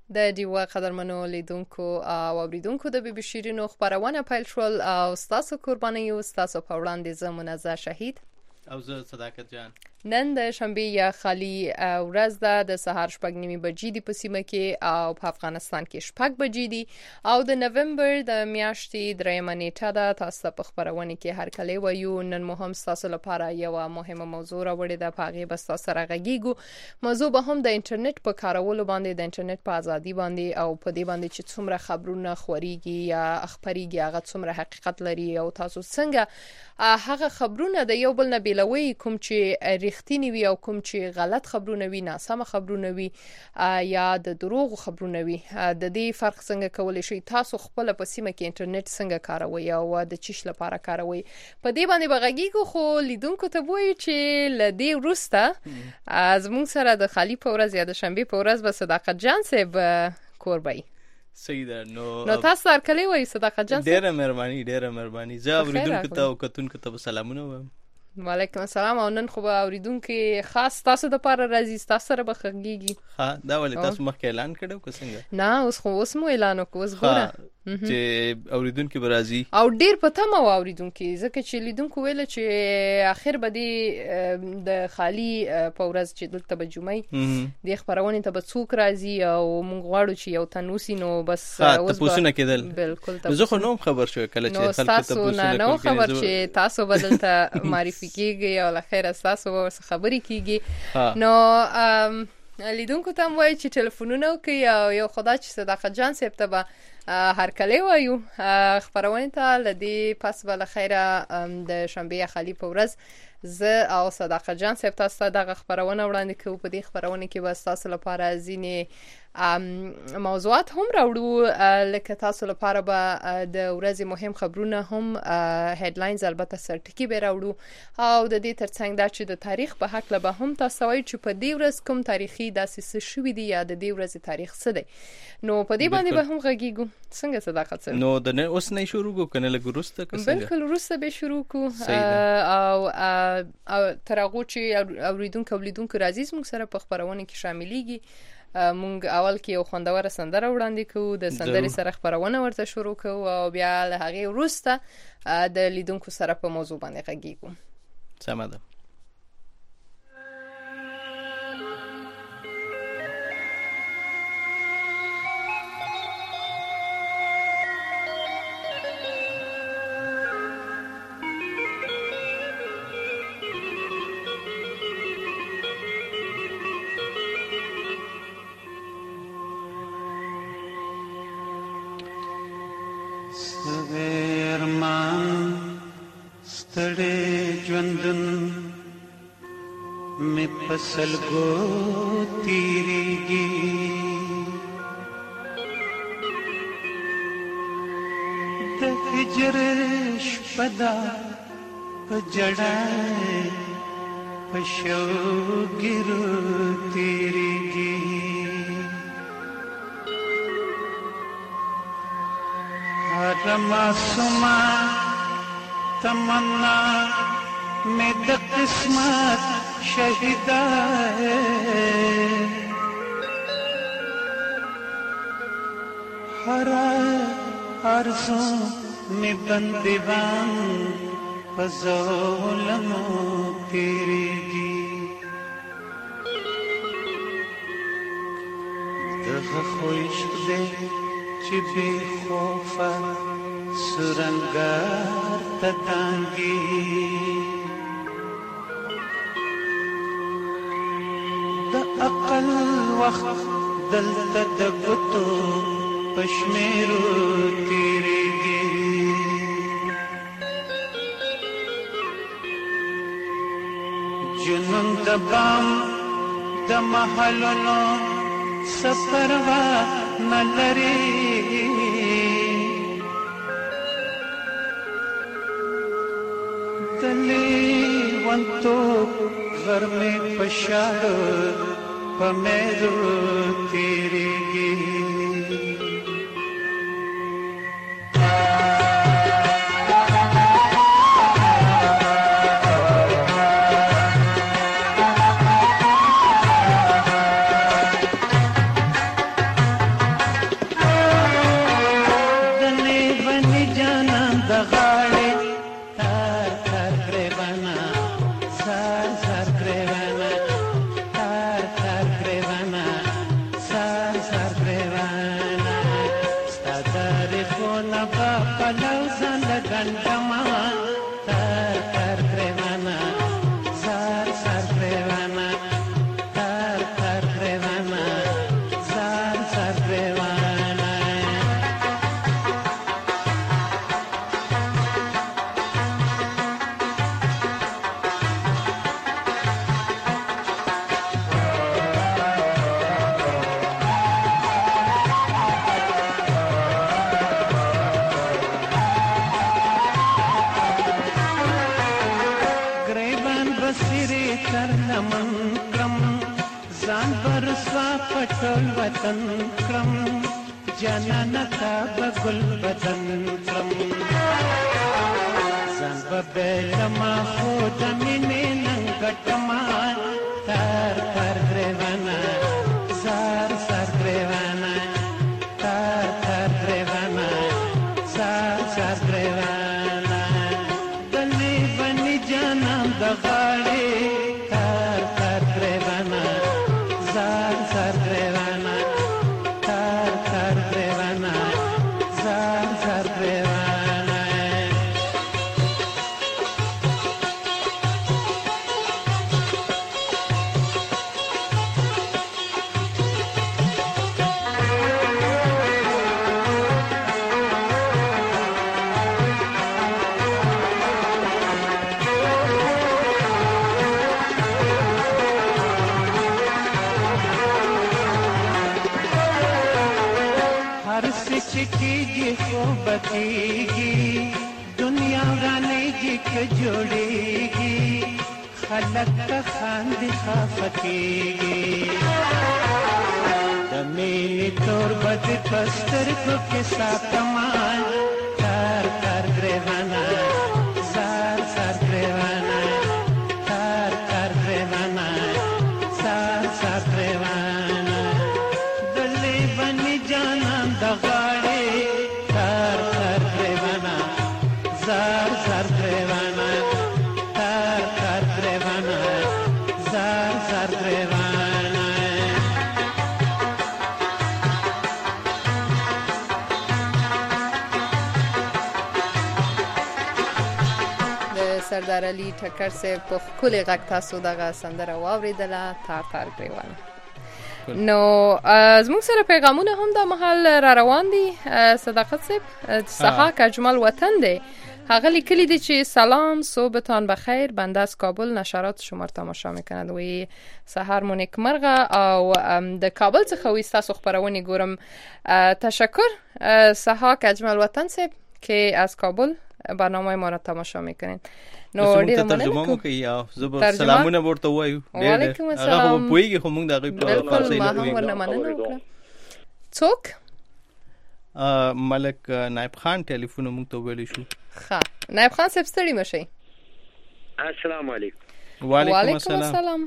د ډیوا قدرمنو لیدونکو او اوریدونکو د بي بي شیرینو خبرونه پیل شول او ستاسو قرباني او ستاسو په وړاندې زه منزه شهید او زه صداقت جان. نن د شنبه یا خالی ورځ ده د سهار 6:30 بجې دی په سیمه کې او په افغانستان کې 6 بجې دي او د نومبر د میاشتې 3 نیټه ده. تاسو په خبرونه کې هر کله وایو نن مهم تاسو لپاره یو مهمه موضوع راوړې ده، په هغه بس تاسو راغږیږو. موضوع به هم د انټرنیټ په کارولو باندې، د انټرنیټ په ازادي باندې او په دې باندې چې څومره خبرونه خوريږي یا خبريږي هغه څومره حقیقت لري او تاسو څنګه هغه خبرونه د یو بل نه بیلوي، کوم چې رښتینی وي او کوم چې غلط خبرونه وي، ناسمه خبرونه وي یا د دروغ خبرونه وي. د دې فرق څنګه کولای شي؟ تاسو خپل په سیمه کې انټرنیټ څنګه کاروي او د چیش لپاره کاروي؟ په دې باندې بغږیږو. خو لیدونکو ته وایي چې لدی وروسته از مونږ سره د خالی په ورځ یا د شنبه په ورځ به صداقت جان صاحب کوربای سیده. نو تاسو هر کله وایي صداقت جان ډیره مهرباني زه اوریدونکو ته او کتونکو ته سلامونه وایم. وعلیکم السلام. او نن خو به اوریدونکو خاص تاسو د پاره راځي، تاسو سره به خګيږي. ها دا ولې تاسو مخکې اعلان کړو که څنګه؟ نه اوس مو اعلان وکوس ګوره چې اوریدونکو به راځي او ډیر پته مو اوریدونکو ځکه چې لیدونکو ویل چې اخر به د خالی په ورځ چې دلته به جمعې د خبرونه ته به څوک راځي او مونږ غواړو چې یو تنوسی نو بس اوس به پوښتنه کېدل. بالکل زه خو نوم خبر شو کله چې خلک ته پوښتنه نو خبر چې تاسو بدلته معرفي کیږي او لخر تاسو خبري کیږي. نو لیدونکو ته وایي چې ټلیفونونه کوي او یو خدای چې صداقت جان صاحب ته به هر کله وایو خبرونه ته لدی پس بل خیره د شنبه خالی په ورځ زه او صداقت جان صاحب تاسو ته دغه خبرونه وړاندې کوو. په دې خبرونه کې به تاسو لپاره ځینې موضوعات هم راوړو، لکه تاسو لپاره به د ورځې مهم خبرونه هم هډلاینز البته سرټکی به راوړو او د دې ترڅنګ دا چې د تاریخ په حق له به هم تاسو وایي چې په دې ورځ کوم تاریخي داسې څه شوی دی یا د دې ورځې تاریخ څه دی. نو په دې باندې به هم غږیږو. څنګه صداقت صاحب؟ نو د نه اوس نه شروع کو کنه لګ وروسته که څنګه؟ بالکل وروسته به شروع کو او تر هغه چې اوریدونکو راځي موږ سره په خبرونه کې شاملېږي. مونږ اول کې یو خوندور سندره وړاندې کوو، د سندرې سره خبرونه ورته شروع کوو او بیا له هغه وروسته د لیدونکو سره په موضوع باندې غږیږو. سمه ده. सलगो तीरेगी द हिजर शपदा पजड़ाए पशो गिरो तीरेगी हरमा सुमा तमन्ना में द किस्मत शहीदा है हरा आरज़ों में बंदीवान फज़ोलमों तेरेगी दख खुश दे चिबे खौफा सुरंगार ततांगी अकल वक्त दलता दगतो पश्मेरो तेरेगी जुनून दबाम दमहलों सपरवा न लरे दले वंतो घर में पशारो पमेरो तेरेगी لنډما تر تر پریوانا زار زار پریوانا تر تر پریوانا زار زار پریوانا ځان برسوا پټول وطن کرم جنانا تا بګل بدن کرم ځان ببلما خو د مینې ننګټما تر تر ګریوانا زار زار ګریوانا تر تر ګریوانا زار زار ګریوانا دلې بني جانا د غاړې تر تر ګریوانا زار زار ګریوانا تر تر ګریوانا زار زار ګریوانا चिकीगी को बतीगी दुनिया गानेगी के जोड़ेगी खलक का खांद खाफतीगी दमीनी तोर बद पस्तर को के साथ मान तार तार ग्रेवाना सार सार ग्रेवाना तार तार ग्रेवाना सार सार ग्रेवाना दले बनी जाना दगाड़े तार तार ग्रेवाना जार जार ग्रेवाना तार तार ग्रेवाना जार जार ग्रेवाना سردار علي ټکر صاحب په ښکلي غږ تاسو دغه سندره واورېدله تار تار ګریوان. نو زموږ سره پیغامونه هم د مهال را روان دي. صداقت صاحب سحاق اجمل وطن دی، هغه لیکلی دی چې سلام صبحتان بخیر، بنده از کابل نشرات شما را تماشا میکند. وی سحر مو نیکمرغه او د کابل څخه وی تاسو خبرونه ګورم. تشکر سحاق اجمل وطن صاحب که از کابل برنامه ما را تماشا میکنین. نو ډیر ترجمه مو کوي او زبر سلامونه ورته وایو. وعلیکم السلام. هغه پویږي خو موږ دغه په فارسی نه وایو. څوک؟ ملک نائب خان ټلیفون موږ ته ویلی شو. ښه نائب خان صاحب ستړي مشئ. السلام علیکم. وعلیکم السلام.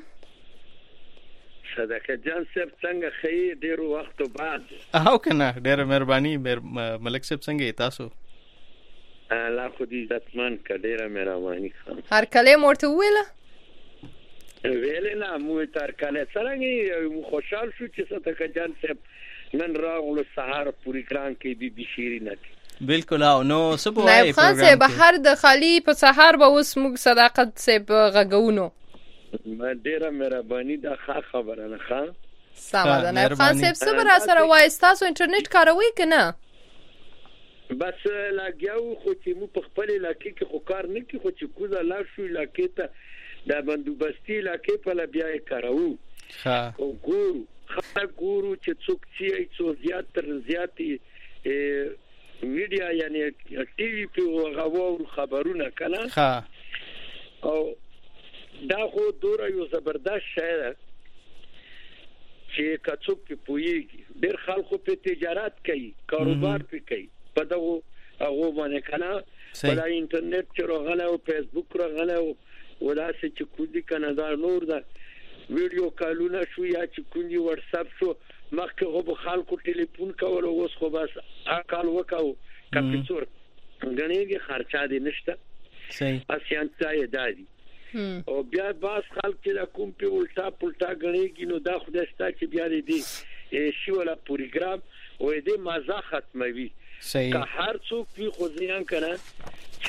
صدقت جان صاحب څنګه خیر ډیرو وخت بعد؟ او کنه ډیره مهرباني ملک صاحب څنګه تاسو؟ الله خو دې عزتمن کډیره مهرباني خان. هر کله مرته ویله؟ ویله نه مو تر کله څنګه خوشحال شو چې صدقت جان صاحب نن راغلو سهار پروګرام کې بي شیرینه. بالکل او نو سبو نائب خان صاحب هر د خالی په سهار به اوس موږ صداقت صاحب غږونو. ډیره مهرباني دا خبره نه ښه. سمه ده نائب خان صاحب صبر سره وای تاسو انټرنیټ کاروي کنه؟ بس لاګیاو خو چې مو په خپل علاقې کې خو کار نه کوي، خو چې کوزه لا شو علاقې ته د بندوبستي علاقې په لبیا یې کارو. ها او ګورو چې څوک چې زیات تر زیاتې میډیا یعنی ټي وي په غوو خبرونه کله. ها او دا خو دوره یو زبردست شی ده چې کڅوک په پویږي ډېر خلکو په تجارت کوي، کاروبار په کوي په دغه هغه باندې کنه په انټرنیټ چې راغله او فیسبوک راغله او ولاسه چې کوزي کنه دا نور ده ویډیو کالونه شو یا چې کوندي واتس اپ شو مخکې هو خلکو ټلیفون کول او اوس خو بس اکال وکاو کمپیوټر غنیږي خرچه دي نشته. صحیح اسیان ځای دادي او بیا باز خلک چې کوم په الټا غنیږي نو دا خو دستا چې بیا دې شی ولا پروګرام او دې مزه ختموي. صحیح که هر څوک په خو ځان کنه چې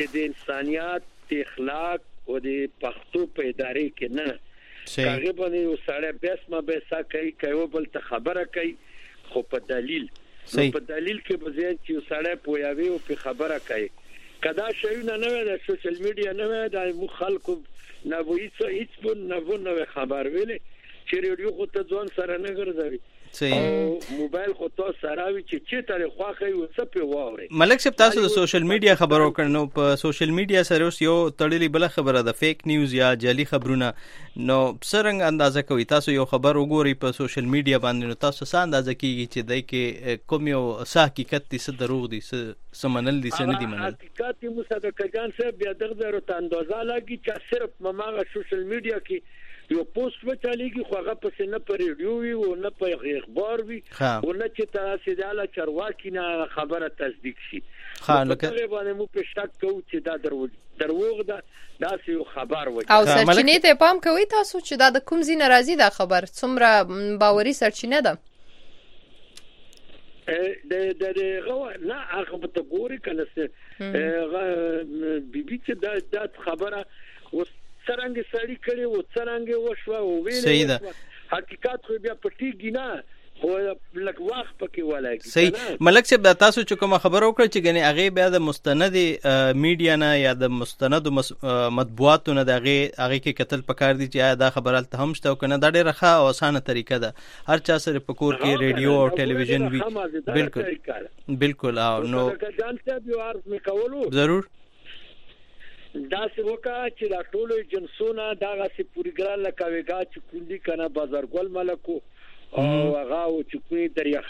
چې د انسانيت د اخلاق او د پښتو په ادارې کې نه هغه باندې یو سړی بسمه بسا کوي بل ته خبره کوي خو په دلیل په دلیل کې به ځین چې سړی پویاوي او په خبره کوي کدا شیونه نه وي د سوشل میډیا نه وي د مخالکو نه وي هیڅ نه خبر ویلې چې ریډیو خو ته ځوان سره نه ګرځوي او موبایل خو ته سره وي چې تر خواخه یو څه په واوري ملک صاحب تاسو د سوشل میډیا خبرو کړنو په سوشل میډیا سره اوس یو تړلې بل خبره ده فیک نیوز یا جعلي خبرونه نو څنګه اندازه کوي تاسو یو خبر وګورئ په سوشل میډیا باندې نو تاسو څه اندازه کیږي چې دای کې کوم یو حقیقت دي څه دروغ دي څه سمنل دي څه نه دي منل حقیقت یې مصدق جان صاحب بیا دغه ته اندازه لګي چې صرف ماغه سوشل میډیا کې یو پوسټ وچاليږي خو هغه پس نه پر ریډیو وي او نه په اخبار وي او نه چې تاسو د اعلی چرواکي نه خبره تصدیق شي لکه باندې مو په شک کوو چې دا دروغ ده دا یو خبر وي او سرچینې ته پام کوئ تاسو چې دا د کوم ځای ناراضي دا خبر څومره باوري سرچینه ده د غوا نه هغه په تګوري کنه بي چې دا خبره څنګه سړی کړي او څنګه وشو او ویل حقیقت خو بیا پټیږي نه خو لکه وخت پکې ولګي صحیح ملک صاحب تاسو چې کوم خبر وکړه چې غني هغه بیا د مستند میډیا نه یا د مستند مطبوعاتو نه هغه کې قتل پکار دي چې دا خبره ته هم شته کنه دا ډیره ښه او اسانه طریقه ده هر چا سره په کور کې ریډیو او ټلویزیون وي بالکل او نو جان صاحب یو عرض میکولو ضرور دا څه وکا چې دا ټولو جنسونه دا غسي پوریګران لکاويګا چې کندي کنه بازارګل ملکو او هغه او چې کوي دریا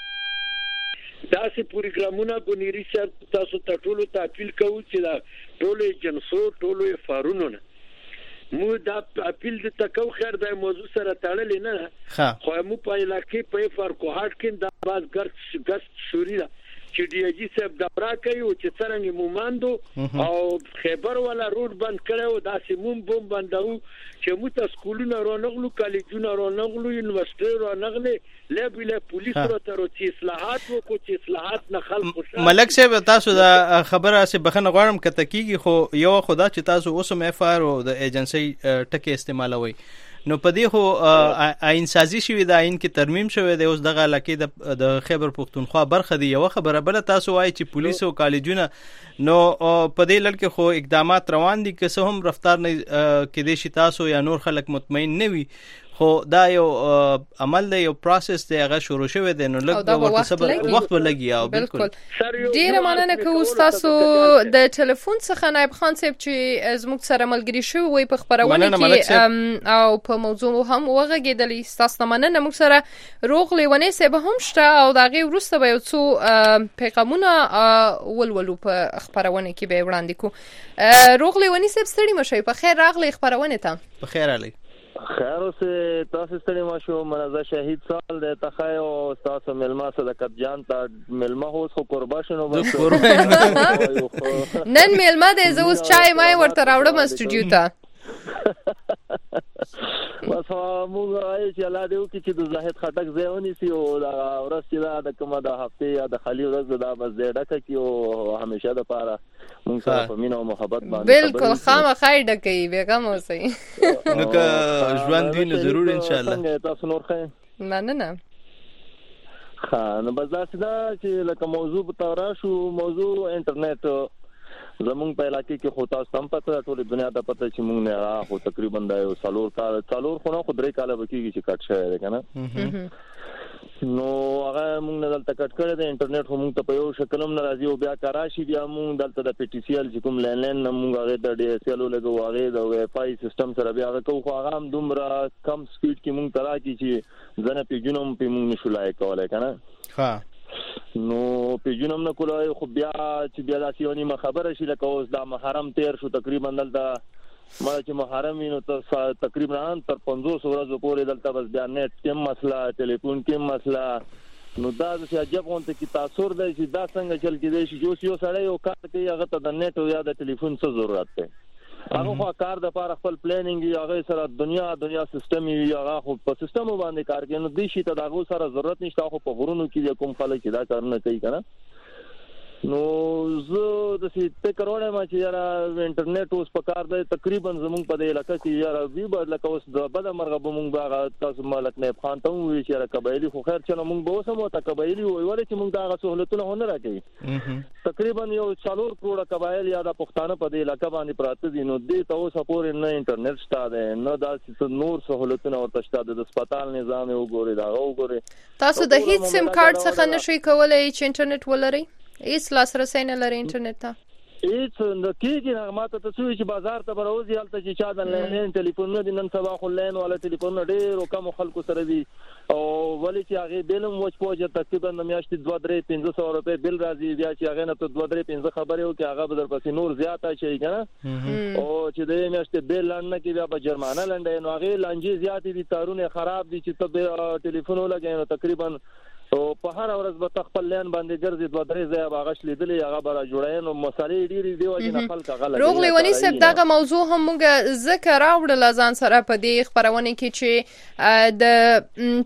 دا څه پوریګرامونه بنيري سر تاسو ته ټولو ته اپیل کوو چې دا ټولو جنسو ټولو فارونو مو دا اپیل د تکو خیر د موضوع سره تړلې نه خو مو په علاقې په فرقو هټ کې دا باز ګرځ شوري چې ډي جی صاحب دا راکوي او چې څنګه موماندو او خیبر ولا روډ بند کړو دا سیمون بم بندو چې مو تاسو سکولونه رونغلو کالجونه رونغلو یونیورسيټي رونغلې لبله پولیس ورته چې اصلاحات وکړو چې اصلاحات نه خلک ملک صاحب تاسو دا خبره سه بخنه غواړم کته کیږي خو یو خدا چې تاسو اوسم اف ار او د ایجنسی ټکي استعمالوي نو پدې خو آئین سازي شوی د آئین کې ترمیم شوی د اوس دغه علاقې د خیبر پختونخوا برخه دی یو خبره بل تاسو وایي چې پولیس او کالجونه نو پدې لړ کې خو اقدامات روان دي که څه هم رفتار نه کې دي شي تاسو یا نور خلک مطمئن نه وي خو دا یو عمل دی یو پروسس دی هغه شروع شوی دی نو لږ ورته صبر وخت ولګي او بالکل ډیره مننه کوم تاسو د ټلیفون څخه نائب خان صاحب چې زموږ سره ملګری شو وي په خبرونه کې او په موضوع هم وغږیدلی تاسو مننه موږ سره روغ لیونی صاحب هم شته او دغه ورسته به یو څو پیغامونه ولولو په خبرونه کې به وړاندې کو روغ لیونی صاحب ستړي مشي په خیر راغلی خبرونه ته په خیر علي خیر اوسه تاسو ستړي ماشو منازه شهید سال د تخایو تاسو ملما صدقت جان ته ملما هوس خو قربا شنو بس نن ملما د زوس چای مای ورته راوړم استودیو ته بس موږ راځي چې الله دې وکړي چې د زاهد خټک ځایونی سي او دا ورځ چې د کومه د هفته یا د خالي ورځ دا بس دې ډکه کی او همیشه د پاره موږ سره په مینه او محبت باندې بالکل خامخا ډکې بیغم اوسئ نو که ژوند دی نو ضرور ان شاء الله تاسو نور خیر مننه نو بس دا چې لکه موضوع په تورا شو موضوع انټرنیټ زمونږ په علاقې کې خو تاسو هم پته ټول دنیا ته پته چې موږ نه خو تقریبا دا یو څلور خو نه خو درې کاله بکیږي چې کټ شوی دی کنه نو هغه موږ نه دلته کټ کړی د انټرنیټ هم ته په یو شکل هم ناراضي او بیا کراشي بیا موږ دلته د پی ټی سی ال چې کوم لین موږ هغه د ډي اس ال لګو هغه د وای فای سیستم سره بیا هغه خو هغه هم دومره کم سپیډ کې موږ ترا کی چې ځنه پیجنوم په موږ نشو لای کولای کنه ها نو پیجنوم نه کولای خو بیا چې بیا داسې ونی ما خبره شي لکه اوس دا محرم تیر شو تقریبا دلته ما چې محرم نو تقریبا تر 500 ورځې پورې دلته بس بیا نت کې مسله ټلیفون کې مسله نو دا چې عجب غونته کې تاثیر دی چې دا څنګه چل کېدای شي یو سړی یو کار کوي هغه ته د نت او یا د ټلیفون څه ضرورت دی هغه خو کار د لپاره خپل پلانینګ یا هغه سره دنیا سیستم یا هغه خو په سیستم باندې کار کوي نو د شي ته دغه سره ضرورت نشته خو په غرونو کې کوم خلک دا کار نه کوي کنه نو زه د څه فکر وړم چې یاره انټرنیټ اوس په کار دی تقریبا زموږ په دې علاقې کې یاره وی به لکه اوس د بده مرغه به موږ به تاسو ملک نیب خان ته وی چې یاره قبایلی خو خیر چې موږ به اوس هم ته قبایلی وی ولې چې موږ دا سہولتونه نه راکړي تقریبا یو 4 کروڑ قبایل یا د پښتانه په دې علاقې باندې پراته دي نو دې ته اوس پورې نه انټرنیټ شته ده نه دا نور سہولتونه ورته شته د هسپتال نظام وګوري دا وګوري تاسو د هیڅ سیم کارت څخه نشئ کولای چې انټرنیټ ولرئ هیڅ لاسرسی نه لري انټرنیټ ته هیڅ د کېږي نه ماته ته څه چې بازار ته بروزي حالت چې چا د لاین ټلیفون نه نن سبا خو لاین ولا ټلیفون ډېر کم خلکو سره دي او ولې چې هغه بیلم وچ پوجا تقریبا د میاشتې 2-3-500 روپے بیل راځي بیا چې هغه نه ته 2-3-5 خبرې وکي هغه به در پسې نور زیاته شي کنه او چې د میاشتې بیل لاندې کې بیا به جرمانه لنډه نو هغه لانجې زیاتې دي تارونه خراب دي چې ته ټلیفون ولګې نو تقریبا او په هر ورځ به تخپل لین باندې ګرځي 2-3 ځای باغش لیدلې هغه به جوړاین او مسالې ډېری دی او نه خلک غلط روغ لیونی صاحب دغه موضوع هم موږ ذکر راوړل ځان سره په دې خبرونه کې چې د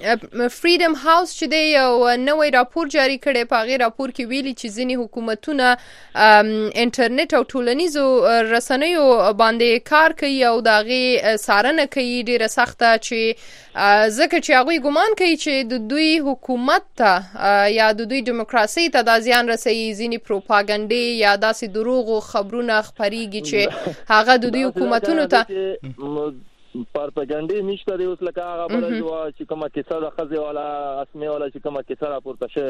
فریډم هاوس چې دی یو نوې راپور جاری کړي په غیر راپور کې ویلي چې ځینی حکومتونه انټرنیټ او ټولنیزو رسنیو باندې کار کوي او دغه څارنه کوي ډیره سخته چې ځکه چې هغه ګومان کوي چې د دوی حکومت ته یا د دوی دیموکراسي ته د ځان رسي ځینی پروپاګاندا یا داسې دروغ خبرونه خبريږي چې هغه د دوی حکومتونو ته پروپاګاندا نشته دی اوس لکه هغه بل چې کومه کیسه د خزه والا اسمه والا چې کومه کیسه راپورته شوې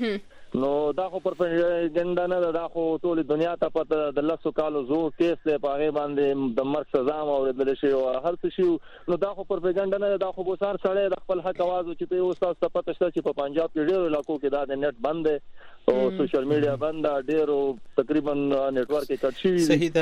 ده نو دا خو پروپاګاندا نه دا خو ټول دنیا ته پته د لاسو کالو زور کیس له پاغه باندې د مرګ سزا اوریدل شي او هر څه شي نو دا خو پروپاګاندا نه دا خو بوسار سره د خپل حق आवाज چې ته اوس تاسو ته پته شته چې په پنجاب کې ډېر علاقو کې دا د نت بند او سوشل میډیا بند ډېر تقریبا نتورک کې کټ شي صحیح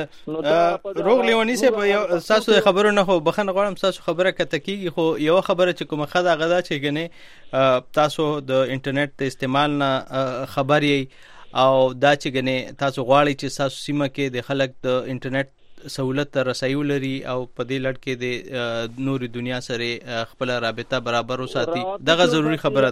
ده روغ لیونی سه تاسو خبرونه خو بخنه غواړم تاسو خبره کته کیږي خو یو خبره چې کومه خدا غدا چې غنه تاسو د انټرنیټ ته استعمال نه خبرې او دا چې غنه تاسو غواړئ چې تاسو سیمه کې د خلک د انټرنیټ سہولت رسایو لري او په دې لړ کې د نوري دنیا سره خپل رابطه برابر وساتي دغه ضروری خبره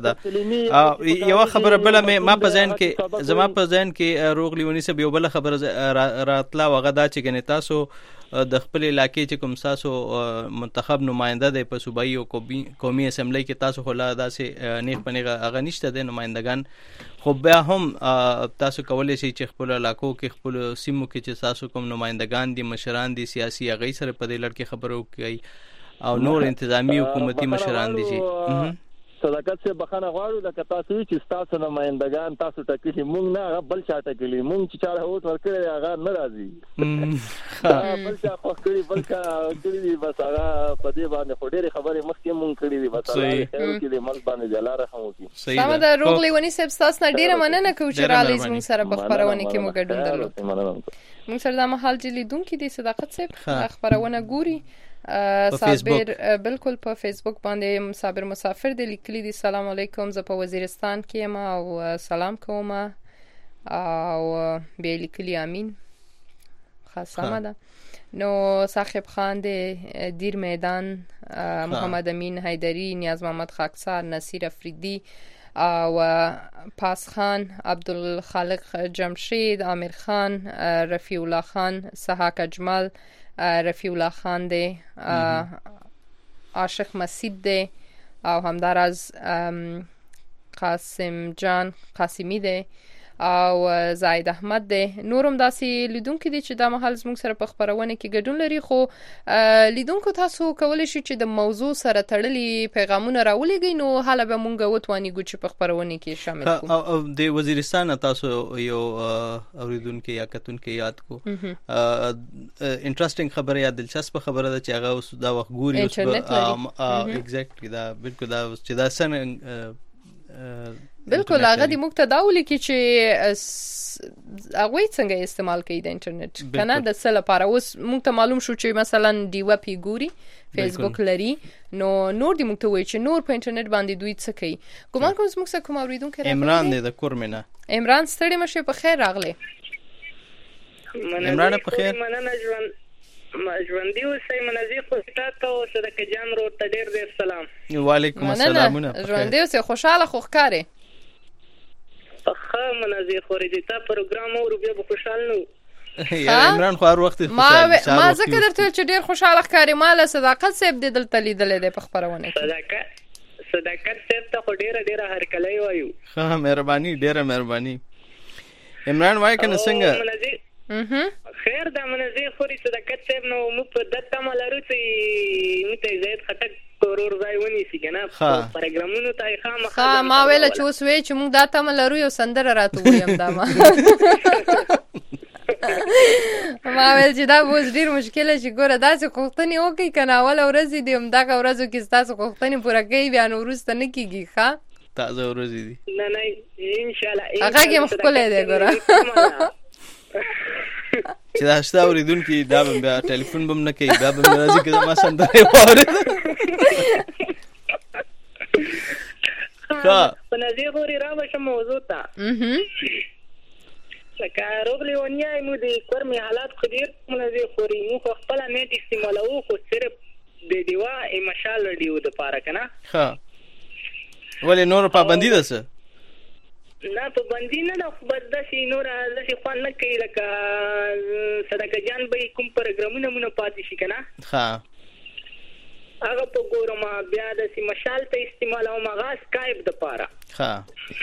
ده یو خبره بل ما په ځین کې زما په ځین کې روغ لیونی سه یو بل خبره راتلا وغه دا چې غنه تاسو د خپل علاقې چې کوم تاسو منتخب نماینده دی په صوبایي او قومي اسمبلی کې تاسو خلا داسې نیغ پنیغه اغه نشته د نمائندگان خو بیا هم تاسو کولای شئ چې خپل علاقو کې خپل سیمو کې چې تاسو کوم نمائندگان دي مشران دي سیاسي اغه سره په دې لړ کې خبرو کوي او نور انتظامی حکومتي مشران دي چې صداقت سے بخانه غواړو د تاسو چې تاسو نمائندگان تاسو ټاکلي مونږ نه بل چا ټاکلي مونږ چې چاره اوس ورکړي هغه نه راځي بل چا خو کړی بل چا کړی بس هغه په دې باندې خو ډېری خبرې مخکې مونږ کړی دي بس هغه کې د ملک باندې جلاره هم وکي سم ده روغ لیونی صاحب تاسو نه ډیره مننه کوم چې را لېز مونږ سره په خبرونه کې مو ګډون درلود مونږ سره د محل جلیدونکو دي صداقت صاحب خبرونه ګوري صابر بالکل په فیسبوک باندې صابر مسافر دی لیکلی دی سلام علیکم زه په وزیرستان کې یم او سلام کوم او به لیکلی امین خاصه ده نو صاحب خان دی دیر میدان محمد امین حیدری نیاز محمد خاکسار نصیر افریدی او پاس خان عبدالخالق جمشید عامر خان رفیع الله خان سحاق اجمل رفیع الله خان دی عاشق مسید دی او همدارز قاسم جان قاسمی دی او زاید احمد دی نورم داسې لیدونکو دي چې دا محل زموږ سره په خبرونه کې ګډون لري خو لیدونکو تاسو کولای شئ چې د موضوع سره تړلي پیغامونه راولېږئ نو حالا به مونږ وتوانیږو چې په خبرونه کې شامل کړو او د وزیرستان تاسو یو اوریدونکو یا کتونکو یاد کو انټرېسټینګ خبره یا دلچسپ خبره ده چې هغه اوس دا وخت ګوري اوس ایگزیکټلی دا بالکل دا چې دا سن بالکل هغه د مقتداول کې چې هغه څنګه استعمال کوي د انټرنیټ کنه د څه لپاره اوس موږ ته معلوم شو چې مثلا دیو پی ګوري فیسبوک لري نو نور دی موږ ته وایي چې نور په انټرنیټ باندې دوی څه کوي ګومان کوم موږ څه کوم اوریدونکو عمران دی د کورمنه عمران ستړي مشه په خیر راغله عمران په خیر مننه ژوندۍ اوسئ منځي خو تاسو او صدقه جان رو ته ډېر ډېر سلام وعلیکم السلام ژوندۍ اوسئ خوشاله خو ښکارې ښه منځي خوري چې تا پروګرام او بیا به خوشحال نو یا عمران خو هر وخت ما ذکر درته چې ډیر خوشاله ښکاری مال صداقت صاحب دې دلته لیدلې ده په خبرونه صداقت صاحب ته خو ډیره هرکلی وایو. ها مهرباني ډیره مهرباني. عمران وای کنه څنګه خیر دا منځي خوري صداقت صاحب نو موږ په دته مالارو چې موږ ته زید خټک کورور ځای ونیسي کنه پروګرامونو ته خامخا ما ویل چې اوس وی چې موږ دا تم لرو یو سندره راته ویم دا ما ویل چې دا اوس ډیر مشکله چې ګوره داسې غوښتنې وکړي کنه اول ورځ دې همدغه ورځو کې ستاسو غوښتنې پوره کوي بیا نو وروسته نه کیږي ښه تازه ورځ دي نه ان شاء الله هغه کې مخکله دی ګوره چې دا شته اوریدونکي دا بیا ټلیفون بم نه کوي بیا به راځي که ما سندره واورې په نظر غوري راوشه موضوع ته لکه روغلی ونیای مو د کورمي حالات خو ډیر منځي خوري مو خپل نیټ استعمالو خو صرف د دیوا مشال رډیو د پاره کنه ها ولې نور پابندي ده څه نه پابندي نه ده خو بس داسې نور داسې خوان نه کوي لکه صدقه جان به کوم پروګرامونه مونږ پاتې شي کنه ها هغه په ګورم بیا داسې مشال ته استعمالو مغا سکایپ د پاره ها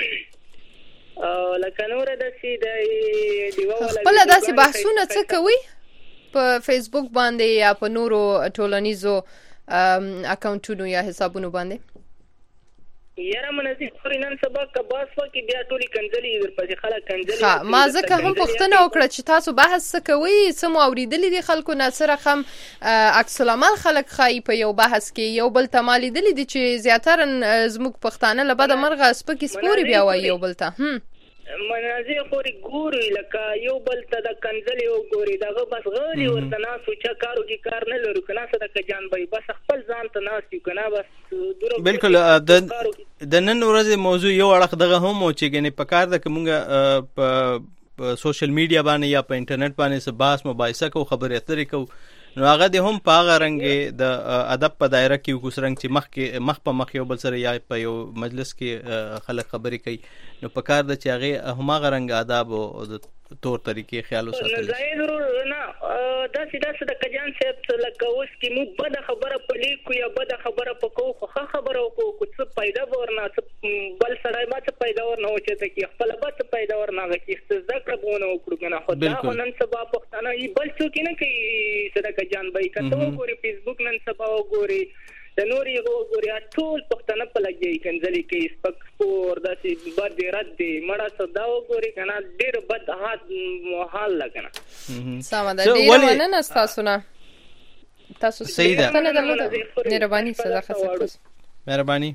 لکه نور داسې د دیوا ولا خپل داسې بحثونه څه کوي په فیسبوک باندې یا په نورو ټولنیزو اکاونټونو یا حسابونو باندې یاره منځي خوري نن سبا کباس وکي بیا ټولي کنځلي ورپسې خلک کنځلي ها ما ځکه هم پوښتنه وکړه چې تاسو بحث څه کوي څه مو اوریدلي دي خلکو نه سره هم عکس العمل خلک خای په یو بحث کې یو بل ته مالیدلي دي چې زیاتره زموږ پښتانه له بده مرغه سپکې سپوري بیا وایي یو بل ته منځي خوري ګوري لکه یو بل ته د کنځلي او ګوري دغه بس غالي ورته ناسو چې کارو کې کار نه لرو کنه صدقه جان به بس خپل ځان ته ناسو کنه بس بالکل د نن ورځې موضوع یو اړخ دغه هم او چې ګنې په کار ده کومه په سوشل میډیا باندې یا په انټرنیټ باندې سه باس مباحثه کو خبرې اترې کو نو هغه د هم په هغه رنګ د ادب په دایره کې کوس رنګ چې مخ په مخ یو بل سره یا په یو مجلس کې خلک خبرې کوي نو په کار د چې هغه هم هغه رنګ آداب او د طور طریقې خیال وساتل زه ضرور نه داسې د کجان صاحب لکه اوس کې مو بده خبره په لیکو یا بده خبره په کو خو خبره کو څه پیدا ورنه بل سړی ما څه پیدا ورنه او چې ته خپل به څه پیدا ورنه چې ذکر بونه وکړو کنه خو دا نن سبا پښتانه ای بل څوک نه کوي صدقه جان بای کته وګوري فیسبوک نن سبا وګوري د نوري وګوري ټول پښتانه په لګي کنځلي کې سپک سپور داسې بد رد دي مړه صدا وګوري کنه ډېر بد حال لګنه ساده ډېر ونه تاسو نه تاسو څنګه درلوده مهرباني صداقت صاحب مهرباني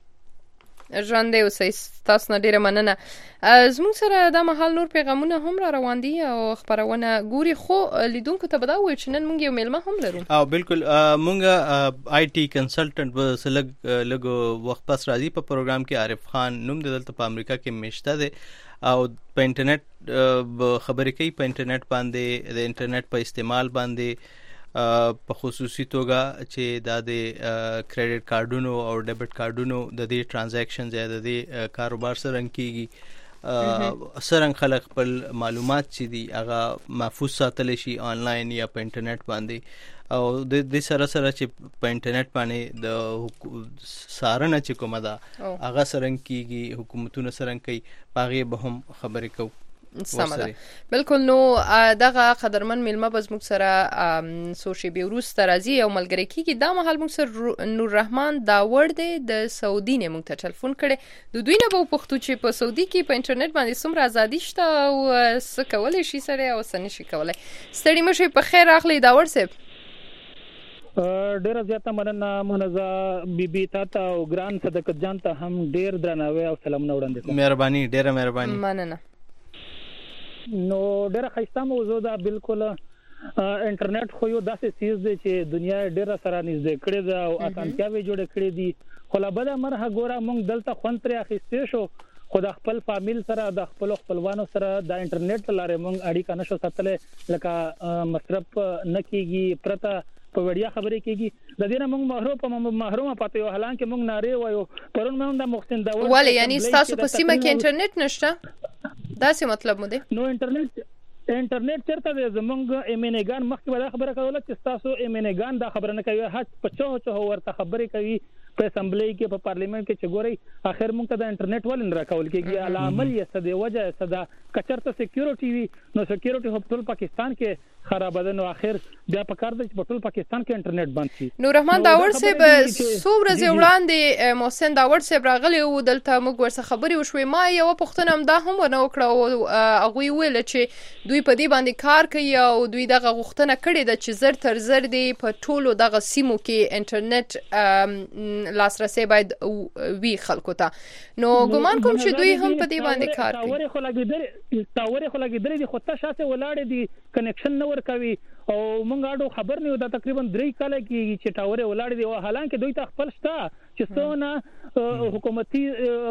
ژوندې اوسئ تاسو نه ډېره مننه زموږ سره دا مهال نور پیغامونه هم را روان دي او خبرونه ګوري خو لیدونکو ته به دا ووایو چې نن موږ یو میلمه هم لرو او بالکل موږ آی ټي کنسلټنټ به لږ وخت پس راځي په پروګرام کې عارف خان نوم د دلته په امریکا کې میشته دی او په انټرنیټ خبرې کوي په انټرنیټ باندې د انټرنیټ په استعمال باندې په خصوصي توګه چې دا د کریډټ کارډونو او ډیبټ کارډونو د دې ټرانزیکشنز یا د دې کاروبار سره کیږي سرنګ خلک خپل معلومات چې دي هغه محفوظ ساتل شي آنلاین یا په انټرنیټ باندې او د سره چې په انټرنیټ باندې د سارنه چې کومه ده هغه سرنګ کیږي حکومتونه سرنګ کوي باغې به هم خبرې کوو سمه بالکل نو دغه قدرمن میلمه بز موږ سره سوشي بیروس ترازی او ملګری کیږي دا مهال موږ سره نور رحمان داور دی د سعودي نه موږ ته ټلیفون کړي د دوی نه به پښتو چې په سعودي کې په انټرنیټ باندې څومره ازادي شته او څه کولای شي سره او څه نشي کولای ستړي مشه په خیر اخلي داور صاحب ډیر زیاته مننه بیبي تاته او ګران صدقت جان ته هم ډیر درناوی او سلامونه وړاندې کوم مهرباني ډیره مهرباني مننه نو ډیره خسته موضوع ده بالکل انټرنیټ خو یو داسې چیز دی چې دنیا ډیره سره نږدې کړې ده او اسانتیاوې جوړې کړې دي خو لا بده مرحه ګوره موږ دلته خوند ترې اخیستې شو خو د خپل فامیل سره د خپل خپلوانو سره د انټرنیټ لارې موږ اړیکه نشو ساتلې لکه مصرف نه کیږي پرته په وړیا خبرې کیږي د دې نه موږ محروم پاتې یو حالانکه موږ ناره وایو پرون موږ د محسن داور ولې یعنی تاسو په سیمه کې انټرنیټ نشته دا څه مطلب مو دی؟ نو انټرنیټ چرته دی زمونږ ایمنګان مخکې به دا خبره کوله چې تاسو ایمنګان دا خبره نه کوي هټ په چوهو ورته خبرې کوي په اسمبلی کې په پارلیمنت کې چې ګوري اخر مونږ ته د انټرنیټ ولن راکول کېږي علامل یې څه وجه څه دا کچرته سکیورټي وي نو سکیورټي په ټول پاکستان کې خراب ده نو اخر بیا په کار د ټول پاکستان کې انټرنیټ بند شي. نور رحمان داور صاحب څو ورځې وړاندې محسن داور صاحب راغلی و دلته موږ ورسره خبرې وشوې ما یو پوښتنه هم دا هم ونه وکړه او هغوی ویل چې دوی په دې باندې کار کوي او دوی دغه غوښتنه کړې ده چې زر تر زر دی په ټولو دغه سیمو کې انټرنیټ لاسرسي باید وی خلکو ته. نو ګمان کوم چې دوی هم په دې باندې کار کوي. تاورې خو لګېدلې دي خو ته شاته ولاړې دي کنیکشن نه ورکوي او مونږ اډو خبر نه یو دا تقریبا 3 کال کې چې ټاورې ولاړې دي او حالانکه دوی ته خپل شته چې څونه حکومتي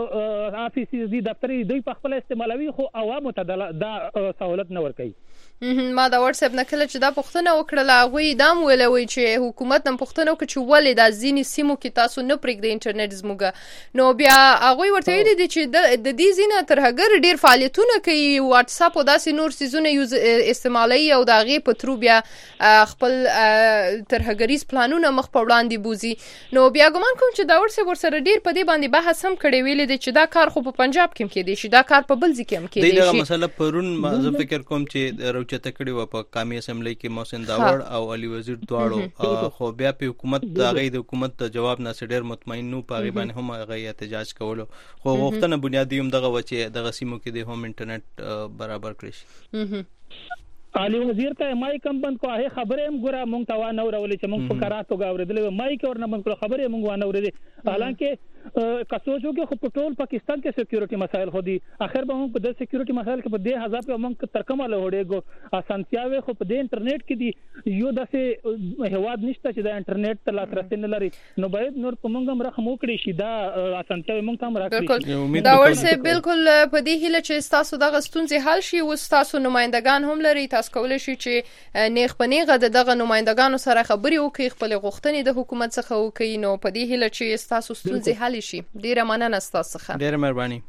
افیسز دي دفتري دوی په خپل استعمالوي خو عوامو ته دا سہولت نه ورکوي. ما دا واتس اپ نه کله چې دا پوښتنه وکړه غوي دا ویلوي چې حکومت هم پوښتنه وکړي چې ولې دا ځینی سیمو کې تاسو نه پرېږدئ انټرنیټ زموږ. نو بیا هغوی ورته ویلي دي چې د دې ځینه ترهګر ډیر فعالیتونه کوي واتس اپ او داسې نور څیزونه استعمالوي او د هغې په ترو بیا خپل ترهګریز پلانونه مخ په وړاندې بوزي. نو بیا ګمان کوم چې دا ورسره ډیر په دې باندې بحث هم کړی ویلي دي چې دا کار خو په پنجاب کې هم کېدی شي دا کار په بل ځای کې هم کېدی شي. دغه مسله پرون زه فکر کوم چې چته کړي و په قومي اسمبلی کې محسن داور او علي وزیر دواړو خو بیا په حکومت د حکومت جواب نه ډېر مطمئن نو په باندې هم هغه احتجاج کولو خو وختونه بنیادی هم دغه وچه دغه سیمو کې د هم انټرنیټ برابر کړی شي. علي وزیر ته مای کم بند کو هغه خبره هم ګره مونږ ته وانه ورولې چې مونږ په قراتو غوړېدل مای کې ورنه مونږ خبره مونږ وانه ورېدل حالانکه کسوچو کې خو په ټول پاکستان کې سکیورټي مسایل خو دي اخر به موږ په د سکیورټي مسایل کې په 10,000 په موږ ترکماله وړېګو اسانتیاوي خو په د انټرنیټ کې دي یو داسې هواد نشته چې د انټرنیټ ته لاسرسي نه لري نو باید نور په موږ هم رقم وکړي شي دا اسانتیاوي موږ هم راکړي. دا ورسه بالکل په دې هیله چې تاسو دغه ستونزې حل شي او تاسو نمائندگان هم لري تاسو کولای شئ چې نیغ په نیغه دغه نمائندگانو سره خبرې وکړي خپل غوښتنې د حکومت څخه وکړي نو په دې هیله چې تاسو ستونزې حل شي. ډیره مننه ستاسو څخه. ډیره مهرباني.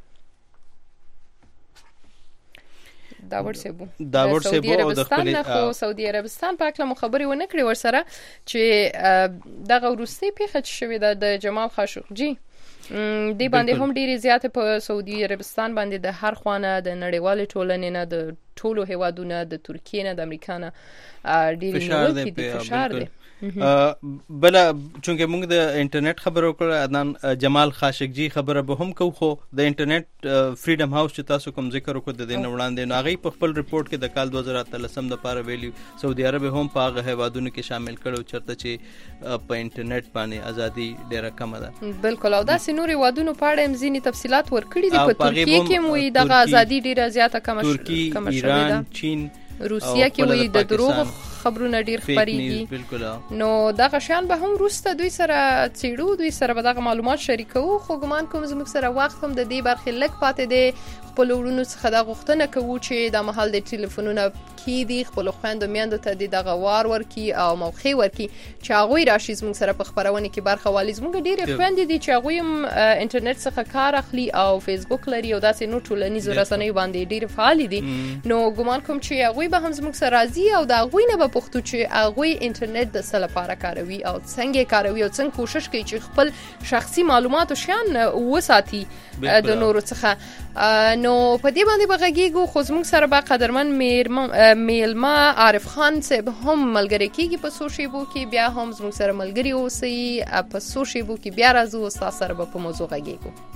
دا ورسېبو او د خپل خو سعودي عربستان په اړه مو خبرې ونه کړې ورسره چې دغه وروستي پیښه شوې ده د جمال خاشقجي دې باندې هم ډیره زیاته په سعودي عربستان باندې د هر خوانه د نړیوال ټولنې نه د ټولو هیوادونو د ترکیې نه د امریکا نه ډیره نیوکې دي فشار دی. بل چونکه موږ د انټرنیټ خبرو کړه عدنان جمال خاشقجي خبره به هم کو خو د انټرنیټ فریډم هاوس چې تاسو کوم ذکر وکړ د دین وړاندې نو هغه په خپل ریپورت کې د کال 2013 د پاره ویلی سعودي عرب هم په هغه هیوادونو کې شامل کړو چرته چې په انټرنیټ باندې ازادي ډیره کم ده. بالکل او دا سينوري هیوادونو په اړه هم ځینی تفصيلات ورکړي دي په ترکیه کې موي دغه ازادي ډیره زیاته کم شوې ده. ایران چین روسیا کې وي د دروغ خبرونه ډیر خبريږي نو دغه شان به هم روسته دوی سره چېړو دوی سره به دغه معلومات شریکو خو ګمان کوم زموږ سره وخت هم د دې برخې لک پاتې دی خپل ورونو څخه د غوښتنه کوو چې د محل د ټلیفونونو کې دي خپل خويندو میندو ته دغه وار ورکی او موخي ورکی چې هغه راشي زموږ سره په خبرونه کې برخه والی زموږ ډیر خويندې دي چې هغه هم انټرنیټ څخه کار اخلي او فیسبوک لري او داسې نو ټولنیزو رسنیو باندې ډیر فعال دي نو ګمان کوم چې هغه به هم زموږ سره راځي او دا غوي نه به پښتو چې هغه انټرنیټ د سره لپاره کاروي او څنګه کاروي او څنګه کوشش کوي چې خپل شخصي معلومات او شیان وساتي د نورو څخه نو په دې باندې بغږیږو خو زموږ سره به قدرمن میلما عارف خان صاحب هم ملګری کیږي په سوشیبو کې بیا هم زموږ سره ملګری اوسئ په سوشیبو کې بیا راځو تاسو سره په موضوع غږیږو.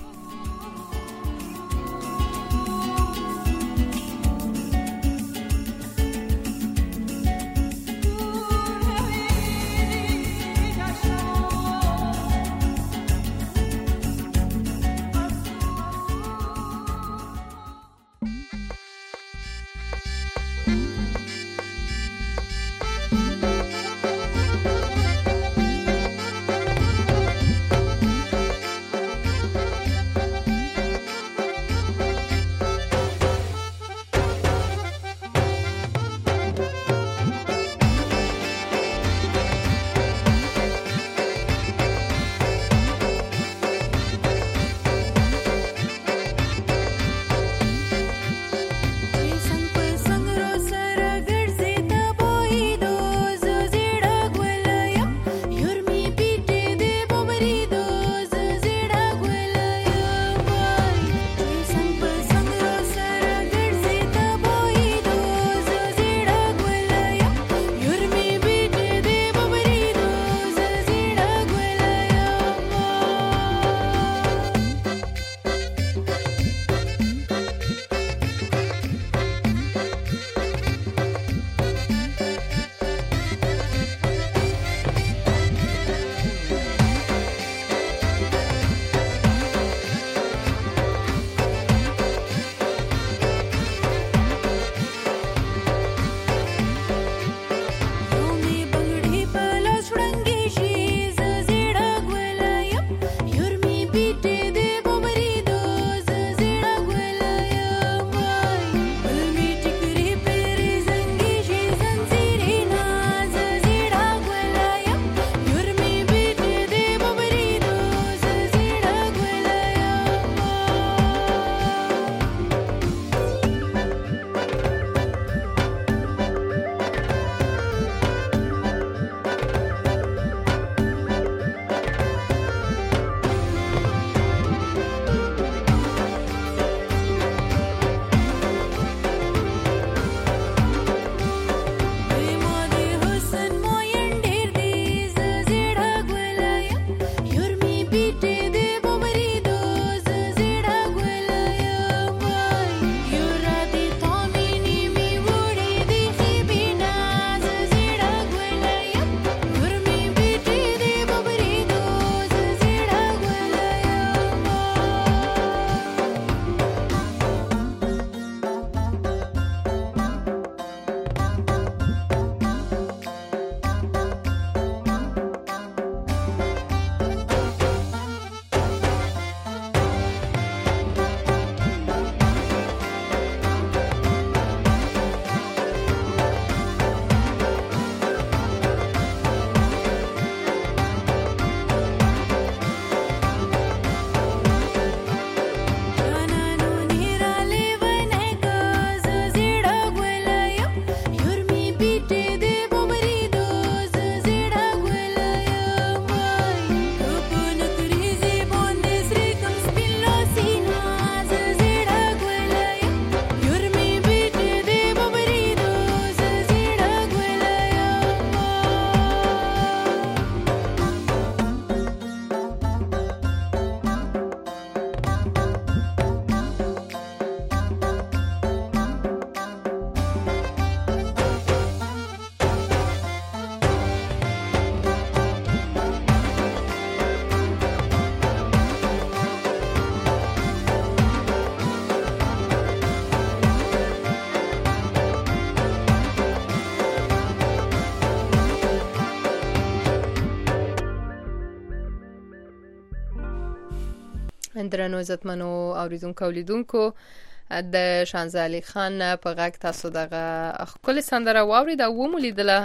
درنو عزتمنو اوریدونکو اولیدونکو د شانزه علي خان په غږ تاسو دغه خپل سندره واوري دا ومولیدله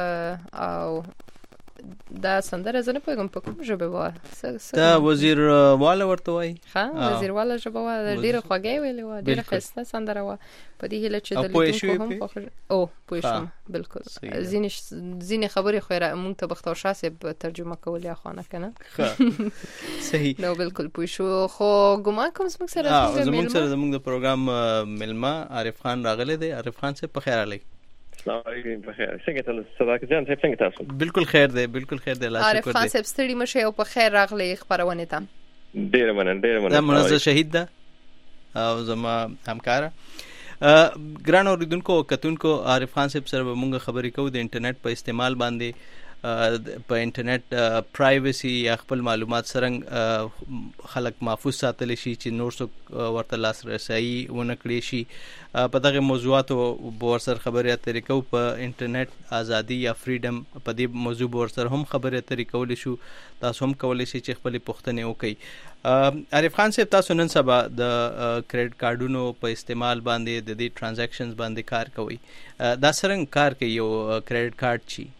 او دا سندره زنه پیغام په کوم ژبه وای دا وزیر والا ورته وای ها وزیر والا ژبه وای ډیره خوږه ویلې وای ډیره خسته سندره وای په دې هله چې د لیدونکو هم خوښ او پوښتم بالکل زین خبري خو مونږ ته بختور شاسه ترجمه کول یا خانه کنه صحیح نو بالکل پوښو خو ګمان کوم څنګه سره زموږ د پروګرام ملما عارف خان راغله دی عارف خان سے په خیر علي السلام علیکم بخیر څنګه تاسو صداقت جان څنګه تاسو بالکل خیر دی بالکل خیر دی الله شکر دی عارف خان صاحب ستړي مشه او په خیر راغلی خبرونه ته ډیر مننه دا منزه شهید ده او زما همکار ګران اوریدونکو کتونکو عارف خان صاحب سره موږ خبرې کوو د انټرنیټ په استعمال باندې په انټرنیټ پرایویسی یا خپل معلومات سره خلک محفوظ ساتل شي چې نور څوک ورته لاسرسي ونه کړي شي په دغه موضوعاتو ور سره خبرې اترې کوو په انټرنیټ ازادي یا فریډم په دې موضوع ور سره هم خبرې اترې کول شو تاسو هم کولای شئ چې خپل پوښتنې وکړئ عارف خان صاحب تاسو نن سبا د کریډټ کارډونو په استعمال باندې د دې ټرانزیکشنز باندې کار کوي دا څنګه کار کوي یو کریډټ کارت چی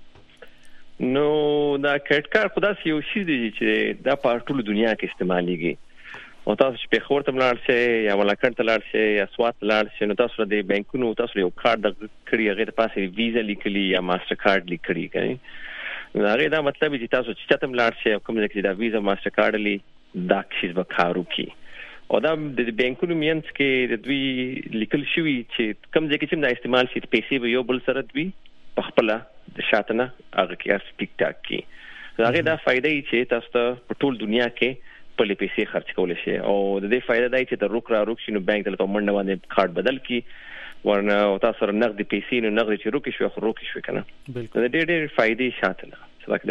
نو دا کریډټ کارت خو داسې یو شی دی چې دا په ټول دنیا کې استعمالېږي او تاسو چې په خور ته لاړ شئ یا ملاکنډ ته لاړ شئ یا سوات لاړ شئ نو تاسو د بانکونو تاسو یو کارت د کړی هغه د پاسه ویزا لیکلی یا ماستر کارت لیکلی کوي نو هغه دا مطلب چې تاسو چې چاته لاړ شئ کوم ځای کې دا ویزا ماستر کارت لی دا شی به کارو کی او دا د بانکونو مینس کې د دوی لیکل شوی چې کوم ځای کې چې دا استعمال شي پیسې به یو بل سره دوی په خپل د شاتنه هغه کې ټیک ټاک کی هغه دا فائدې چې تاسو ته په ټول دنیا کې په پیسې خرج کول شي او د دې فائدہ دی چې د روک شنو بانک د منډه باندې کارت بدل کی ورنه تاسو سره نقد پیسې نه نقد چې روکي شو خو روکي شو کنه بالکل د ډېر فائدې شاتنه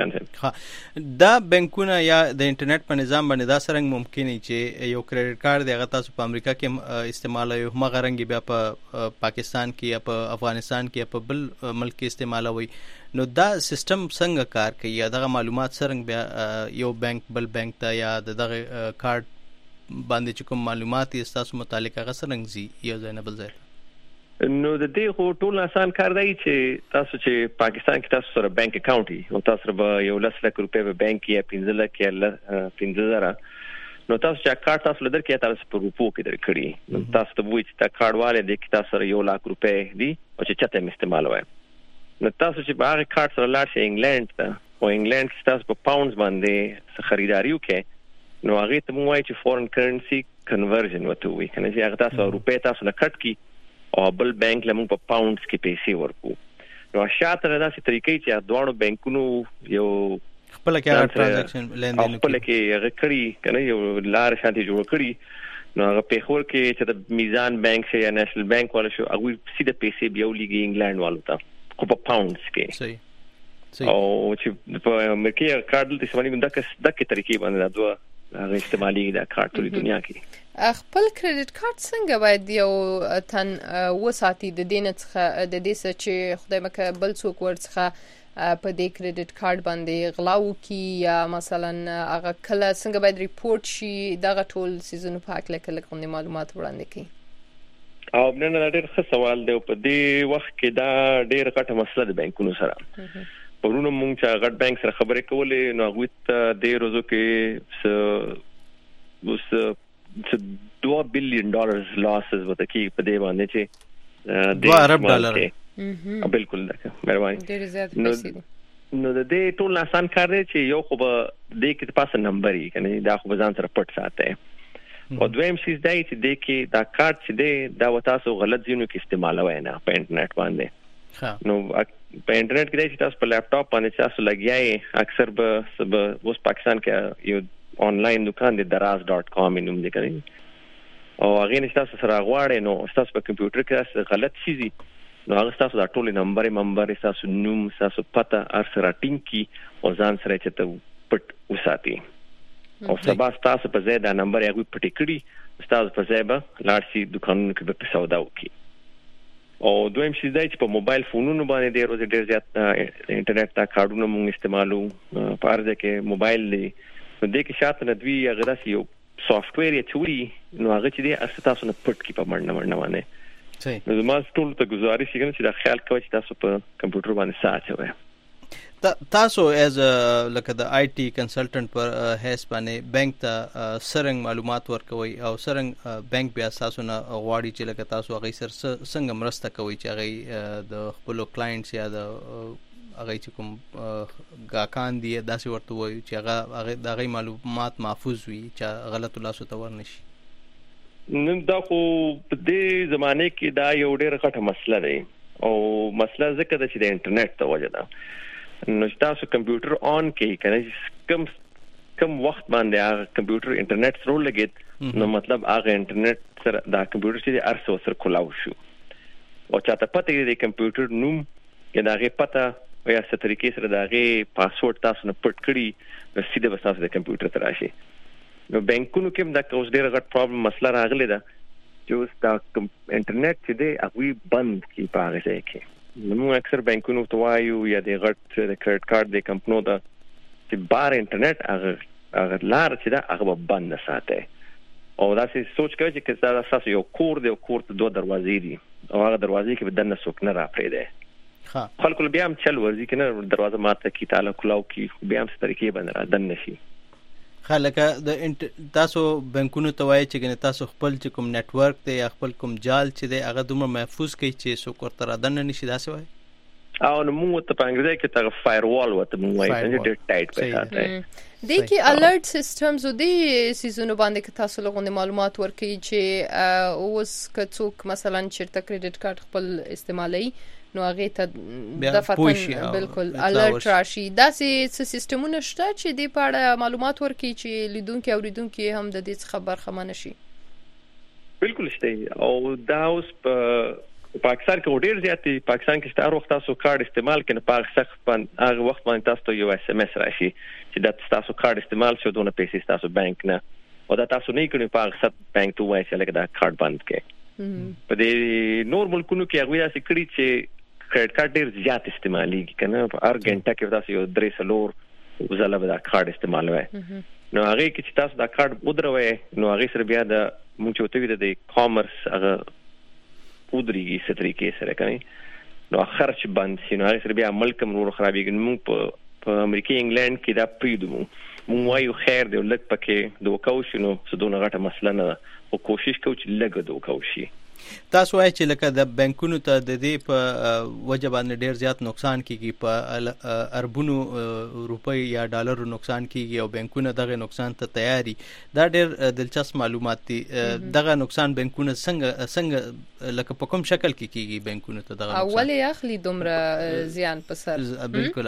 دا بانکونه یا د انټرنیټ په نظام باندې دا څنګه ممکن دی چې یو کریډټ کارت دی هغه تاسو په امریکا کې استعمالوي هم غرنګي بیا په پاکستان کې یا په افغانستان کې یا په بل ملک کې استعمالوي نو دا سیستم څنګه کار کوي یا دغه معلومات څنګه بیا یو بانک بل بانک ته یا دغه کارت باندې چې کوم معلومات یې تاسو متعلق هغه څنګه زی یو ځای نه بل ځای نو د دې خو ټول آسان کار دی چې تاسو چې پاکستان کې تاسو سره بانک اکاونټ وي او تاسو سره یو 10 لک روپے په بانک کې 15 لک یا 15000 نو تاسو چې کارت تاسو لدر کې تاسو په روپو کې درکړي نو تاسو ته وایي چې تا کارت والے د کې تاسو سره 1 لک روپے دی او چې چاته استعمال وای نو تاسو چې باغ کارت سره لاړ شئ انګلند ته او انګلند کې تاسو په پاونډز باندې خریداري وکړئ نو هغه ته موږ وایي چې فورن کرنسي کنورژن وته وي کنه چې هغه تاسو روپے تاسو نه کټ کی او بل بانک لمون په پاونډز کې پیسې ورکو نو شاته داسې طریقې چې دوه بانکونو یو خپل کې ټرانزیکشن لیندین خپل کې هغه کړی کنه یو لار شانتي جوړ کړی نو هغه په خور کې چې د میزان بانک شي یا نېشنل بانک ولا شو هغه سیده پیسې بیا ولګي انګلند والو ته خو په پاونډز کې صحیح او چې په امریکا کارت د استعمالي دغه طریقې باندې دوه هغه استعمالي د کارت ټول دنیا کې خپل کریډټ کارت څنګه باید یو تن وساتي د دې نه د دې چې خدای مکه بل څوک ورڅخه په دې کریډټ کارت باندې غلاو کی یا مثلا هغه کله څنګه باید ریپورت شي دغه ټول سيزون په حق لکه کوم معلومات وړاندې کی او نن ډېر ښه سوال دی په دې وخت کې دا ډېر غټه مسله ده بانکونو سره پرونه مونږ چې غټ بانک سره خبرې کولې نو هغه ته د روزو کې وس $2 billion losses وته کې په دې باندې چې $2 ارب بالکل ده مهرباني ډېر زیات پیسې نو د دې ټول آسان کار دی چې یو خو به دې کې پاسه نمبر یې کنه دا خو ځان سره پټ ساتي او دویم شي دا چې دې کې دا کارت چې دی دا وتاسو غلط ځینو کې استعمالوي نه په انټرنیټ باندې نو په انټرنیټ کې چې تاسو په لپټاپ باندې تاسو لګیاي اکثر به اوس پاکستان کې یو آنلاین دکان دی daraz.com نوم دی کوي او هغه نشته سره غواړي نو تاسو په کمپیوټر کې غلط شي نو هغه تاسو دا ټول نمبر تاسو نوم تاسو پته ارسره ټینګي او ځان سره چې ته پټ وساتي او سبا تاسو په ځای دا نمبر هغه پټ کړی تاسو په ځای به لارسي دکانونو کې به سودا وکړي او دویم شي دا چې په موبایل فونونو باندې ډېر زیات انټرنیټ تا کارډونه موږ استعمالو په ارزه کې موبایل دی نو دې کې شاته ندوی هغه داسې یو سافټویر یې چوري نو هغه چې دی تاسو نه پټ کی په منډه باندې صحیح نو ما ټول ته گزارش کوم چې دا خیال کوئ چې تاسو په کمپیوټر باندې ساعت تاسو ایز لکه د آی ټي کنسلټنټ پر هیڅ باندې بانک ته سرنګ معلومات ورکوي او سرنګ بانک بیا تاسو نه غواړي چې لکه تاسو هغه سر څنګه مرسته کوي چې هغه د خپل کلاینټس یا د هغه چې کوم گاکان دی داسې ورته وایي چې هغه د هغه معلومات محفوظ وي چې غلط لاسو ته ورنشي نن دا خو په دې زمانه کې دا یو ډېر غټه مسله ده او مسله ځکه ده چې د انټرنیټ ته وجه ده نو تاسو کمپیوټر آن کوي کنه کم وخت باندې هغه کمپیوټر انټرنیټ سره لګید نو مطلب هغه انټرنیټ سره دا کمپیوټر چې ارسو سره کولاو شو او چاته پته دی کمپیوټر نوم یا دا غي پته یا څه طریقې سره دا غي پاسورډ تاسو نه پټ کړی نو سیده به تاسو د کمپیوټر ته راشي نو بانکونو کې دا کوم ډېر غټ پرابلم مسله راغلی ده چې دا انټرنیټ چې دی هغه بند کی پاره ځای کې نو اکثر بانکونو ته وایو یا د غټ د کریډټ کارت د کمپنو دا چې بار انټرنیټ هغه لار چې دا هغه بند ساتي او دا څه سوچ کوي چې دا اساس یو کور دی او کور ته دوه دروازې دي او هغه دروازې کې بدن څوک نه راپریده خلکو بیا هم چل ورځي کنه دروازه ماته کی تعالی کلاو کی بیا هم طریقې باندې را دن نشي خلکه د تاسو بانکونو ته وایي چې تاسو خپل چې کوم نت ورک دی یا خپل کوم جال چې دی هغه دومره محفوظ کوي چې څوک ورته را دن نشي داسې وایي او نو موږ ته په انګریزي کې تا فایروال وته موږ وایي چې ډېر ټایټ پېښه دی کې الرټ سیستمز او دی سیزونو باندې کې تاسو لغونې معلومات ورکړي چې اوس که څوک مثلا چیرته کریډټ کارت خپل استعمالوي نو هغه ته د فتن بالکل الرټ راشي داسې سیستمونه شته چې د پاړه معلومات ورکړي چې لیدونکو اوریدونکو هم د دې خبر خمانه شي بالکل شته او دا اوس په پاکستان کې ډېر زیاتې پاکستان کې ستاره وخت تاسو کارت استعمال کړئ په هغه وخت باندې تاسو یو اس ام اس راشي چې دا تاسو کارت استعمال شو دونه پیسې تاسو بانک نه او دا تاسو نه کړئ په هغه بانک ته وایي چې لکه دا کارت بند کړئ په دې نور ملکونو کې هغه داسې کړی چې کریډټ کارت ډېر زیات استعمالي کنه هر غنټه کې تاسو یو 3 سلور وزله به دا کارت استعمالوي نو هغه کې چې تاسو دا کارت ودروي نو هغه سره بیا د موږ چوتوي د کامرس هغه ودريږي څه طریقې سره کوي نو خرچ بند شي نو هغه سره بیا ملک نور خرابېږي موږ په امریکا انګلند کې دا پریدو موږ وایو خیر دی لکه پکې دوکاو شنو څه غټه مسله نه او کوشش کوو چې لګ دوکاو شي تاسو وایي چې لکه د بانکونو ته د دې په وجه باندې ډېر زیات نقصان کیږي په اربونو روپۍ یا ډالرو نقصان کیږي او بانکونه دغه نقصان ته تیاری دا ډېر دلچسپ معلومات دي دغه نقصان بانکونه څنګه لکه په کوم شکل کې کیږي بانکونو ته دغه نقصان اول اخلي دومره زیان په سر بالکل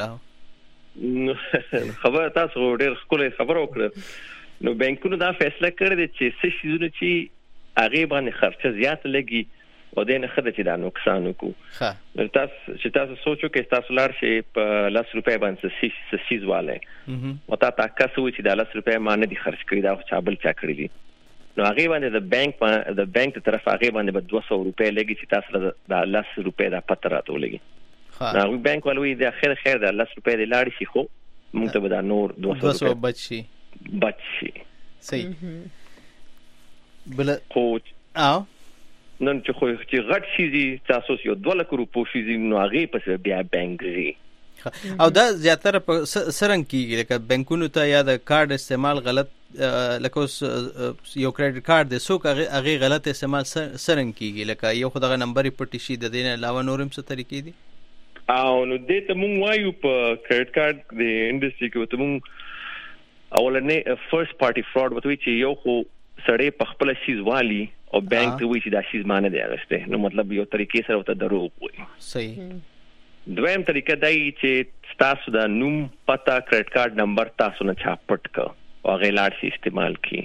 خبر تاسو ډېر خپل خبر وکړه نو بانکونو دا فیصله کړې چې څه شیزونه چې هغه باندې خرچه زیات لګي او دینه خدای چې دا نقصان وکړو نو تاسو سوچو کې تاسو لار شي په 10 روپے باندې سیز والے او تاسو چې دا 10 روپے باندې دي خرچ کړی دا چابل چا کړی دي نو هغه باندې د بانک طرف هغه باندې به 200 روپے لګي چې تاسو دا 10 روپے دا پته راته ولګي نو بانک ولوي دا خیر دا 10 روپے دی لاړ شي خو موږ ته به دا نور 200 روپے بچي صحیح بل خو نن چې غټ شي تاسو یو 2 لک روپو شي نو هغه پس بیا بانک لري او دا زیاتره په سرنګ کیږي لکه بانکونو ته یا د کارت استعمال غلط لکه یو کریډټ کارت د سوق هغه غلط استعمال سرنګ کیږي لکه یو خدغه نمبر پټ شي د دې نه علاوه نورم څه طریقې دي او نو دې ته مونږ وایو په کریډټ کارت د انډستری کې ته مونږ اولنې فرست پارټي فراډ وته چې یو خو سړی په خپل شیز والی او بانک ته وایي چې دا شیز مانه دی اغسته نو مطلب یو طریقې سره وته دروغ وایي صحیح دویم طریقه دی چې تاسو دا نوم پتا کریډټ کارت نمبر تاسو نه چا پټ کا او غیلار شي استعمال کی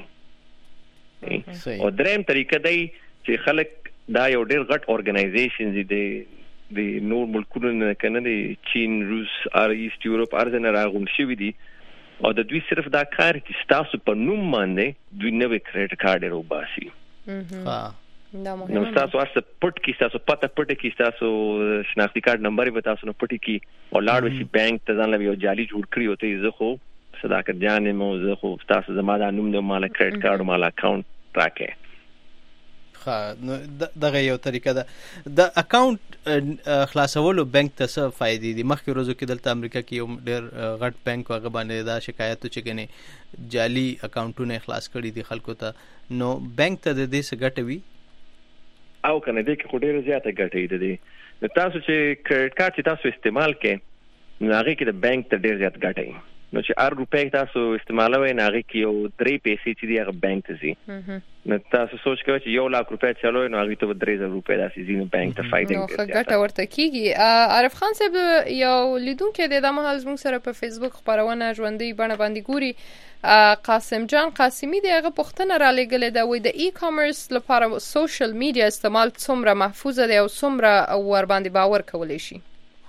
او دریم طریقه دی چې خلک دا یو ډېر غټ اورګنایزیشنز دي د نور ملکونو نه کنه دي چین روس ار ایست یورپ ارزنه راغون شوی دي او د دوی صرف دا کار چې تاسو په نوم باندې دوی نوې کریډټ کارت ورو باسي نو تاسو واسه پټ کی تاسو پته پټ کی تاسو شناختی کارت نمبر به تاسو نه پټ کی او لاړ وشي بانک ته ځان له یو جالي جوړ کړی وته زه خو صداقت جان مو زه خو تاسو زما د نوم د مال کریډټ کارت مال اکاونټ راکې. نو دغه یو طریقه ده د اکاونټ خلاصولو بانک ته څه فائدې دي؟ مخکې ورځو کې دلته امریکا کې یو ډېر غټ بانک هغه باندې دا شکایت چې ګنې جعلي اکاونټونه خلاص کړي دي خلکو ته، نو بانک ته د دې څه ګټه وي او کنه دې کې خو ډېر زیاته ګټه دي. نو تاسو چې کریډټ کارت چې تاسو استعمال کې نو هغه کې د بانک ته ډېر زیات ګټه نو چې هر روپۍ تاسو استعمالوي نه هغه کې یو 3 پیسې چې دی هغه بانک ته ځي. نو تاسو سوچ کوئ چې 1 لک روپۍ چلوي نو هغه ته 3000 روپۍ داسې ځي نو بانک ته فائدې نو ګټه ورته کیږي. عارف خان صاحب یو لیدونکو د مهال زموږ سره په فیسبوک خبرونه ژوندۍ بڼه باندې ګوري، قاسم جان قاسمی دغه پښتنه را لګلې دا وای د ای کامرس لپاره سوشل میډیا استعمال څومره محفوظ دی او څومره ور باندې باور کولای شي؟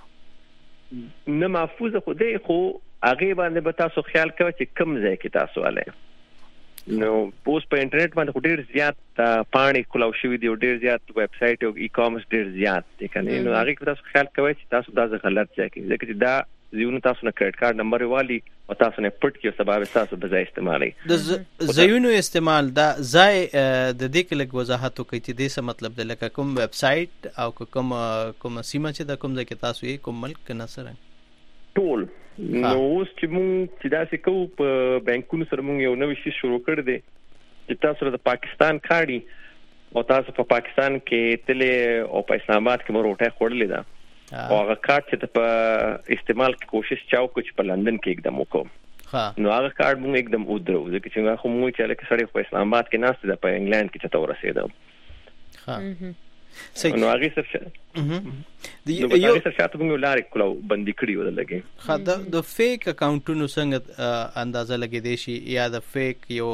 نه محفوظ خو دی، خو هغه باندې به تاسو خیال کوئ چې کم ځای کې تاسو علي. نو اوس په انټرنیټ باندې ډېر زیات پاڼې کولاو شوی دی او ډېر زیات ویب سټ او ای کامرس ډېر زیات دي کنه. نو هغه کې تاسو خیال کوئ چې تاسو دا غلط ځای کې ځکه چې دا زیونه تاسو نه کریډټ کارت نمبر والی او تاسو نه پټ کې سبب تاسو به ځای استعمالي. د زیونو استعمال دا ځای د دې کې لږ وضاحت وکړي چې دې څه مطلب دی، لکه کوم ویب سټ او کوم سیمه چې د کوم ځای کې تاسو یې کوم ملک نه سره ټول. نو اوس چې مونږ چې داسې کوو په بانکونو سره مونږ یو نوې شی شروع کړی دی چې تاسو د پاکستان کاړي او تاسو په پاکستان کې تلې او په اسلام آباد کې مو روټه خوړلې ده او هغه کارت چې په استعمال کې کوشش چاو کو چې په لندن کې एकदम وکړو نو هغه کارت مونږ एकदम ودرو ځکه چې هغه مونږ چې لکه سړی په اسلام آباد کې ناست ده په انګلند کې چې تورسېده. ها نو هغه څه یو څه شاته موږ لارې کولو بندي کړی و دلګي. د فیک اکاونټونو څنګه اندازه لګې دی شي یا د فیک یو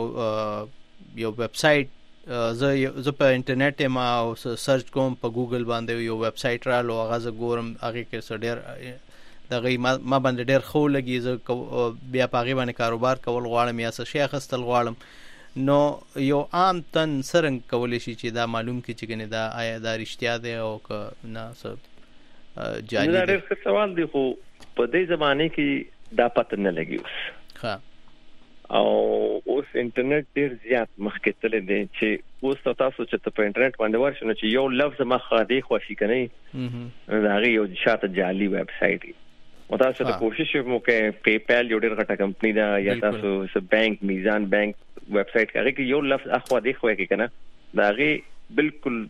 ویب سټ زه په انټرنیټ ما او سرچ کوم په ګوګل باندې یو ویب سټ رالو هغه زه ګورم هغه کې څه ډېر دغه ما باندې ډېر خو لګي زه بیا په هغه باندې کاروبار کول غواړم یا څه شی اخیستل غواړم، نو یو عام تن سرنګ کولی شي چې دا معلوم کړي چې ګنې دا آیا دا رښتیا دی او که نه څه جعلي دی؟ دا ډېر ښه سوال دی، خو په دې زمانه کې دا پته نه لګي اوس. او اوس انټرنیټ ډېر زیات مخکې تللی دی چې اوس تاسو چې په انټرنیټ باندې ورشئ نو چې یو لفظ مخه دی خوښي کنه دا هغه یو شاته جعلي ویب سټ دی او تاسو ته کوشش وکړئ پی پال یو ډېر غټه کمپنی ده یا تاسو س بانک میزان بانک ویب سټ هغه کې یو لفظ اخوا دی خو کې کنه دا هغه بالکل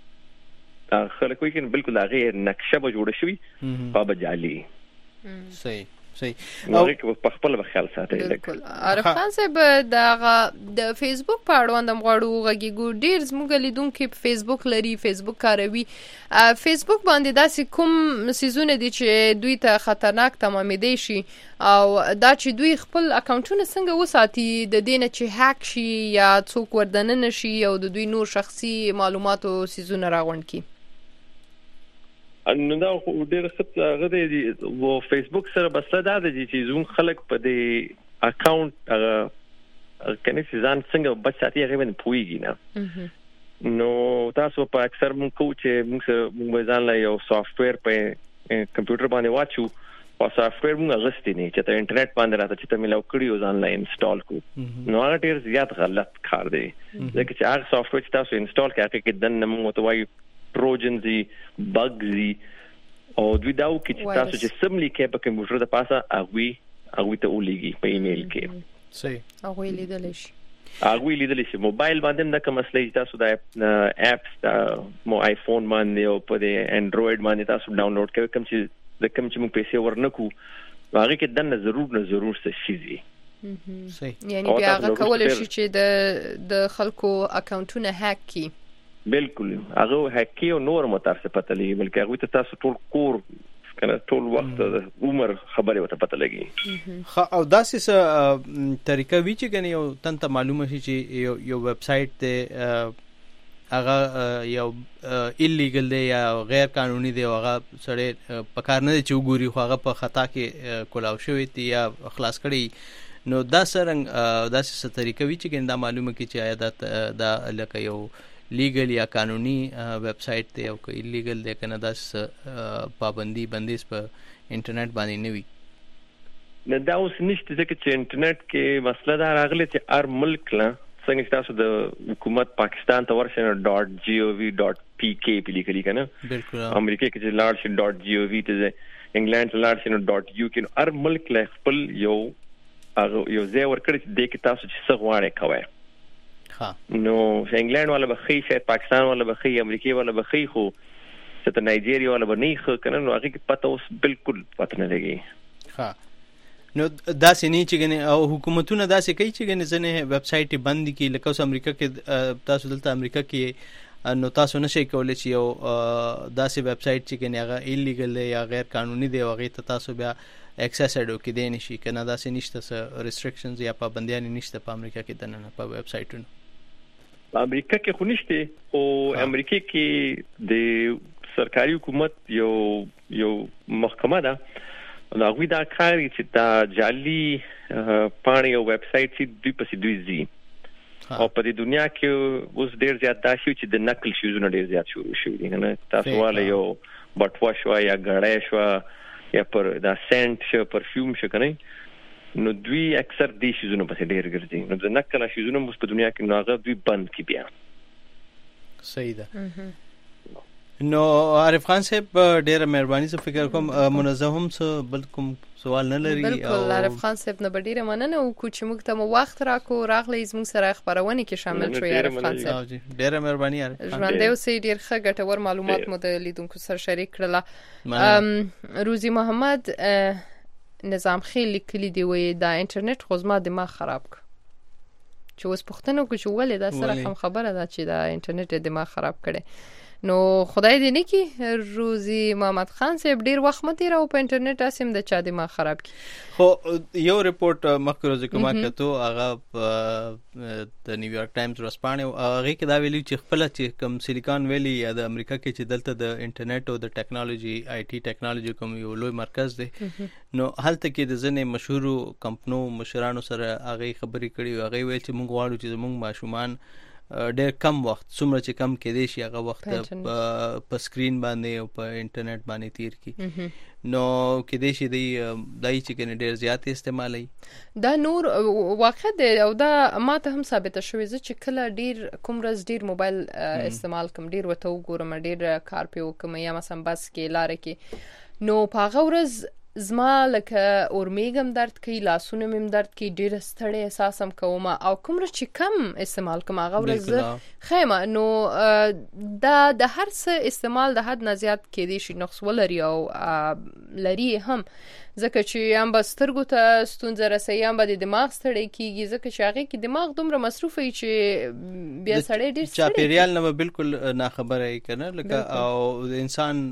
خلک وایي کنه بالکل هغه نقشه به جوړ شوی په بجالي. صحیح نو په خپل خیال ساتي. بالکل. عارف خان صاحب د فیسبوک په اړوند مغواړو غږیګو ډیر زموږ لیدونکو په فیسبوک لري، فیسبوک کاروي. فیسبوک باندې داسې کوم سيزونه دي چې دوی ته خطرناک تمامېدي شي او دا چې دوی خپل اکاونټونه څنګه وساتي د دینه چې هک شي یا څوک وردننه شي او د دوی نور شخصي معلوماتو سيزونه راغونډ کی؟ نو دا ډېر ښه غوډه دي او فیسبوک سره بس دا د چې زموږ خلک په دې اکاونټ هغه کنه ځان څنګه بچاتي هغه باندې پويږي نه. نو تاسو په اکثر موږ کو چې موږ ځان لا یو سافټویر په کمپیوټر باندې واچو او سافټویر موږ غوښتي نه چې ته انټرنیټ باندې راته چې ته ملاو کړیو ځان لا انسټال کو نو هغه ډېر زیات غلط کار دی ځکه چې هغه سافټویر چې تاسو انسټال کړئ هغه کې دنه موږ ته وایي ټروجن دي بګز او دوی داو کې چې تاسو چې سملی کې په کمپیوټر د پاسه هغه ته ولېږي په ایمیل کې. صحیح. هغه لیدل شي موبایل باندې د کوم مسلې تاسو د اپس مو آیفون باندې او په انډراید باندې تاسو ډاونلوډ کوئ کوم چې موږ پیسې ورنکو هغه کې دنه ضرور څه شي زی. صحیح. یعنی بیا هغه کول شي چې د خلکو اکاونټونه هک کی. بالکل هغه هکی او نور مترسه پته لګي بلکې هغه ته تاسو ټول کور کنه ټول وخت د عمر خبره وته پته لګي. او داسې طریقه وی چې کنه یو تنته معلومه شي چې یو ویب سټ ته هغه یو ایلیګل دی یا غیر قانوني دی هغه سره پکار نه چې وګوري خو هغه په خطا کې کولاو شوی دی یا خلاص کړي نو دا سرنګ داسې طریقه وی چې کنه دا معلومه کی چې آیا دا لکه یو لیګل یا قانوني ویب سټ دی او که ایلیګل دی کنه داس پابندي بندیز په انټرنیټ باندې نه وي. نه دا اوس نشته ځکه چې انټرنیټ کې مسله دا راغله چې هر ملک لا څنګه چې تاسو د حکومت پاکستان ته ورشئ .gov.pk په لیکلي کنه بالکل امریکا کې چې لاړ شي .gov ته انګلند ته لاړ شي نو .uk نو هر ملک لا خپل یو ځای ورکړي چې د کې تاسو چې څه غواړئ کوئ. نو انګلند والا بخي شاید پاکستان والا بخي امریکا والا بخي خو چې ته نایجیریا والا بنې خو کنه نو هغه کې پته اوس بالکل پته نه لګي. ها نو داسې نه چې ګنې او حکومتونه داسې کوي چې ګنې ځنې ویب سایټ بند کی لکه اوس امریکا کې تاسو دلته امریکا کې نو تاسو نشئ کولای چې یو داسې ویب سایټ چې ګنې هغه ایلیګل دی یا غیر قانوني دی هغه ته تاسو بیا ایکسس اډو کې دی نشي کنه داسې نشته څه ریستریکشنز یا پابندیان نشته په امریکا کې دنه په ویب سایټونو. امریکا کې خو نشته او امریکا کې د سرکاري حکومت یو محکمه ده نو هغه دا کاری چې دا جعلي پاڼې او ویب سایټ چې دوی زی او په دې دنیا کې اوس ډیر زیات دا شي چې د نقل شیزونه ډیر زیات شروع شوي دي نه تاسو والا یو بټوا شو یا غړې شو یا پر دا سنت شو پرفیوم شو کنه نو دوی اکثر دې شیزونه په ډیر ګرځي نو د نقل شیزونه اوس په دنیا کې ناغه دوی بند کی بیا. صحیح ده. نو عارف خان صاحب ډیره مهرباني زه فکر کوم منظم څه بل کوم سوال نه لري. بالکل عارف خان صاحب نه ډیره مننه او کو چې موږ ته وخت راکو راغلی زموږ سره خبرونه کې شامل شو عارف خان صاحب. ډیره مهرباني عارف خان. ژوند یو سي ډیر ښه ګټور معلومات مو د لیدونکو سره شریک کړل. روزي محمد نظام خیل لیکلی دی وای دا انټرنیټ خو زما دماغ خراب ک چې اوس پښتنو کو چې ولې دا سره هم خبره ده چې دا انټرنیټ دماغ خراب کړي. نو خدای دې نه کی روزي محمد خان صاحب ډیر وخت متي راو په انټرنیټ اسیم د چا دماغ خراب کی. خو یو ریپورت مخکې کومه کتو هغه د نیویارک ټایمز ورسپانه هغه کې دا ویلي چې خپل چې کم سیلیکان ویلی یا د امریکا کې چې دلته د انټرنیټ او د ټیکنالوژي آی ټي ټیکنالوژي کوم یو لوی مرکز دی نو هلته کې د ځنې مشهورو کمپنو مشرانو سره هغه خبرې کړي هغه ویل چې موږ غواړو چې موږ ماشومان ډېر کم وخت څومره چې کم کې دی شي هغه وخت په سکرین باندې او په انټرنیټ باندې تیر کی نو کې دی شي دی دای چې کنه ډېر زیات استعمالي دا نور واقع دی او دا ماته هم ثابت شوی چې کله ډېر کوم ورځ ډېر موبایل استعمال کوم ډېر وته وګورم ډېر کار په وکم یا مثلا بس کې لار کې نو په هغه ورځ زما لکه اورمیګم درد کوي لاسونه مم درد کوي ډېر ستړی احساس هم کوم او کوم چې کم استعمال کوم هغه ورځ خیمه نو دا د هر څه استعمال د حد نه زیات کېدی شي نقص ولري او لري هم ځکه چې هم به سترګو ته ستونزه رسوي هم به د دماغ ستړی کېږي ځکه چې هغې کې دماغ دومره مصروف وي چې بیا سړی ډېر چاپېریال نه به بالکل ناخبره یې که نه لکه او د انسان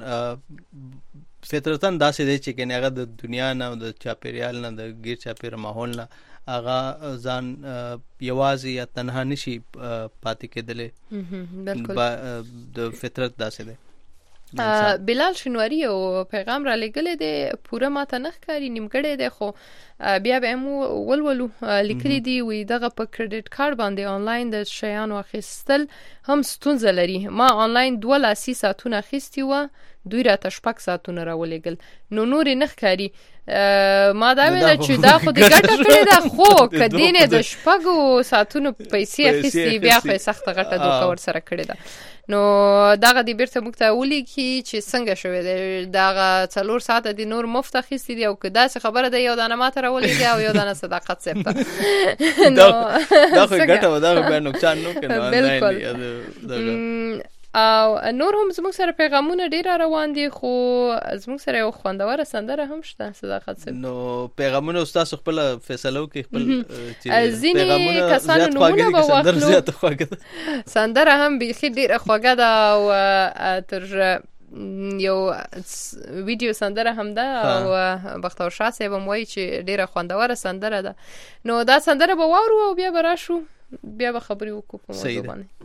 فطرتاً داسې دی چې کنه هغه د دنیا نه او د چاپېریال نه د غیر چاپېره ماحول نه هغه ځان یوازې یا تنها نشي پاتې کېدلی بالکل د فطرت داسې دی. بلال شنواری او پیغام را لګلې دی پوره ماته نه ښکاري نیمګړی دی خو بیا به مو ولولو لیکلي دی وی دغه په کریډټ کارت باندې آنلاین د شیانو اخیستل هم ستونزه لري ما آنلاین 12 ساعتونه اخیستی و دوی راته 6 ساعتونه راولېګل نو نور نه ښکاري ما دا ویل چې دا خو د ګټه کړې ده خو کدینه د 6 ساعتونو پیسې اخیستي بیا خو سخت غټه دوکه ور سره کړې ده نو داغه دی بیرته موږ ته ولیکي چې څنګه شوې ده داغه 4 ساعت د نور مفت اخیستي دی او که دا څه خبره ده یو دانه ماته راولېږي او یو دانه صداقت سپته دا خو ګټه و دا به نقصان نه کوي بالکل او نور هم زموږ سره پیغامونه ډیر روان دي خو زموږ سره یو خوندوره سندره هم شته صداقت سره نو پیغامونه استاد خپل فیصلو کې خپل چې پیغامونه کسانو نمونه به واخلو سندره هم بيخي ډیره خوږه ده او تر یو ویډیو سندره هم ده او بختور شاه صاحب هم وایي چې ډیره خوندوره سندره ده نو دا سندره به واورو او بیا به راشو بیا به خبرې وکړو په موضوع باندې.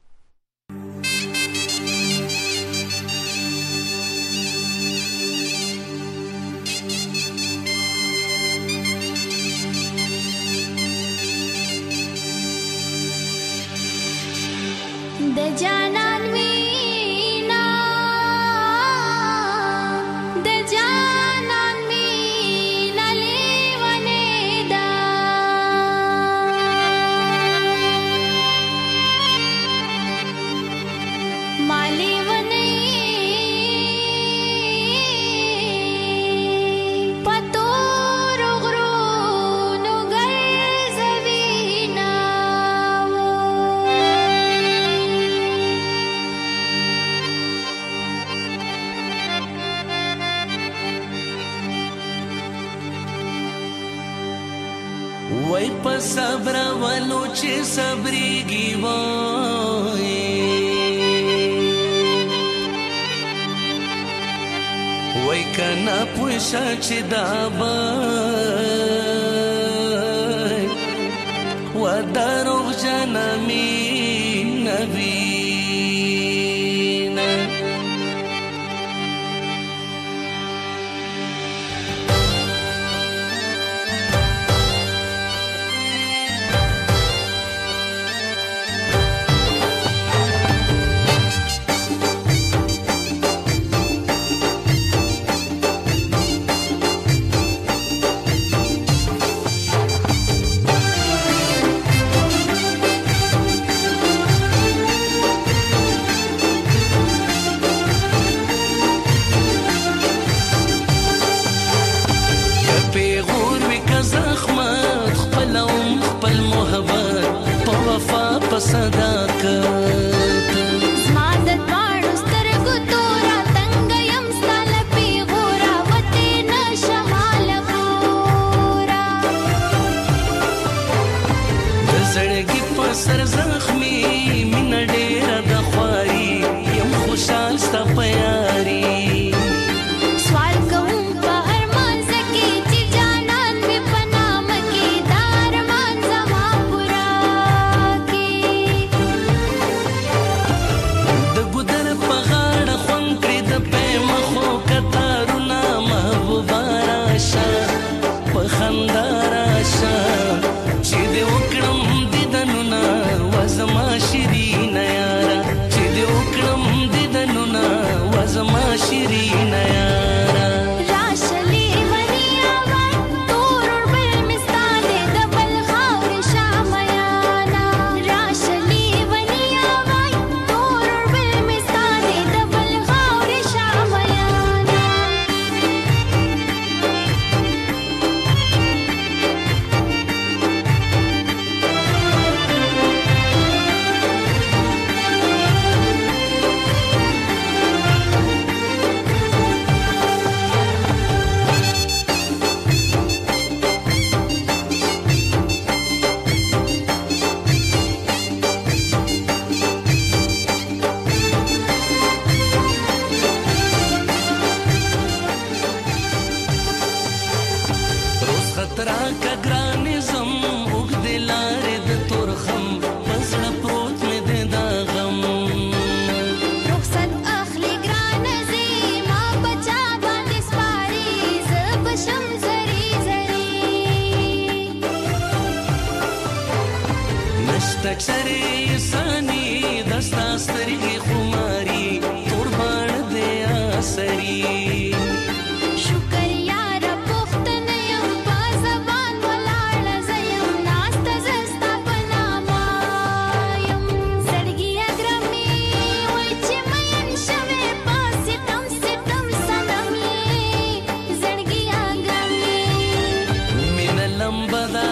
د جانان مینا د جانان مینا لیو صبر ولو چې صبرېږي وای وای کنا پوښه چې دا به و دروغ جنمي نبی صداقت زما د دواړو سترګو تورا تنګ یم ستا له پیغوره وتې نه شماله ګوره د زړګي په سر زخمي مینه ډېره د خواري یم خوشحال ستا په یاري سوال کوم په هر مانځه کې چې جانان مې په نامه کې دا ارمان زما پوره شیرین یارا راشلی ونیا وای تور بل مستانه د بل خاور شاميانا راشلی ونیا وای تور بل مستانه د بل خاور شاميانا چرې سانی دستا سترګې خماري قربان دې اسري شکر یار پختنه یم په زبان ولاړ زیم ناست زستا پناما یم زړګي اګرمي وای چې مین شوه پاسې تم سنمي زړګي اګرمي مين لمبدا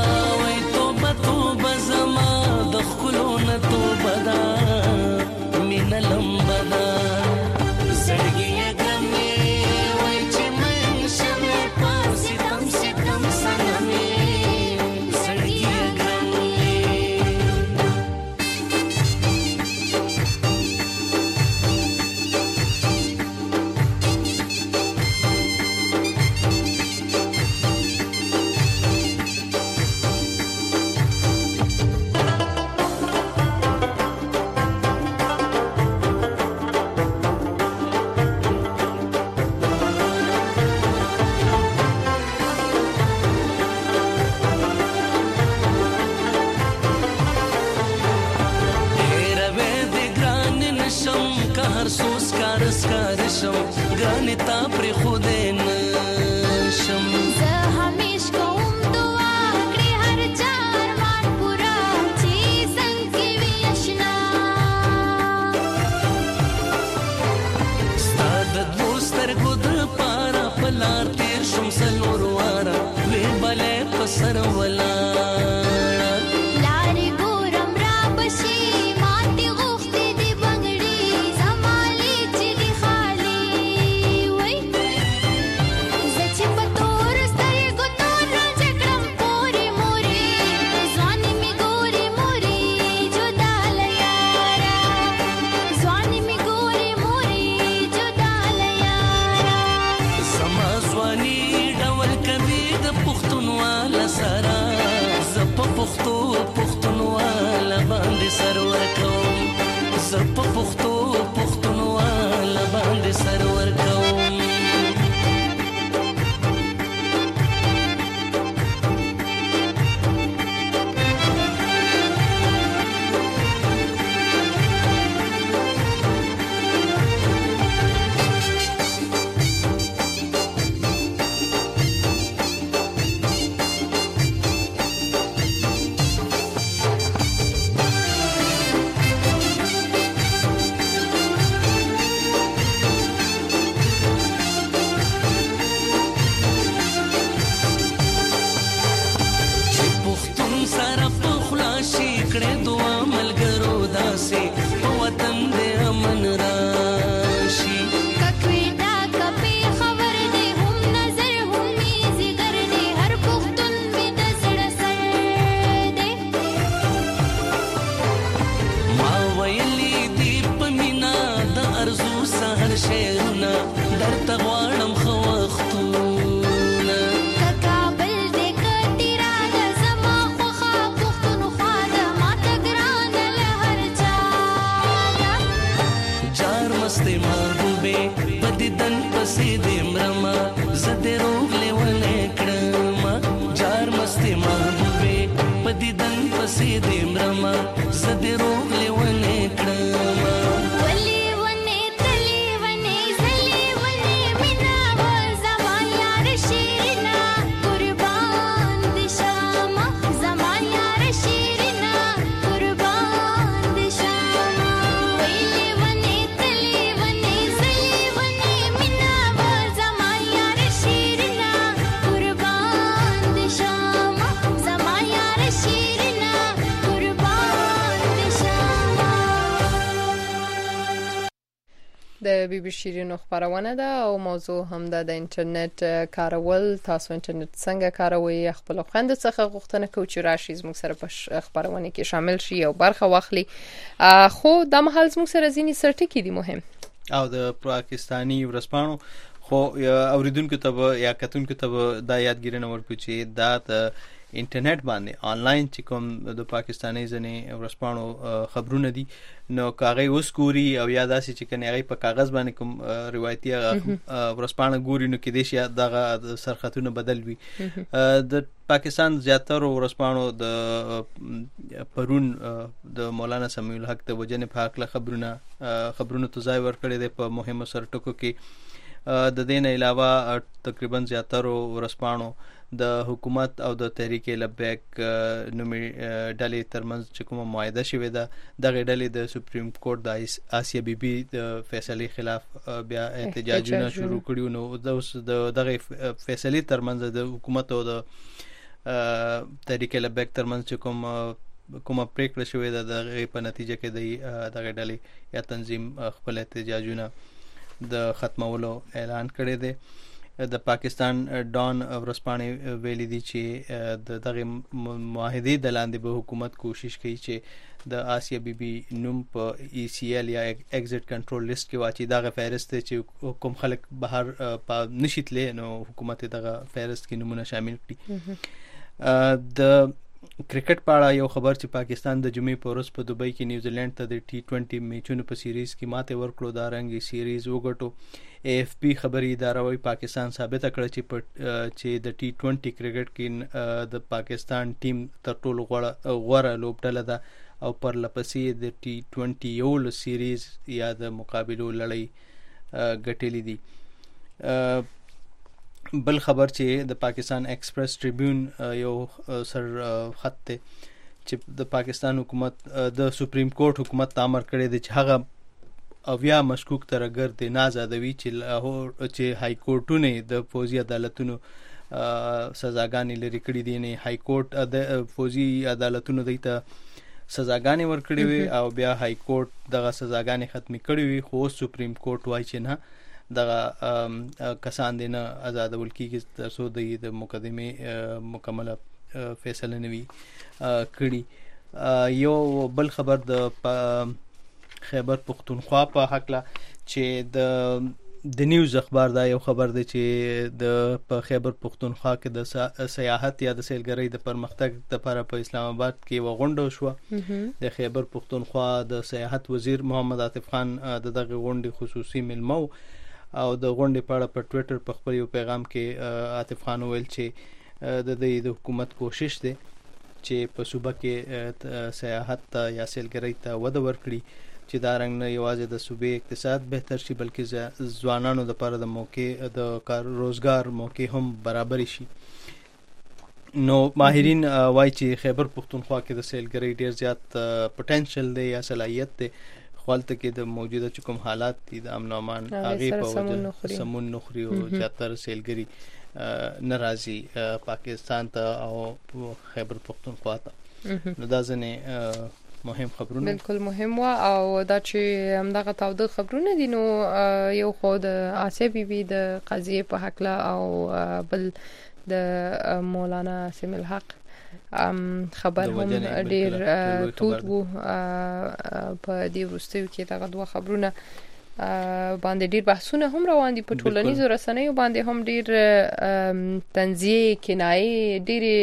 ګرانې تا پرې خودې نشم زه همیش کوم دعا کړې هر چا ارمان پورا چې څنګه کې وي اشنا ستا د دوو سترګو د پاره په لار تېر شم څلور واره وې بلې په سر ولاړه سي وطن دې امن راشي ککویټا کپی خبر دې هم نظر هم میزي ګر دې هر پختون می د سړ سر دې ما ویلي دی پمینا د ارزو سهر شعرونه درته غواړم خو وختونه ککابل دې کټیرا د زما خوخه پختونخوا د ماته ګران له هر چا جار مستې محبوبې په دیدن پسې دې مرما زه دې روغ لیونی کړمه جار مستې محبوبې په دیدن پسې دې مرما زه دې روغ لیونی کړمه ولی ونی تلی ونی زلی ونی مینا و زما یار شیرینا قربان دي شاما زما یار شیرینا قربان دي شاما ولی ونی تلی ونی زلی ونی مینا و زما یار شیرینا قربان دي شاما زما یار شیرینا قربان دي شاما د بي بي شیرینو خبرونه ده او موضوع هم ده د انټرنیټ کارول. تاسو انټرنیټ څنګه کاروئ؟ خپل خوند څخه غوښتنه کوو چې راشي زموږ سره په خبرونه کې شامل شي او برخه واخلي. خو د مهال زموږ سره ځینې سرټکی دي مهم او د پاکستانی ورسپانو خو اوریدونکو ته یا کتونکو ته دا یادګیرنه ورکړو چې دا د انټرنیټ باندې آنلاین چې کوم د پاکستاني ځنې ورسپانو خبرونه دي نو کاغی اوس ګوري او یا داسې چې کنه هغه په کاغذ باندې کوم روایتي ورسپانه ګوري نو کې دې شي دغه سرخطونه بدل وي. د پاکستان زیاتره ورسپانو د پرون د مولانا سمیع الحق د وجنه په حق خبرونه ته ځای ورکړي د په مهمه سرټکو کې د دین علاوه تقریبا زیاتره ورسپانو د حکومت او د تحریک لبیک نومي ډلې ترمنځ چې کومه معاهده شوې ده دغه ډلې د سپریم کورټ د آسیا بیبي د فیصلې خلاف بیا احتجاجونه شروع کړیو. نو دغه فیصلې ترمنځ د حکومت او د تحریک لبیک ترمنځ چې کومه پریکړه شوې ده دغه په نتیجه کې دغه ډلې یا تنظیم خپل احتجاجونه د ختمولو اعلان کړی دی. د پاکستان ډان ورسپانې ویلي دي چې دغه معاهدې د لاندې به حکومت کوشش کوي چې د آسیا بیبي نوم په ECL یا ایگزټ کنټرول لیست کې واچي. دغه فهرست چې کوم خلک بهر نشي تللی نو حکومت دغه فهرست کې نمونه شامل کړي. د کرکټ په اړه یو خبر چې پاکستان د جمعې په ورځ په دوبۍ کې نیوزیلند ته د T20 میچونو په سیریز کې ماته ورکړو. دا رنګي سیریز وګټو. AFP خبري اداره وايي پاکستان ثابت کړ چې د T20 کرکټ کې د پاکستان ټیم تر ټولو غوره لوبډله ده او پر لپسې د T20 یو سیریز یا د مقابلو لړۍ ګټلې دي. بل خبر چې د پاکستان ایکسپریس ټریبیون یو سر خط ته چې د پاکستان حکومت د سپریم کورټ حکومت امر کړی دی چې هغه اویا مشکوک ترګر د نازادوي چې های کورټونه د فوزي عدالتونو سزاګانې لري کړې دي. نه های کورټ د فوزي عدالتونو دیته سزاګانې ورکړې وي او بیا های کورټ دغه سزاګانې ختمي کړې وي خو سپریم کورټ وایي چې نه دغه کسان دي نه آزادول کیږي تر څو د مقدمه مکمله فیصله نوي کړي. یو بل خبر د خیبر پختونخوا په حق لا چې د نیوز اخبار دا یو خبر دی چې د په خیبر پختونخوا کې د سیاحت یا د سیلګرۍ د پرمختګ لپاره په اسلام آباد کې وغونډه شو. د خیبر پختونخوا د سیاحت وزیر محمد عاطف خان دغه غونډې خصوصي ملمو او د غونډې په اړه په ټوئیټر په خپل یو پیغام کې عاطف خان ویل چې د حکومت کوشش دی چې په صوبه کې سیاحت یا سیلګرۍ ته وده ورکړي چې دا رنګ نه یوازې د صوبې اقتصاد بهتر شي بلکې ځوانانو لپاره د موقع د کار روزګار موقع هم برابر شي. نو ماهرین وایي چې خیبر پختونخوا کې د سیلګرۍ ډیر زیات پټنشل دی یا صلاحیت دی خپلته کې د موجوده کوم حالات دي د امن او امان هغه په وجه سمون نخري او زیاتره سیلګري ناراضي پاکستان ته او خیبر پختونخوا ته. نو دا ځنه مهم خبرونه بالکل مهم وا او دا چې همدغه تاوده خبرونه دي نو یو خو د آسیا بیبي د قضیه په حق او بل د مولانا سمیع الحق خبر هم ډیر توت وو په دې وروستیو کې دغه دوه خبرونه باندې ډیر بحثونه هم روان دي په ټولنیزو رسنیو باندې هم ډیر تنزیه کنایه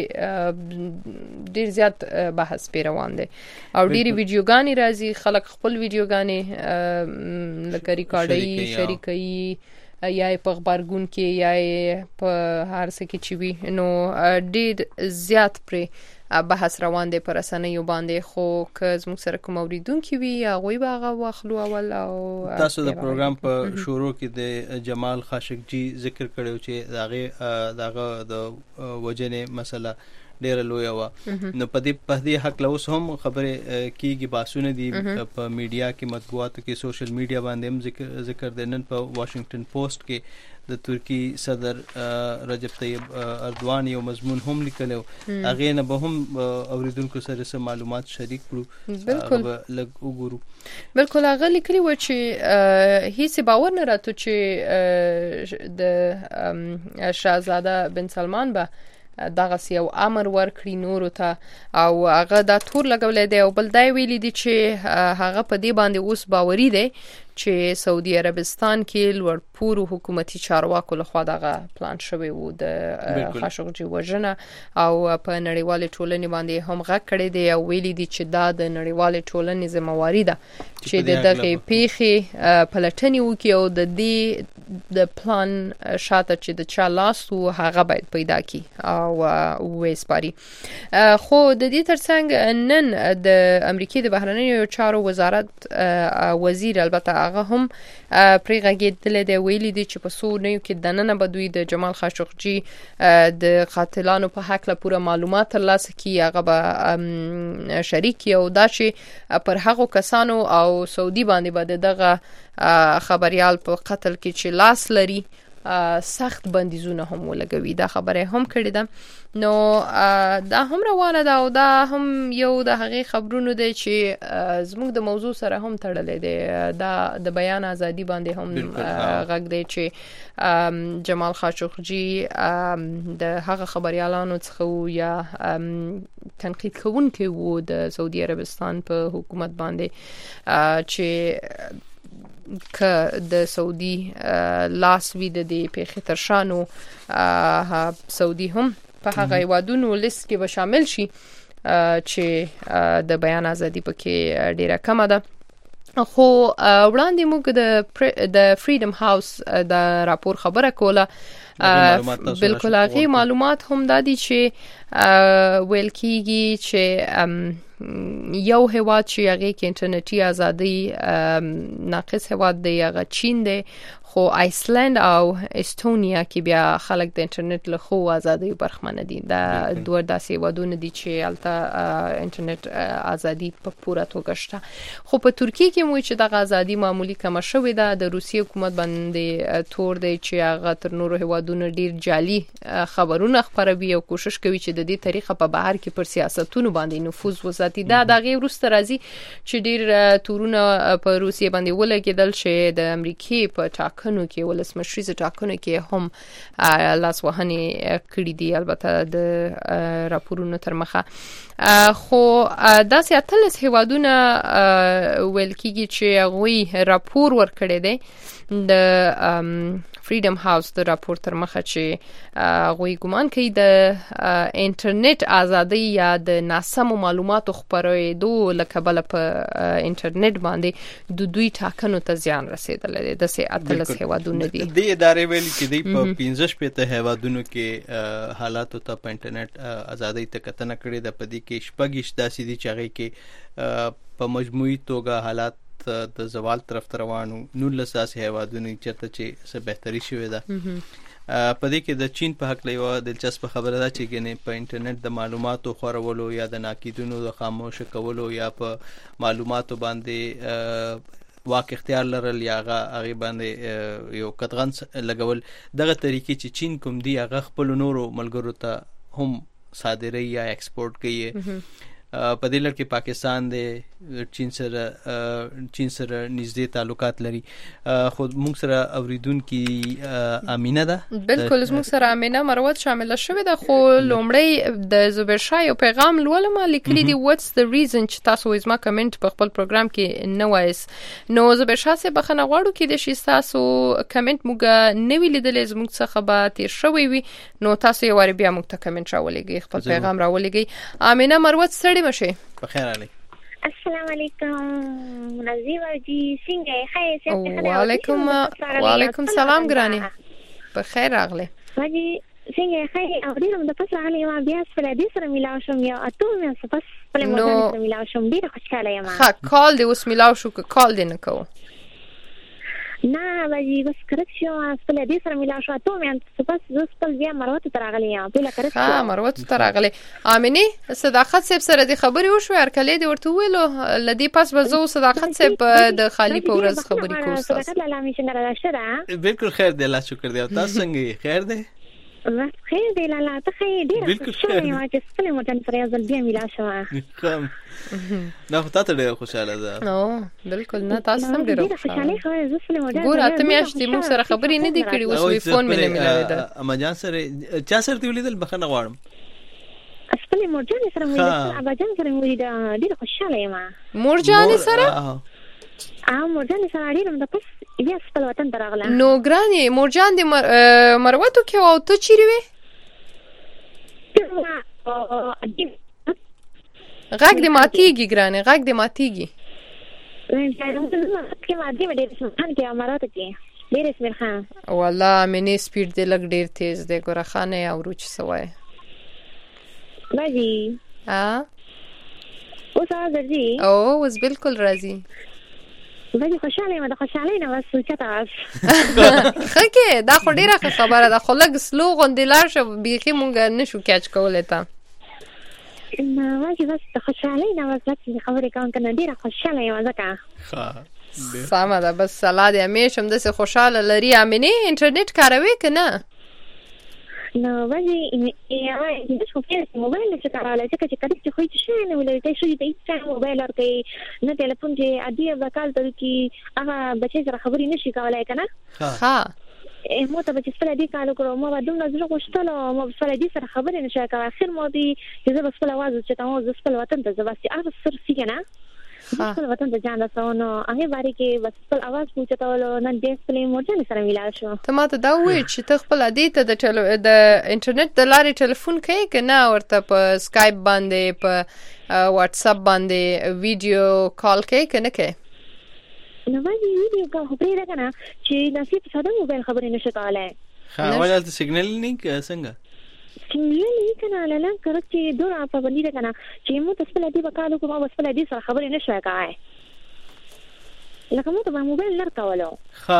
ډیر زیات بحث پی روان دي او ډیر ویډیوګانی راځي خلک خپل ویډیوګانی لکه ریکارډي شریکي یا په خبرګون کې یا په هر څه کې چې وي نو ډیر زیات پر بحث روان دي پر رسنیو باندې خو که زموږ سره کوم اوریدونکو وي هغه به هغه واخلو اول او تاسو د پروګرام په شروع کې د جمال خاشقجي ذکر کړو چې داغه د وجنه مسله ډیر لوی و نو په دې حق له اوس هم خبره کیږي باسونه دي په میډیا کې مطبوعاتو کې سوشل میډیا باندې هم ذکر د نن په واشنگټن پوسټ کې د ترکی صدر رجب طیب اردوان یو مضمون هم لیکلو هغه نه به هم اوریدونکو سره سم معلومات شریک کړو بالکل لګ وګورو بالکل هغه لیکلی و چې هیڅ باور نه راته چې د شاهزاده بن سلمان به دغه یو امر ورکړي نورو ته او هغه دا تور لګولې دی او بل دای ویلي دي چې هغه په دې باندې اوس باوري دی چې سعودي عربستان کې لوړ پورو حکومتي چارواکو لخوا دغه پلان شوی وو د خاشقجي وژنه او په نړیوال ټولنې باندې هم غږ کړی دی او ویلي دي چې دا د نړیوال ټولنې ذمہواری ده چې دغه پیخي پلټنې وکړي او د دې د پلان شاته چې د چا لاس وو هغه باید پیدا کی او وېسپاري خو د دې ترڅنګ نن د امریکای د بهرنیو چارو وزارت وزیر البته هغه هم پریغږیدل دی ویلي دي چې په سونیو کې د نن بدوی د جمال خاشقجي د قاتلانو په حق له پوره معلومات ترلاسه کی هغه به شریک او دا چې پر هغه کسانو او سعودي باندې به دغه خبريال په قتل کې چې لاس لري سخت بندیزونه هم ولګوي دا خبره هم کړې ده نو دا هم روانه ده او دا هم یو د هغې خبرونو دی چې زموږ د موضوع سره هم تړلې دی دا د بیان ازادي باندې هم غږ دی چې جمال خاشقجي د هغه خبريالانو څخه یا تنقید کوونکي وو د سعودي عربستان په حکومت باندې چې که د سعودي لاس وی د پیښې ترشانو سعودي هم په هغه هیوادونو لیست کې به شامل شي چې د بیان ازادي پکې ډیره کمه ده خو وړاندې موږ د فریډم هاوس د راپور خبره کوله بالکل هغه معلومات هم دادي چې ویل کیږي چې یو هیواد چې هغه کې انټرنیټي ازادي ناقص هیواد دی هغه چین دی خو آیسلند او استونیا کې بیا خلک د انټرنیټ له خو ازادي برخمن دي دا دوه داسې هیوادونه دي چې البته انټرنیټ ازادي په پوره توګه شته خو په ترکیه کې مو چې د ازادي معمولی کم شوې ده د روسیې حکومت باندې تور دی چې هغه تر نورو هیوادونو ډیر جعلي خبرونه خپروي او کوشش کوي چې د دې طریقه په بهر کې پر سیاستونو باندې نفوذ وساتي دا دغه وروسته راځي چې ډیر تورونه په روسیې باندې ولګیدل چې د امریکای په ټاکنو کې ولسمشریزه ټاکنو کې هم لاس وهنې کړې دي البته د راپورونو تر مخه خو داسې اتلس هیوادونه ویل کیږي چې هغوی راپور ورکړی دی د فریډم هاوس د راپور تر مخه چې غوي ګمان کوي د انټرنیټ ازادي یا د ناسمو معلوماتو خپرېدو لکه بل په انټرنیټ باندې د دوی ټاکنو ته زیان رسیدلی دی د سه اتلس هیوادونه دي د ادارې ویل کې دی په 15 پته هیوادونو کې حالاتو ته په انټرنیټ ازادي ته کتنه کړې ده په دې کې شپږ داسې دي چې هغه کې په مجموعي توګه حالات د زوال طرف ته روانو 19 داسې هیوادونه چرته چې څه بهتري شوې ده په دې کې د چین په حق لیوا دلچسپ خبره ده چې ګنې په انټرنیټ د معلوماتو خورولو یا د ناقیدونو د خاموش کولو یا په معلوماتو باندې واک اختیار لرل یا هغه باندې یو قطغن لګول دغه طریقې چې چین کوم دی هغه خپل نورو ملګرو ته هم صادري یا ایکسپورټ کوي په دې لړ کې پاکستان د چین سره نږدې تعلقات لري. خو موږ سره اوریدونکي امینه ده. بالکل موږ سره امینه مروت شامل شوې ده. خو لومړی د زبیر شاه یو پیغام لولم لیکلي دی what's the reason چې تاسو زما کمنټ په خپل پروګرام کې نه وایس. نو زبیر شاه سه بخنه غواړو کې د شي تاسو کمنټ موږ نه ویلیدلې زموږ څخه به تیر شوی وي. نو تاسو یو واری بیا موږ ته کمنټ راولېږئ خپل پیغام راولېږئ. امینه مروت ستړي مشه. بخیر علي. السلام علیکم نظیمه جی څنګه یې؟ وعلیکم سلام ګراني. بخیر راغله. واجی څنګه یې؟ او ډیرم د پس راغلی ما بیا سره دې سره ملاو شم یا اته مې پس په لمونځ سره ملاو شم. ډیر خوشاله یم. ها کال دې اوس ملاو شو که کال دې نه کوو؟ نه واجی بس کرک شو خپل دې سره ملاو شو اته مې پس زه خپل بیا مروت ته راغلی یم. بل کرک شو مروت ته راغلی. امینه صداقت صاحب سره دې خبرې وشو ارکلې دې ورته ویلو لدی پس به زو صداقت صاحب د خالی په ورځ خبرې کوو. صداقت لاله مې څنګه راشه. بالکل خیر دی الله شکر دی. تاسو څنګه یې؟ خیر دی بس خیر دی لاله ته خیر دی. بالکل خیر دی. ما چې خپل متن سره ځل بیا ملا شو. نه خو تاسو ډېر خوشاله ده. نو بالکل نه تاسو هم ډېر خوشاله. ګور اته میاشتې موږ سره خبرې نه دی کړې اوس وی فون مې نه ملاوي ده. اما جان سره چا سره دی ولیدل بخنه غواړم. خپل مرجان سره مې ابا جان سره مې ډېر خوشاله یم. مرجان سره مرجان سره ډېر د پس بیا خپل وطن ته راغله. نو ګراني مرجان دې مروتو کې او ته چیرې وې؟ غږ دې ماتېږي ګراني غږ دې ماتېږي. والله مینې سپیډ دې لږ ډېر تیز دی ګوره خانه اورو چې څه وایې. باجی اوس راځي؟ اوس بالکل راځي. باجی خوشاله یم. د خوشالۍ نه بس سوچته واس ښه کې دا خو ډېره ښه خبره ده. خو لږ سلو غوندې لاړ شه بیخي مونږ نه شو کیچ کولی ته. نه واجی بس د خوشالۍ نه بس خبرې کوم که نه ډېره خوشاله یم ځکه. سمه ده بس الله دې همیش همداسې خوشحاله لري. امینې انټرنیټ کاروې که نه؟ نو باجی دې خو فیر موبایل نشي کارولای ځکه چې کله چې خو هیڅ شی نه ولري شو دې هیڅ موبایل ورکوي نه ټلیفون چې عادي وکال ته کې هغه بچی سره خبرې نشي کولای که نه. ها مو ته چې خپل دې کار وکړو ما به دومره زړه غوښتلو ما به خپل دې سره خبرې نشي کولای. اخر مو دې چې زه به خپل اواز اوچتوم زه خپل وطن ته زه بس هغه سر سي که نه خپل وطن ته ځان رسوم. نو هغې بارې کې بس خپل اواز په اوچتولو نن دې خپلې مرجانې سره ملاو شو. ته ما ته دا ووایې چې ته خپل ادې ته د انټرنیټ د لارې ټلیفون کوې که نه ورته په سکایپ باندې په واټساپ باندې ویډیو کال کوې که نه کوې؟ نو باندې ویډیو کال خو پرېږده که نه چې داسې په ساده موبایل خبرې نشي کولی. ولې هلته سیګنل نه څنګه؟ سیګنل یې که نه لاله کرک چې دومره پابندي ده که نه چې موږ ته خپل دې به کار وکړو ما به خپل دې سره خبرې نه شوی کوی لکه موږ ته به موبایل نه رکولو.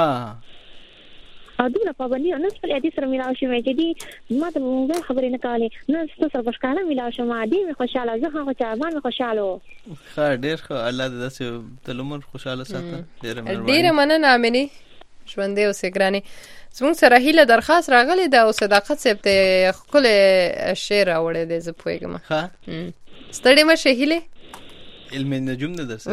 او دومره پابندي نه خپل دې سره ملاو شوی چې دې ما ته به موبایل خبرې نه کولې نه ستا سره په ښکاره ملاو شوم دې مې خوشحاله زه هغه چې ارمان مې خوشحاله و. ښه ډېر ښه الله دې داسې تل عمر خوشحاله ساته. ډېره مننه امینې ژوندی اوسې ګرانې. زموږ سره هیله درخواست راغلی ده او صداقت صاحب ته ښکلی شعر راوړی دی زه پوهېږم. ستړې مه شې هیلې علم نجوم ده در سره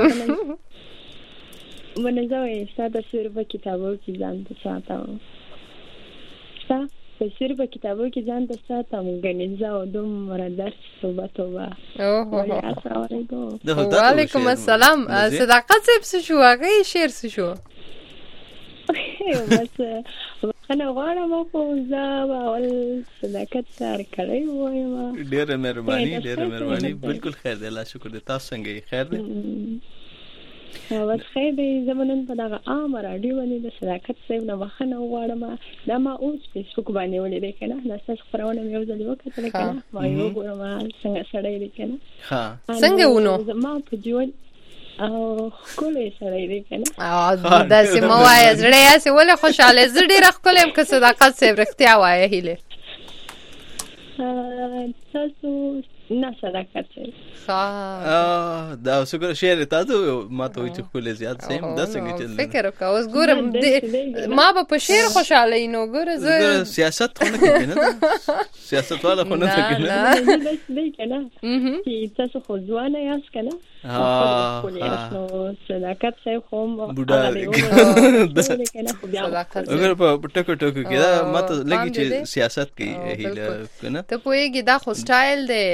منظم ستا تصویر په کتابو کې ځان ته ساتم ستا تصویر په کتابو کې ځان ته ساتم ګنې زه او دومره درس توبه توبه. السلام علیکم. وعلیکم السلام. صداقت صاحب څه شو هغه شعر څه شو؟ بس بخښنه غواړم خو زه به اول صداقت سره کړی وایم. ډېره مهرباني. بالکل خیر دی الله شکر دی. تاسو څنګه یې؟ خیر دی بس خیر دی. زه به نن په دغه عامه راډیو باندې د صداقت صاحب نه بخښنه وغواړم. دا ما اوس فیسبوک باندې ولیدی که نه دا ستاسو خپرونه مې یو ځل وکتله که نه ما یې وګورم څنګه سړی دی که نه څنګه ونو زما په ژوند او ښکلی سړی دی که نه. داسې مه وایه زړه یې هسې ولې خوشحاله زه ډېره ښکلی یم که صداقت صاحب رښتیا وایه هیلې. تاسو نه صداقت صاحب دا څنګه شعر تاسو ما ته وی چې خپل زیات سیم دا څنګه چل فکر وکاو اوس ګورم ما به په شعر خوشاله نو ګوره زه سیاست خو نه کوي نه سیاست والا خو نه کوي نه بس دی کنه چې تاسو خو ځوانه یاست کنه نو صداقت صاحب خو بوډا کنه خو بیا اگر په ټکو کې دا ما ته لګي چې سیاست کې هیله کنه ته پوهیږي دا خو سټایل دی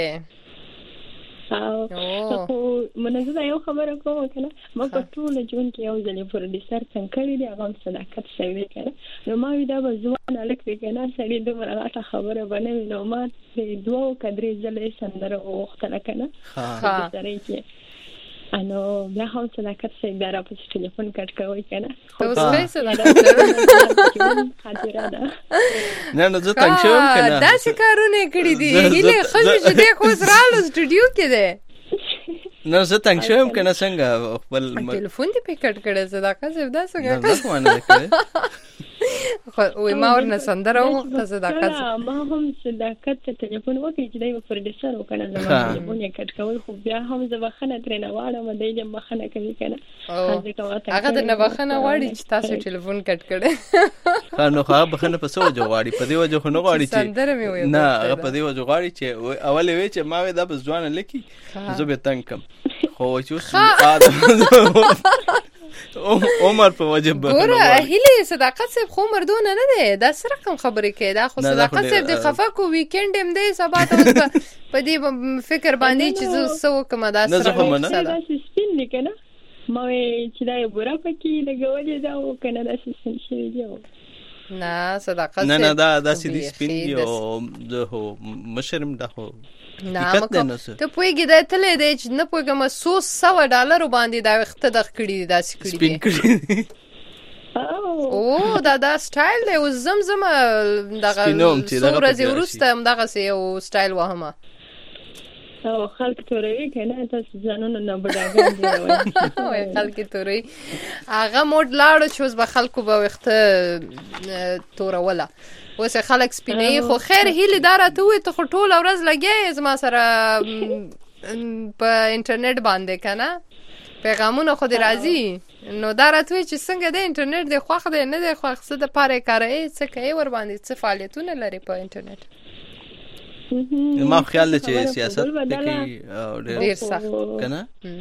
خو منځ دا یو خبره کوم کنه ما په ټول ژوند کې یو ځل پروډوسر څنګه کړی دی هغه صداقت صاحب کنه نو ما دا ځوان الک دی کنه سړی دومره غاټه خبره باندې نو ما دوه کډرې ځلې سندره وختله کنه سره کې انو بیا هم صداقت صاحب دا را په ټلیفون کټ کوي کنه خو څه صداقت خاطره ده نه زه تنګ شوم کنه دا څه کارونه کړی دي هله خو چې د خو سرالو سټوډیو کې ده نه زه تنګ شوم کنه څنګه خپل ټلیفون دې پکټ کړی صداقت صاحب دا څنګه خو وې ما ورنه سندره وخته صداقت ما هم صداقت ته ټلیفون وکړ چې دای پروډوسر وکړه زما ټلیفون یې کټ کول خو بیا هم زه بخنه ترې نه واړم دای دې مخنه کوي کنه هغه د نه بخنه واړي چې تاسو ټلیفون کټ کړي نو هغه بخنه په څه وجه واړي په دې وجه خو نه واړي چې سندره مې وې نه هغه په دې وجه واړي چې اول وی چې ما وې دا بس ځوان لکی زه به تنگ کم خو چې عمر په وجه به ګوره هله صداقت صاحب خو مردونه نه دی دا سره کوم خبرې کوي دا خو صداقت صاحب د خفه کو ویکند هم دی سبا ته په دې فکر باندې چې زه سو کوم دا سره سپین لیکنه ما چې دا یو برا پکې لګولې دا او کنه دا سپین شي دی نه صداقت نه دا سیدی سپین دی او زه هو مشرم دا هو نه ته پوهیږي دا تلې دی چې نه پوهیږم $100 باندې دا وخت د کړی دا سکړي سپین کړی او دا سټایل دی او زمزم دغه ورځې وروسته هم دغه یو سټایل وهمه او خلک تورې کنه تاسو ځانونه نه بډاګان دی وای خلک تورې هغه موډ لاړو چې اوس به خلکو به وخت توروله اوس خلک سپینې خو خیر هیله دارته وي ته ټول ورځ لګي زما سره په انټرنیټ باندې کنه پیغامونه خو دې راځي نو دارته وي چې څنګه د انټرنیټ د خوخ دی نه د خوخ څه د پاره کاري څه کوي ور باندې څه فعالیتونه لري په انټرنیټ ما خیال دی چې سیاست کې ډیر سخت کنه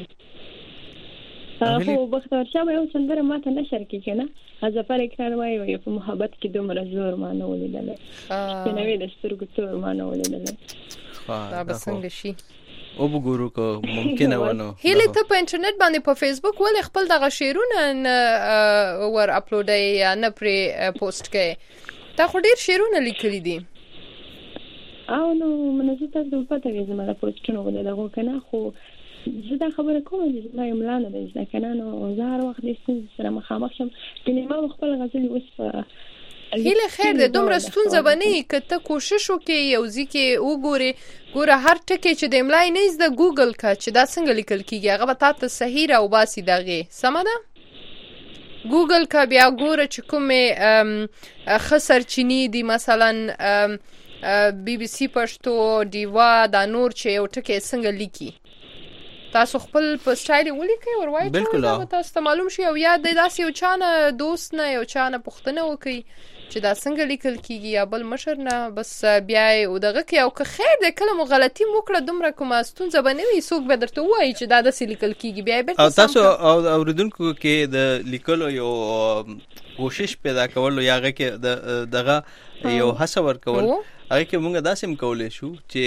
خو بختور شاه یو سندره ماته نشر کې کنه ظفر اکرار وایي په محبت کې دومره زور ما نه ولیدل نوې د سترګو تور ما نه ولیدل دا به څنګه شي او وګورو کو ممکنه ونه هله ته په انټرنیټ باندې په فیسبوک ولې خپل دغه شعرونه ور اپلوډ یا نه پری پوسټ کې تا خو ډیر شعرونه لیکلي دي او نو منځ ته د پته کې زما پوسټونه ولې کنه خو زه دا خبره کوم چې ما املانه ده ځکه نو زهر وخت دې سره مخامخ شم کله ما خپل غزل وصفه هله خیر ده دومره ستونزه بنې کته کوشش وکي یو ځکه وګوره هر ټکی چې د املای نه د ګوګل کا چې دا څنګه لیکل کیږي هغه به تاسو صحیح راو باسي دغه سم ده ګوګل کا بیا ګوره چې کومه خسر چینی دی مثلا بي بي سي پښتو دیوا دا نور چې یو ټکی څنګه لیکي تاسو خپل په سټایل ولیکئ ور وایي چې تاسو ته معلوم شي او یا د داسې یو چانه دوست نه یو چانه پښتنه وکي چې دا څنګه لیکل کیږي یا بل مشر نه بس بیا او دغه کې او که خیر د کلمو غلطي وکړه دومره کومه ستونزه بنوي څوک به درته وایي چې دا داسې لیکل کیږي بیا به تاسو اوریدونکو کې د لیکلو یو کوشش پیدا کول یا هغه کې دغه یو هڅه ورکول هغه کې موږ داسې کولای شو چې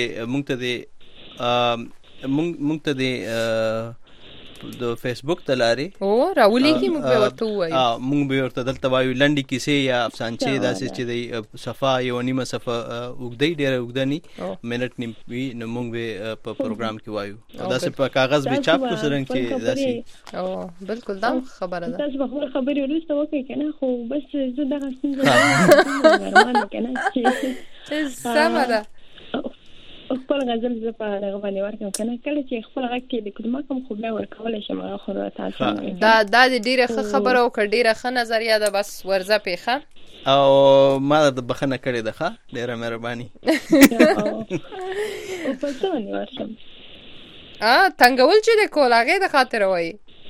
موږ ته د فیسبوک تلاري او راولي کې موږ ورته وایو موږ به ورته دلته وایو لنډي کیسې یا افسانچې داسې چې د صفه یو نیمه صفه وګدې ډېر وګدني منټ نیم وی نو موږ به په پروګرام کې وایو داسې په کاغذ به چاپ کو سرنګ چې داسې او بالکل دا خبره ده تاسو به خبرې ورسته وکړئ کنه خو بس زه دغه څنګه ورمان کنه چې سم ده خپل غزل زه په هغه باندې ورکوم کنه کله چې خپل غږ کې لیکم ما کوم خو بیا ورکول شم خو تاسو دا ډیره ښه خبره او ډیره ښه نظریه ده بس ورزه پیخه او ما د بخنه کړې ده ښه ډیره مهرباني او په څه باندې ورشم تنګول چې د کول هغه د خاطر وای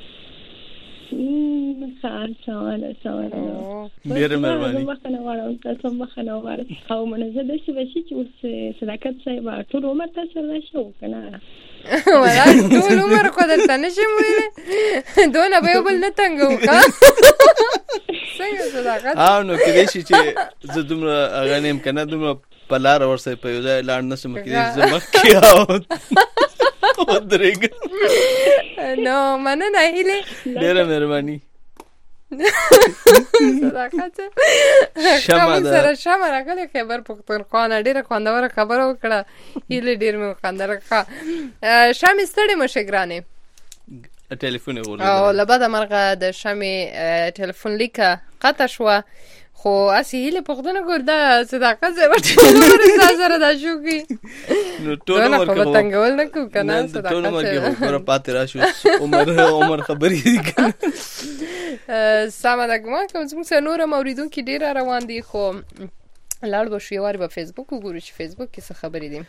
ډیره مهرباني مخنه وړم تاسو مخنه وړم او منزه د شي بشي چې اوس صداقت صاحب ټول عمر تاسو راشو کنه ولا ټول عمر کو درته نشم ویل دونه به بل نه تنګو کا څنګه صداقت نو کله شي چې زه دومره هغه نیم کنه دومره په لار ورسې په یو ځای لاړ نشم کېږي زمخ کیاو ودرېګ نو مننه هیله ډیره مهرباني صداقت شمه راغلی خبر پښتونخوا ډیره خوندوره خبره وکړه هیله ډیر مې خوندره شمه ستړي مشه ګرانه ټلیفون ورغله او لبدا مرغه د شمه ټلیفون لیکه قطع شو خو اسی هیله پښتنه ګردا صداقت زه ورته سره دا شو کی نو ټول عمر په تنګول نه کو کنه صداقت ټول عمر کې خبره پاتې راشو عمر خبرې دي سمه ده ګمان کوم چې موږ نور موریدونکو ډیر روان دي خو لاړ به شو یوار په فیسبوک وګورو چې فیسبوک کې څه خبرې دي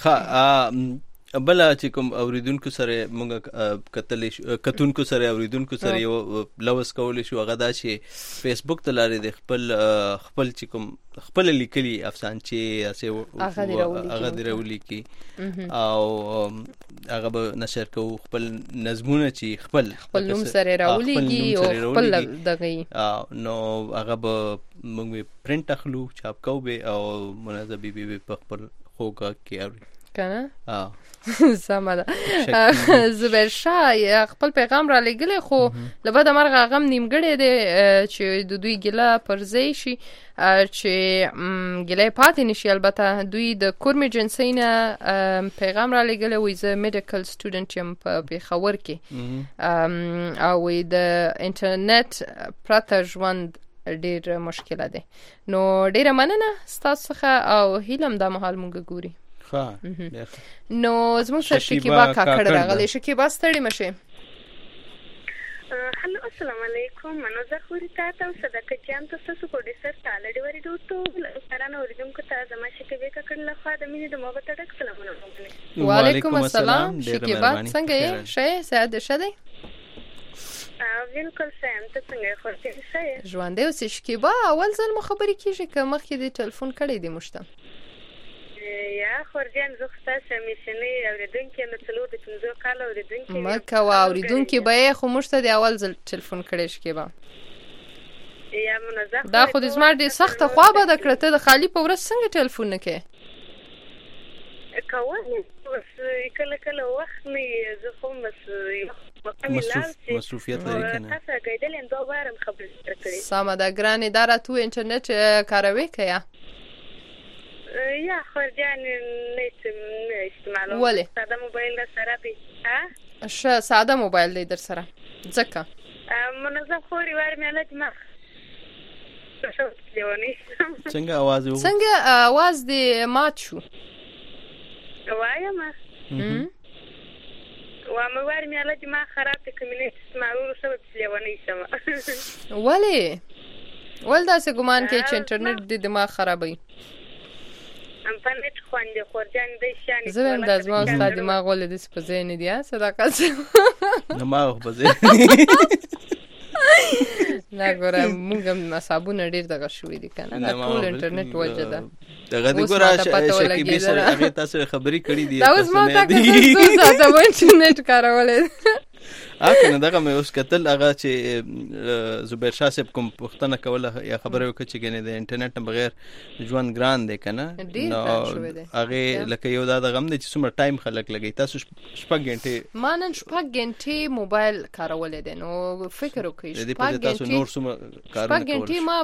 بل چې کوم اوریدونکو سره موږ کتونکو سره اوریدونکو سره یو لوس کول شو هغه دا چې فیسبوک ته لاري د خپل چې کوم خپل لیکلي افسانچې هغه درولی کی او هغه به نشر کوو خپل نظمونه چې خپل نوم سره راولېږي او خپل دغه نو هغه به موږ پرنټ اخلو چاپ کوو به او مناسبې به په خپل خوګه کې اوري کنه سمه ده زبیر شاه خپل پیغام را لګلې خو لبد مرغه غم نیمګړی دی چې د دوی ګله پرځای شي چې ګله پاتې نشي البته دوی د کورمې جنسینه پیغام را لګلې وې زه میډیکل سټوډنټ یم په پیښور کې او د انټرنیټ پرته ژوند ډیر مشکله ده نو ډیره مننه تاسو څخه او هیلم د مهال مونږ ګوري نو زموږ سره شکیبا کاکړ راغلی شکیبا ستړي مشه هلو السلام علیکم منوزه خوري تاسو صدقه جان تاسو کو دي سر تالډي ورې دوتو سره نو ورجم کو تاسو ما شکیبا کاکړ له خوا د مینې د موبایل تک سلامونه وعلیکم السلام شکیبا څنګه یې شه سعد شدی بالکل سم ته څنګه خورته شه ژوند دی اوس شکیبا اول ځل مو خبرې کیږي که مخکې د ټلیفون کړی دی مشته یا خورجان زه ستاسو میشنې اوریدونکو نه څلور د 15 کال اوریدونکو مکه اوریدونکو به خو مشته دی اول ځل ټلیفون کړی شکیبا یا منظم دا خو د زما ډېر سخته خوا به د کړته د خالی په ورځ څنګه ټلیفون نه کې کوم کله کله وخت نه زه خو مصروفیت لري کنه تاسو غیدل ان دوه وارم خبرې کړې سمه ده ګرانې دارا تو انټرنیټ کاروي کیا یا خورجان نیت استعمالو ولې ساده موبایل سره به ساده موبایل دی در سره ځکه منظم خوري وار مې له دماغ څنګه आवाज دی مات شو وایم مې وار مې له دماغ خراب ته کمینټ استعمالو سبب لیونی سم ولې داسې ګمان کې چې انټرنیټ د دماغ خرابوي په نت خوندې خورجان د شان زه هم د ازما استاد دماغ ولې د سپزې نه دی صداقت دماغ په ځای نه ګوره موږ هم مصابونه ډیر دغه شوې دي کنه دا ټول انټرنیټ وجه ده دغه د ګوره شکیبې سره هغه تاسو خبرې کړې دي دا اوس ما تاسو د انټرنیټ کارولې اګه دغه مې اوس کتل هغه چې زبیر شاه صاحب کوم پښتنه کوله یا خبره وکړه چې ګنې د انټرنیټ نه بغیر ژوند ګران دی کنه نو هغه لکه یو دا غم دی چې څومره ټایم خلک لګي تاسو شپږ غنټې ما نن شپږ غنټې موبایل کارولې دي نو فکر وکړئ شپږ غنټې نور څومره کارونه شپږ غنټې ما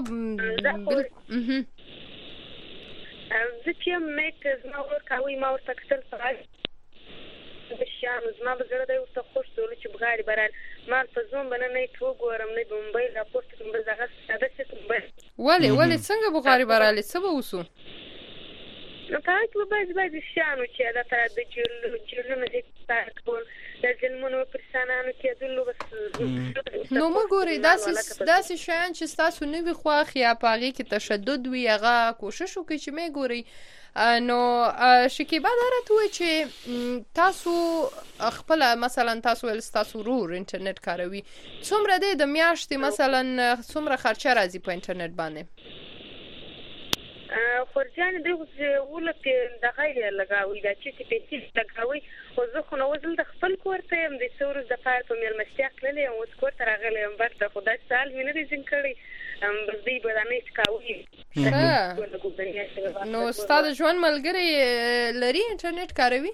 زه چې مې زما ورکوي ما ورته کتل فعال بشان زما بزړه دی ورته خوش ټول چې بغاړي بران ما په زوم باندې نه توګورم نه موبایل راپورته کوم بل دغه ساده څه موبایل ولې څنګه بغاړي براله څه به وسو نو پای کې بعض شانو چې دا تر د جلونو د کول د ظلمونو پرسانانو کې دلو بس نو مګوري داسې شیان چې تاسو نه وي خواخ یا پاغي کې تشدد وي هغه کوشش وکړي چې مې ګوري نو شکیبا درته چې تاسو خپل مثلا تاسو ورور انټرنیټ کاروي څومره د میاشتې مثلا څومره خرچه راځي په انټرنیټ باندې خورجان دغه ولته د غیر لګاوي دا چې پیسې لګاوي او زه خو نو وزل د خپل کور ته يم د څورز د پاره په مېلمستیا کړلې او اوس کور ته راغلې يم بس د خدای سال مې نه دي کړی بس دې بدانې ښکاوي نو ستاسو ژوند ملګری لري انټرنیټ کاروي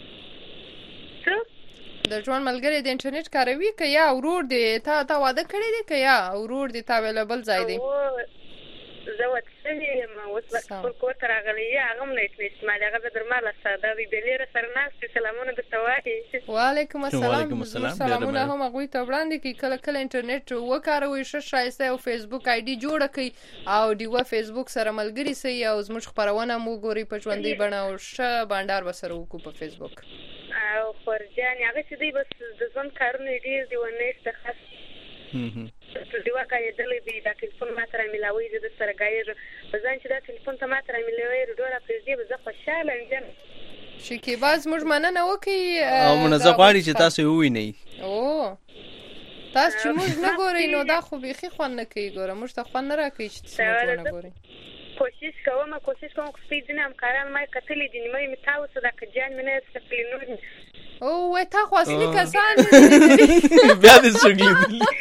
د ژوند ملګری د انټرنیټ کاروي که یا ورور دی تا واده کړی دی که یا ورور دی تا ویلبل ځای دی زه وڅلې ما اوس خپل کور ته راغلی هغه مې نېټ استعمال هغه درماله ساده وی بلیر سره ناس سلامونه د توای وعلیکم السلام سلامونه هم غوي ته وړاندې کی کله انټرنیټ وکاروي شایسته او فیسبوک آی ډی جوړ کړئ او دیو فیسبوک سره ملګری سي او زموږ خبرونه مو ګوري په ژوندۍ بڼه او ش بانډار وسره وکړو په فیسبوک او خورجان هغه چې دی بس د ځون کارونه ډیر دی ونه ست خاص د واقعي دلې دی دا ټلیفون ماته ملاوي د سره غایر بزن چې دا ټلیفون ته ماته ملاوي ډوره پرځي به زه خوشاله یم شکیبا زموږ مننه وکي او منځ غواړي چې تاسو ووینئ او تاسو چې موږ نه ګورئ نو دا خو بيخي خوان نه کوي ګوره موږ ته خوان نه راکوي چې تاسو نه ګورئ کوشش کوم خو سپیډ نه کاران ما کتلې دي مې تاسو دا کجان مې نه سپلینو او وای تا خو اصلي کسان بیا دې سګلی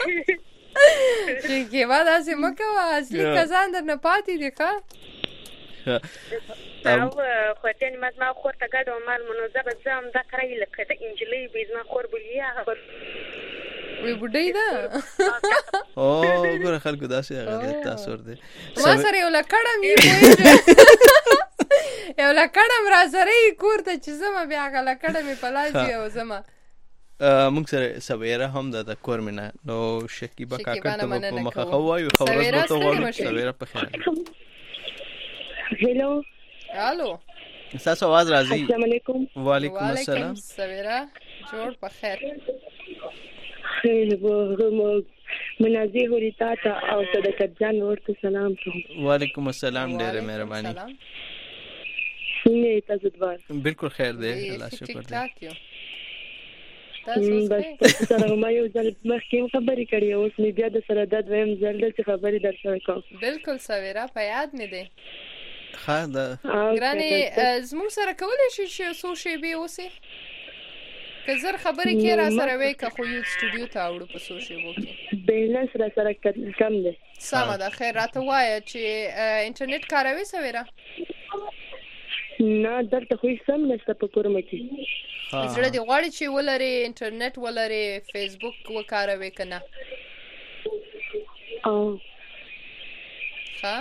چې بعد اسې مکه اصلي کسان در نه پاتې دي ښه او خو ته نه ما خو ته ګډو مال منظم ځم دا کړی لکه د انجلۍ بيزما خور بلیا وی بډای دا او ګوره خلکو داسې هغه تاسو ورته ما سره یو لکړم یو لکړم را سره کور ته چې زما بیا غلا کړم په لاس دی او زما موږ سره سویرا هم د کور منه نو شکیبا کاکا ته په مخه خوایو خبرونه ته وایو سویرا په خیر هلو الو تاسو आवाज راځي السلام علیکم وعلیکم السلام سویرا جوړ په خیر منازي هوریتا ته او صدقت جان ورته سلام کوم وعلیکم السلام ډېره مهرباني څنګه تاسو دوار بالکل خیر دی الله شکر دی بس سره ما یو ځل مخکې خبرې کړې اوس مې بیا د سره د دویم ځل د خبرې درسره کوم بالکل سویرا په یاد مې دی ښه ده ګرانې زموږ سره کولی شي چې څو شیبې اوسې که زر خبرې کې را سره وې که خو یو سټوډیو ته وړو په څو شیبو کې بیلنس را سره کم دی سمه ده خیر راته وایه چې انټرنیټ کاروي سویرا نه دلته خو سم نشته په کورم کې زړه دی غواړي چې ولري انټرنیټ ولري فیسبوک وکاروي کنه ها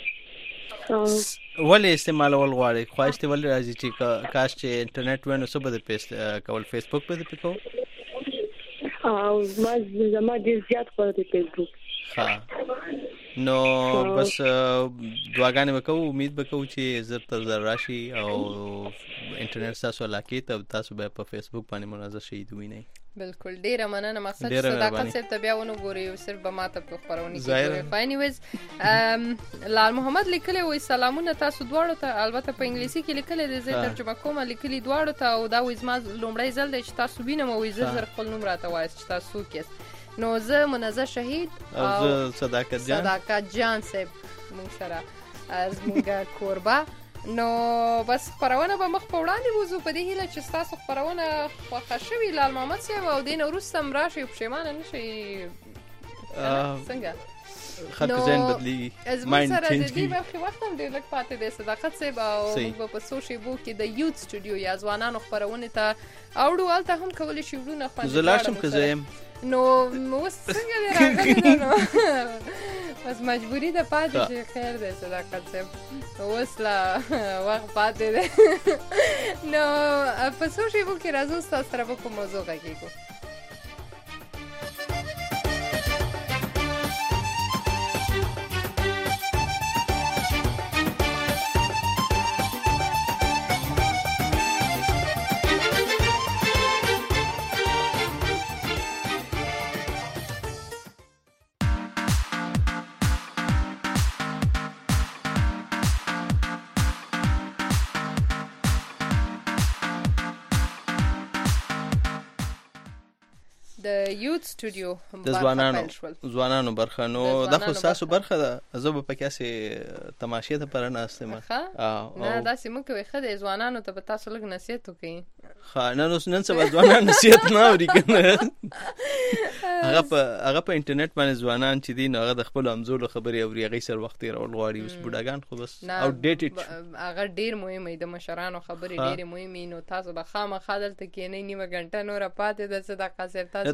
ولې استعمالول غواړي خواهش ته ولې راځي چې کاش چې انټرنیټ ونه څه بده پیست کول فیسبوک په دې پکو او ما زما ډیر زیات په دې فیسبوک ها نو بس دعاګانې وکړو امید وکړو چې زر تر زر راشي او انټرنیټ تاسو علاقې ته تاسو به په فیسبوک باندې مناظره شي دوی نه بالکل ډیره مننه مقصد صداقت صرف ته بیا ونه ګوري او صرف به ماته په خبرونه کې ګوري فاینیوز لال محمد لیکلی وای سلامونه تاسو دواړو ته البته په انګلیسي کې لیکلی دی زه ترجمه کوم لیکلی دواړو ته او دا وای زما لومړی ځل دی چې تاسو وینم او زر خپل نوم راته وایست چې تاسو کیس نو زه منزه شهید او صداقت جان صاحب مونږ سره از مونږه کوربه نو بس خبرونه به مخ په وړاندې وځو په دې هیله چې تاسو خبرونه خوښه شوي لال محمد صاحب او دین وروسته هم راشي پښیمانه نشئ څنګه خلک ځین بدلی مایند چینج کی په وخت هم ډېر لږ پاتې دی صداقت صاحب او موږ په سوشي بو کې د یوت سټوډیو یا ځوانانو خبرونه ته اوړو الته هم کولی شي ورونه خوند زلاشم که زم نو اوس څنګه راغلی نو بس مجبوری ده پاتې چې خیر دی صداقت صاحب اوس لا وخت پاتې دی نو په سوشي بو کې راځو تاسو سره په کوم موضوع غږیږو د یوت سټوډیو د ځوانانو برخه نو دا خو تاسو برخه ده زه به پکې سي تماشې ته پر نه استم نه دا سیمه کوي خدای ځوانانو ته به تاسو لګ نصیحت وکړي نن سبا ځوانان نصیحت نه اوري کنه هغه په انټرنیټ باندې ځوانان چې دي هغه د خپل امزور خبري اوري هغه سر وخت راول غواړي اوس بډاګان خو بس اوټ ډیټډ هغه ډیر مهمه د مشرانو خبري ډیر مهمه نو تاسو به خامخا دلته کې نه نیمه غنټه نور پاتې د صدقه سر تاسو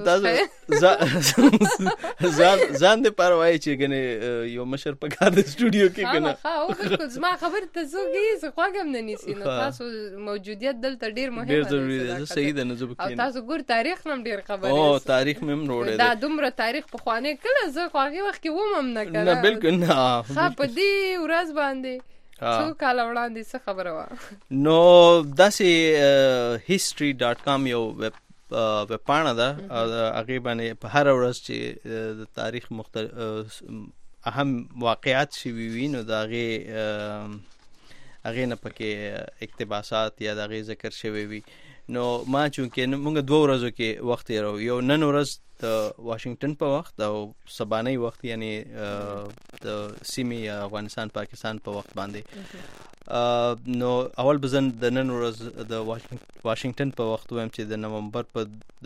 ځان دې پروايي چې کنه یو مشر په کار د سټوډیو کې کنه او خو زما خبر ته زوګي زه خواګم نه نیسی نو تاسو موجودیت دلته ډیر مهمه ده صحیح ده نو زه او تاسو ګور تاریخ نم ډیر خبره او تاریخ مم وروړي دا دومره تاریخ په خوانه کله زه خواږي وخت کې ومم نه کړم نه بالکل نه په دې ورځ باندې څو کال وړاندې څه خبره و نو داسې history.com یو ویب پاڼه ده هغه باندې په هر ورځ چې د تاریخ مختلف اهم واقعات شي وي نو دا هغه نه پکې اقتباسات یا د ذکر شوی وي نو ما چونکه موږ 2 ورځو کې وخت یې یو نن ورځ د واشنگټن په وخت او سبانه وخت یعنی د سیمې افغانستان پاکستان په وخت باندې نو اول بزن د نن ورځ د واشنگټن په وخت ویم چې د نومبر په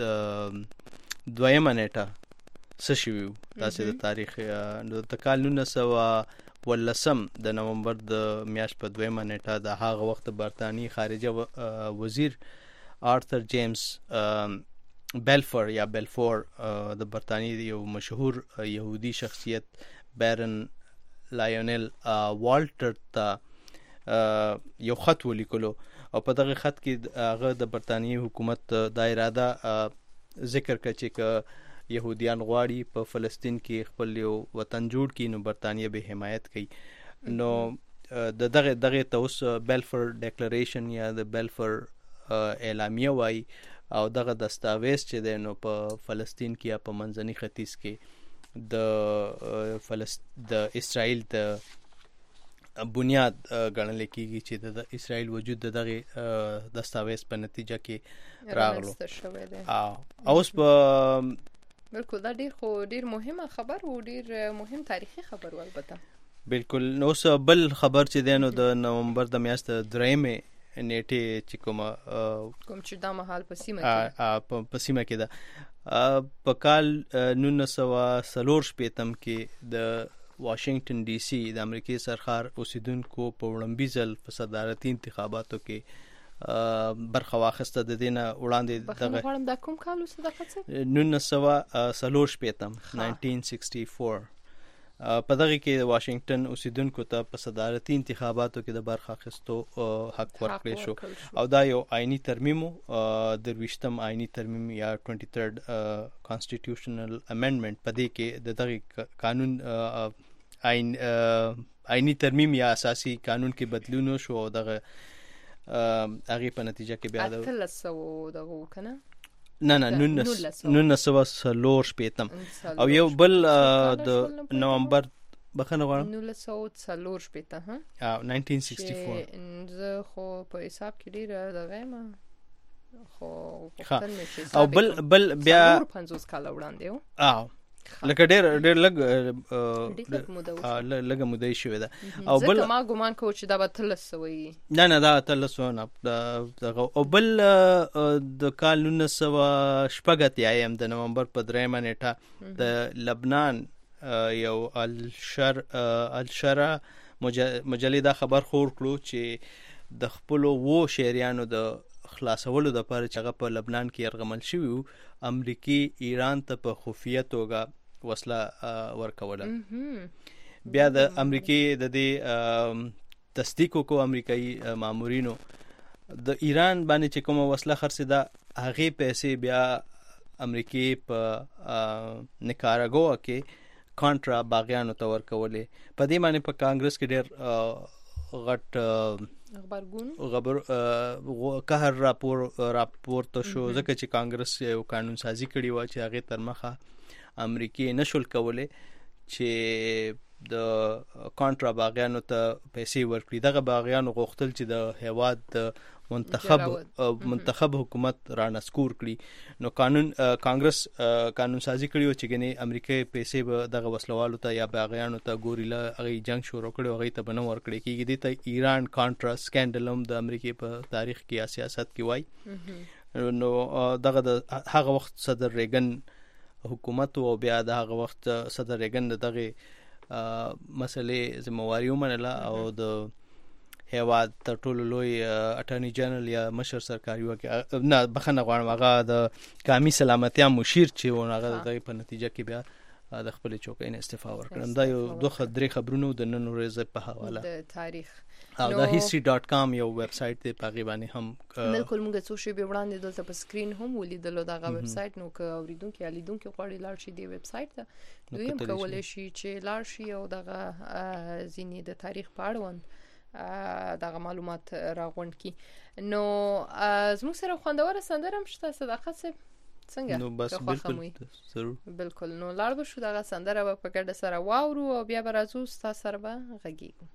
2 نیټه څه شوی تاسو د تاریخ نو د کال 1918 د نومبر د میاشت په 2 نیټه د هغه وخت برتانی خارجه وزیر آرثر جیمز بیلفور یا بیلفور د برتانیې یو مشهور یهودي شخصیت بیرن لایونل والټر ته یو خط ولیکلو او په دغه خط کې هغه د برتانیې حکومت د اراده ذکر کړ چې يهوديان غواړي په فلسطین کې خپل یو وطن جوړ کړي نو برتانیې به حمایت کوي نو د دغه توس بیلفور ډیکلریشن یا د بیلفور اعلامیه وای او دغه دستاویز چې د نو په فلسطین کې یا په منځني ختیځ کې د اسرائیل د بنیاد ګڼل کېږي چې د اسرائیل وجود دغه دستاویز په نتیجه کې راغلو اوس په بالکل دا ډیر مهمه خبر و ډیر مهم تاریخي خبر و البته بالکل نو بل خبر چې د نو د نومبر د میاشت 3 نیټه چې کوم چې دا مهال په سیمه کې ده په کال 1940 کې د واشنگټن ډي سي د امریکای سرخار اوسیدونکو په وړاندیز په صدارتي انتخاباتو کې برخه واخیسته د دینه وړاندې دغه غواړم دا کوم کال وسه 1940 1964 په دغه کې د واشنگټن اوسیدونکو ته په صدارتي انتخاباتو کې د برخه اخیستو حق ورکړل شو او دا یو آئینی ترمیم د 20م آئینی ترمیم یا 23rd کانسټیټیوشنل امندمنت په دې کې د دغه قانون آئینی ترمیم یا اساسي قانون کې بدلونو شو دغه هغه په نتیجه کې بیا د 1300 دغه کنه نه 1940 او یو بل د نومبر بخنه غواړم 1940 ها 1964 زه خو په حساب کې ډیر دغه ما خو او بل بیا 50 کال وړاندې لکه ډیر لګ مودې شوې ده او بل ما ګومان کوم چې دا به 300 وي نه دا 300 نه او بل د کال 1980 ایم د نومبر په 3 نیټه د لبنان یو الشرا مجلې دا خبر خور کړو چې د خپل وو شهریانو د خلاصولو د لپاره چې هغه په لبنان کې يرغمل شوی وو امریکای ایران ته په خفیه توګه وسله ورکوله بیا د امریکای د دې تصدیق کو امریکایي مامورینو د ایران باندې چې کومه وسله خرڅه ده هغه پیسې بیا امریکای په نیکاراګوا کې کانټرا باغیانو ته ورکولې په دې باندې په کانګرس کې ډېر غټ خبر قهر راپور ته شو ځکه چې کانګرس یو قانون سازي کړی و چې هغه تر مخه امریکای نشول کولای چې د کانټرا باغیانو ته پیسې ورکړي. دغه باغیانو غوښتل چې د هیواد منتخب حکومت را نسکور کړي. نو کانګرس قانون سازي کړي چې ګنې امریکای پیسې به دغه وسلوالو ته یا باغیانو ته ګوریلا هغه جنگ شروع کړي، هغه ته بنو ورکړي کېږي. دې ته ایران کانټرا سکینډل هم د امریکای په تاریخ کې یا سیاست کې وای. نو دغه د هغه وخت صدر ریګن حکومت او بیا د هغه وخت صدر ریګن دغه مسلې ذمہواری ومنله او د هیواد تر ټولو لوی اټارنی جنرال یا مشر سرکاري وکړ نه بخنه غواړم هغه د قومي سلامتیا مشیر چې و هغه د په نتیجه کې بیا د خپل چوکۍ نه استعفا ورکړم. دا یو دوه درې خبرونه د نن ورځې په حواله د تاریخ او د history.com یو ویب سټ دی په غیبانی هم بالکل موږ څو شی به وړاندې دلته په سکرین هم ولیدلو دغه ویب سټ. نو که اوریدونکو یالیدونکو غواړي لاړ شي دی ویب سټ ته دوی هم کولای شي چې لاړ شي او دغه ځینې د تاریخ په اړه دغه معلومات راغونډ کی. نو زموږ سره خوندوره سندره هم شته صداقت صاحب څنګه؟ نو بس بالکل نو لاړ به شو دغه سندره به په ګډه سره واورو او بیا به راځو تاسو سره به غږیږو.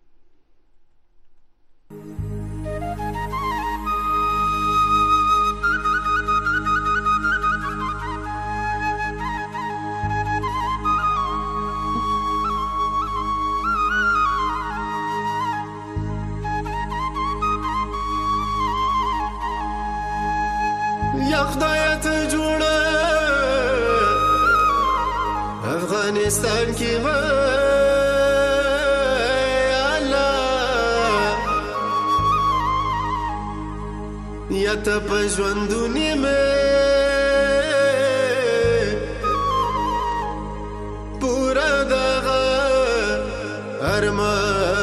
یا خدای ته جوړه افغانستان کې یا ته په ژوندونی مې پورا دغه ارمان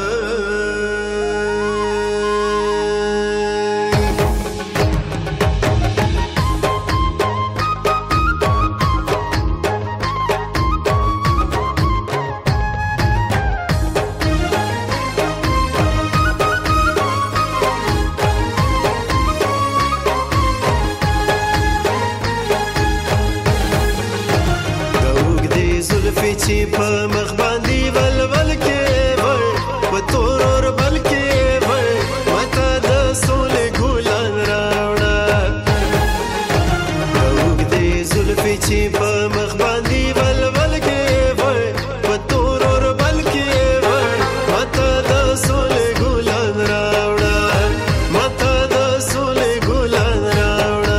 چې په مخ باندې ولول کې وای په تور اور بل کې وای ماته د سولې ګلان راوړه وګدې زلفې چې په مخ باندې ولول کې وای په تور اور بل کې وای ماته د سولې ګلان راوړه ماته د سولې ګلان راوړه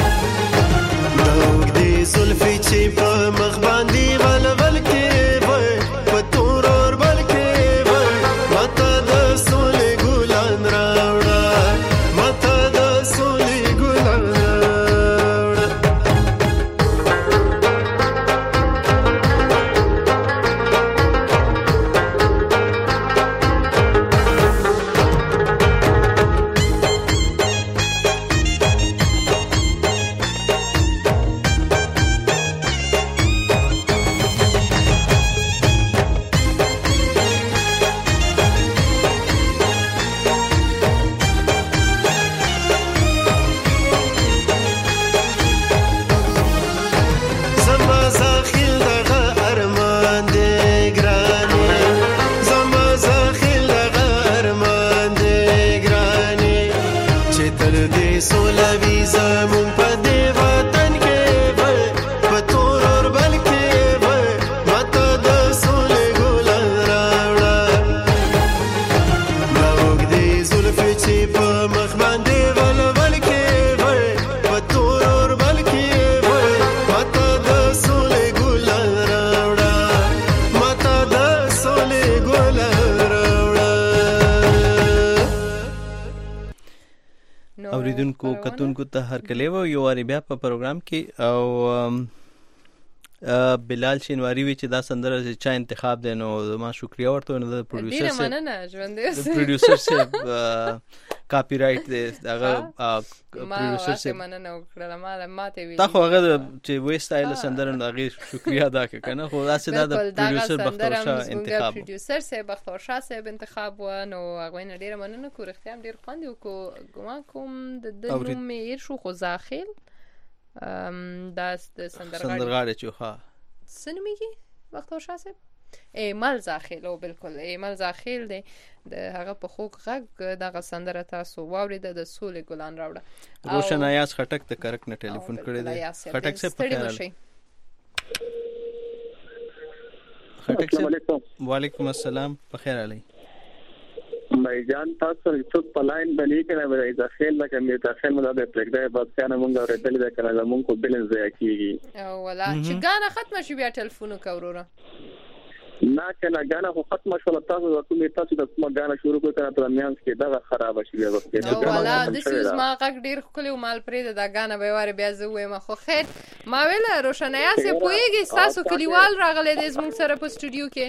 چې په مخ باندې ولول کې وای زمون په دې وطن کې وای په تور اور بل کې وای ماته د سولې ګلان راوړه دا وګړي زلفې چې په مخ باندې ولول کې وای په تور اور بل کې وای ماته د سولې ګلان راوړه ماته د سولې ګلان راوړه اوریدونکو کتونکو ته هر کله یو واری بیا په پروګرام کې او بلال شینواری وی چې دا سندره چې چا انتخاب دی نو ما شکریا ورته نو د پروډوسر سره مننه ژوند دې پروډوسر سره کاپی رائټ دی هغه پروډوسر سره مننه وکړه ماته وی تا خو هغه چې وې سټایل سندره نو هغه شکریا ادا کنه خو داسې دا د پروډوسر بختورشاه انتخاب پروډوسر سره بختورشاه صاحب انتخاب و نو هغه نه ډیره مننه کو اختیام ډیر خوند وکړو ګمان کوم د نوم یې شو خو زاخیل دا سندرغاړي چې ښه سنمیږي بختورشاه صاحب ایمل زاخیل او بالکل ایمل زاخیل دی د هغه په خوږ غږ دغه سندره تاسو واورید د سولې ګلان راوړه روشن ایاز خټک ته کرک نه ټلیفون کړی دی خټک سے پخیر خټک سے وعلیکم السلام بخیر علی مې جان تاسو څوک په لاین باندې کنه ورای ځخیل لکه مې تاسو مله د پرګدای بس کنه مونږ اورېدل دا کنه مونږ کو بیلنس ځای کیږي او ولا چې غانا ختمه شي بیا ټلیفون وکوروره نه کنه غانا خو ختمه شول تاسو کومې تاسو د کومه غانا شروع کړه کنه پر میانس کې دا خراب شي بیا وخت او ولا د سیس ما غږ ډیر خولي او مال پرې دا غانا به واره بیا زه وایم خو خیر ما ویل روشنایا سه پويږي تاسو کلیوال راغله د زموږ سره په سټوډیو کې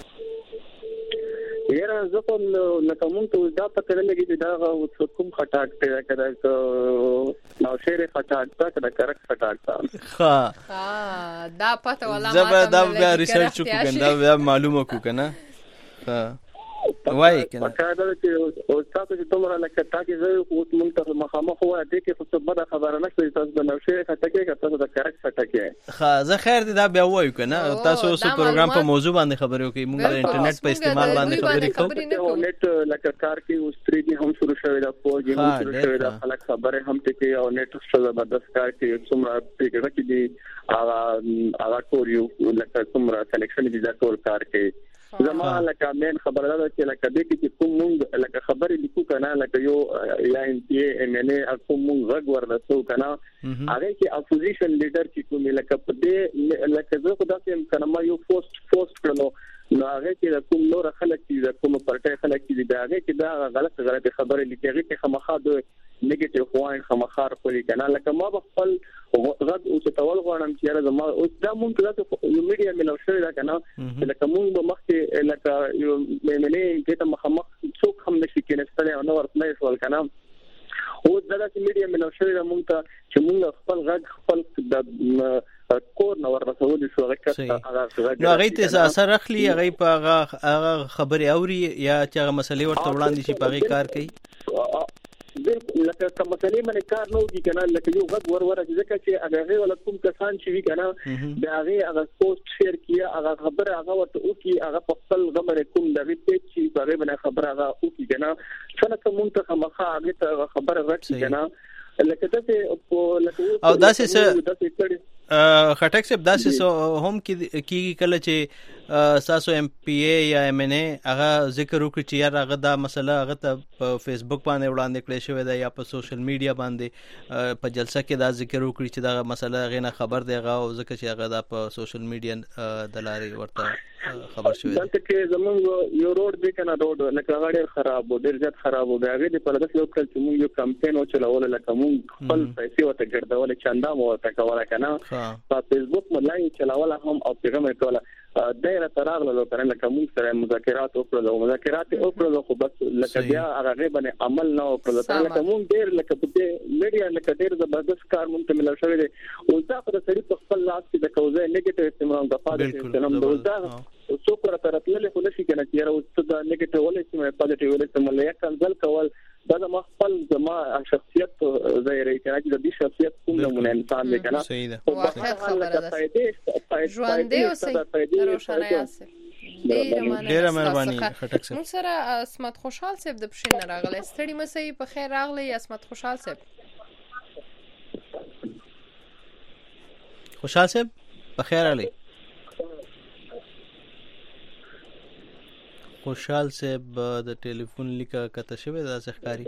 یاره زه په لکه مونږ ته دا پته لګی چې دا کوم خټاک پیدا کړه نو شعر خټاک تا کړه کرک خټاک تا ها دا پته ولا ما دا بیا ریسرچ وکړم دا بیا معلومه کو کنه ها وای کنه پکاره چې او تاسو چې تمره لکه تا کې زه مونږ ته مخامخ وای دې کې څه بد خبره نشته تاسو د نو شعر خټاکې تاسو د کرک خټاکې ها زه خیر دې دا بیا وایو کنه تاسو اوس پروګرام په موضوع باندې خبرې وکړئ مونږ د انټرنیټ په استعمال باندې خبرې کوو نت لکه کار کې اوس 3D هم شروع شوی دا فوجي هم شروع شوی دا خلک خبره هم ټکی او نت څه زبردست کار کې څومره پیګه کې دي هغه کوریو لکه څومره سلیکشن دي دا ټول کار کې زما لکه مین خبره ده چې لکه دې کې کوم مونږ لکه خبرې لیکو کنه لکه یو یا ان پی ام ان ا کوم مونږ غږ ورنسو کنه هغه کې اپوزیشن لیډر چې کوم لکه په دې لکه زه خو داسې کنه ما یو پوسټ کړو نو هغه کې کوم نور خلک چې کوم پارټي خلک چې دا هغه کې دا غلط خبرې لیکي هغه کې خامخا د نیگیټیو خوان خامخار کولی کنه لکه ما خپل غږ او تول غواړم چې زما او دا مونږ ته یو میډیا ملو شوی دا کنه لکه مونږ به مخکې لکه یو مېمنې کې ته مخامخ څوک هم نشي کېنستل او ورته شول کنه او دا چې میډیا ملو شوی دا مونږ ته چې مونږ خپل غږ خپل د کور نو ورسول شو هغه هغه ته اثر اخلي هغه په هغه خبري اوري یا چې هغه مسلې ورته وړاندې شي په هغه کار کوي بالکل لکه کوم مسلې باندې کار نه وږي کنه لکه یو غږ ورور ځکه چې هغه ولا کوم کسان چې وی کنه دا هغه پوسټ شیر کیه هغه خبره هغه ورته او کی هغه په خپل غمره کوم دغه پیچ چې هغه باندې خبره هغه او کی کنه څنګه کوم ته مخه هغه خبره راځي کنه لکه داسې او داسې خټک صاحب داسې هم کې کله چې ساسو ایم پی ای یا ایم ان ای هغه ذکر وکړي چې یار هغه دا مسله هغه ته په فیسبوک باندې وړاندې کړی شوی دی یا په سوشل میډیا باندې په جلسه کې دا ذکر وکړي چې دا مسله غینه خبر دی هغه ځکه چې هغه دا په سوشل میډیا د لارې ورته خبر شوی دی دلته کې زموږ یو روډ دی کنه روډ لکه غاړي خراب و ډیر زیات خراب و هغه د پردس یو کل چې موږ یو کمپاین وچلول لکه موږ خپل پیسې وته ګرځول چاندا مو وته کوله کنه په فیسبوک ملای چلاول هم او پیغام کوله دایره تراغله لکه لکه موږ سره مذاکرات وکړو خو بس لکه بیا هغه باندې عمل نه وکړو لکه موږ ډیر لکه په میډیا لکه ډیر زبردست کار مونږ ته ملو شوی دی او دا په سړي په خپل لاس کې د کوزه نیگیټیو استعمال د پاده استعمال د وځه څو پر ترتلل خو نشي کنه چې راو څه د نیگیټیو ولې چې پازیټیو ولې استعمال یا کنزل کول دا ما خپل زما شخصیت ظاهري کنه چې د دې شخصیت کوم نمونه انسان دی کنه ژوند دی او سي روشنایا سي ډیر مهرباني خټک صاحب موږ سره اسمت خوشحال صاحب د پښین راغله ستړي مسي په خیر راغله اسمت خوشحال صاحب خوشحال صاحب بخیر علي خوشحال صاحب د ټلیفون لیکه کته شوی دا ځخکاری